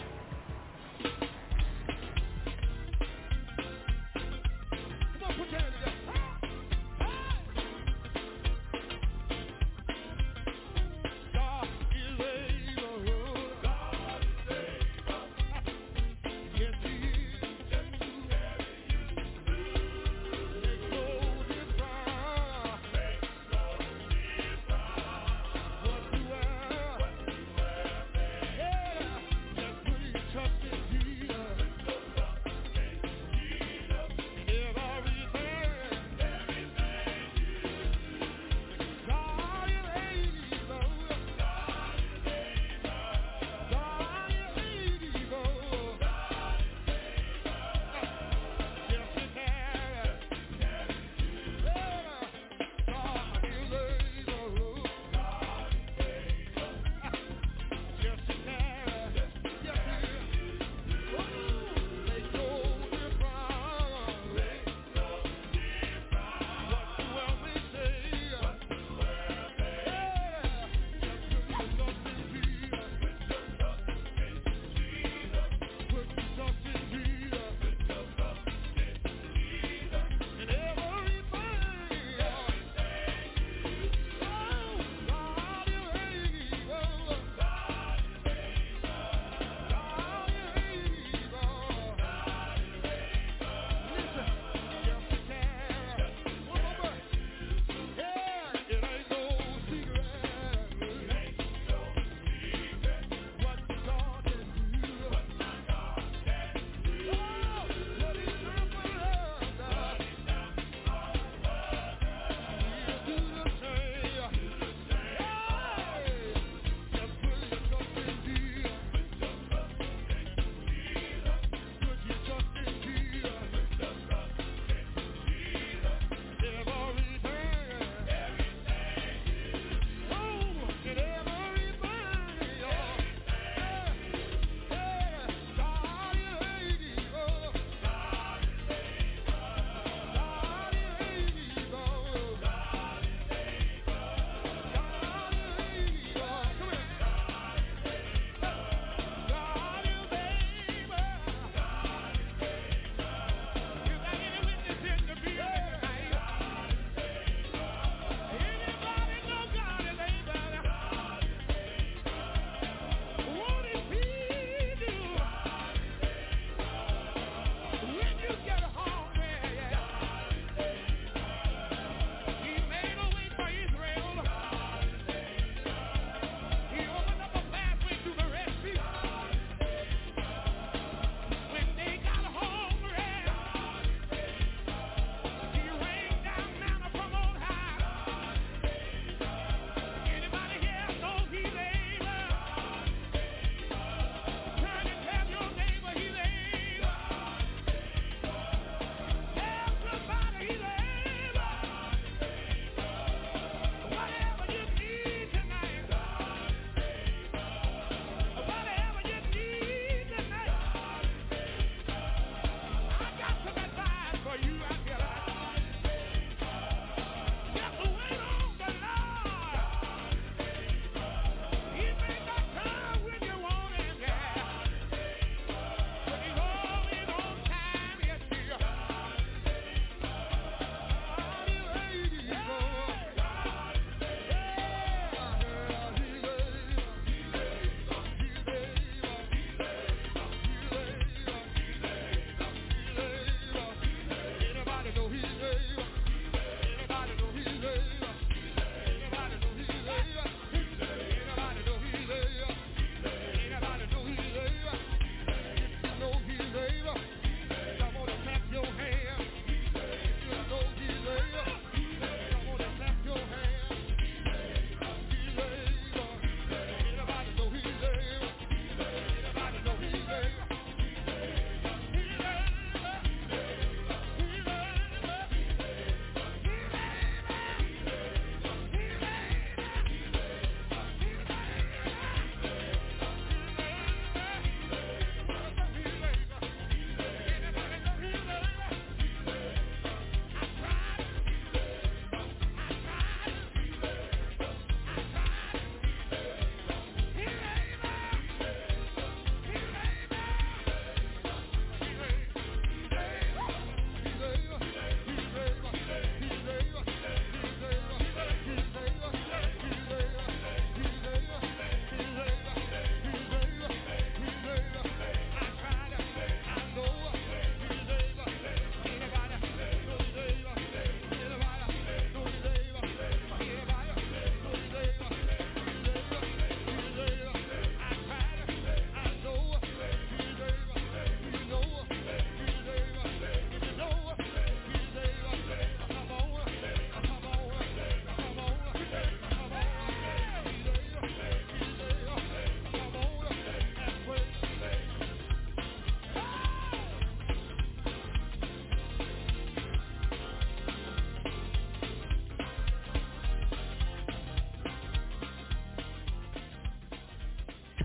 Come on, put your hands together. God is able. God is able. Yes, He is. Yes, He is. Make all His promise. Make all His promise. What you are. What you are. Yeah. Just put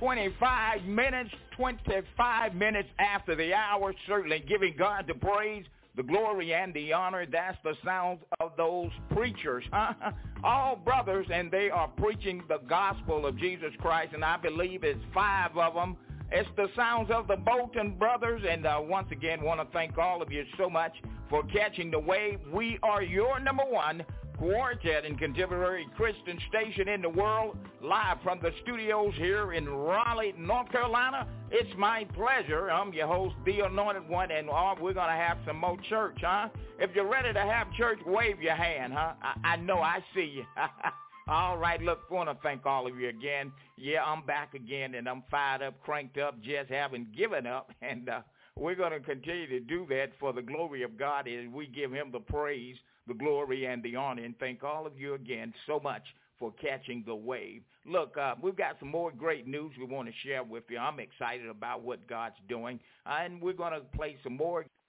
twenty-five minutes, twenty-five minutes after the hour, certainly giving God the praise, the glory, and the honor. That's the sound of those preachers, huh? All brothers, and they are preaching the gospel of Jesus Christ, and I believe it's five of them. It's the sounds of the Bolton brothers, and uh, once again, want to thank all of you so much for catching the wave. We are your number one quartet and contemporary Christian station in the world, live from the studios here in Raleigh, North Carolina. It's my pleasure. I'm your host, The Anointed One, and uh, we're going to have some more church, huh? If you're ready to have church, wave your hand, huh? I, I know I see you. All right, look, I want to thank all of you again. Yeah, I'm back again, and I'm fired up, cranked up, just haven't given up, and uh, we're going to continue to do that for the glory of God as we give him the praise, the glory, and the honor, and thank all of you again so much for catching the wave. Look, uh, we've got some more great news we want to share with you. I'm excited about what God's doing, uh, and we're going to play some more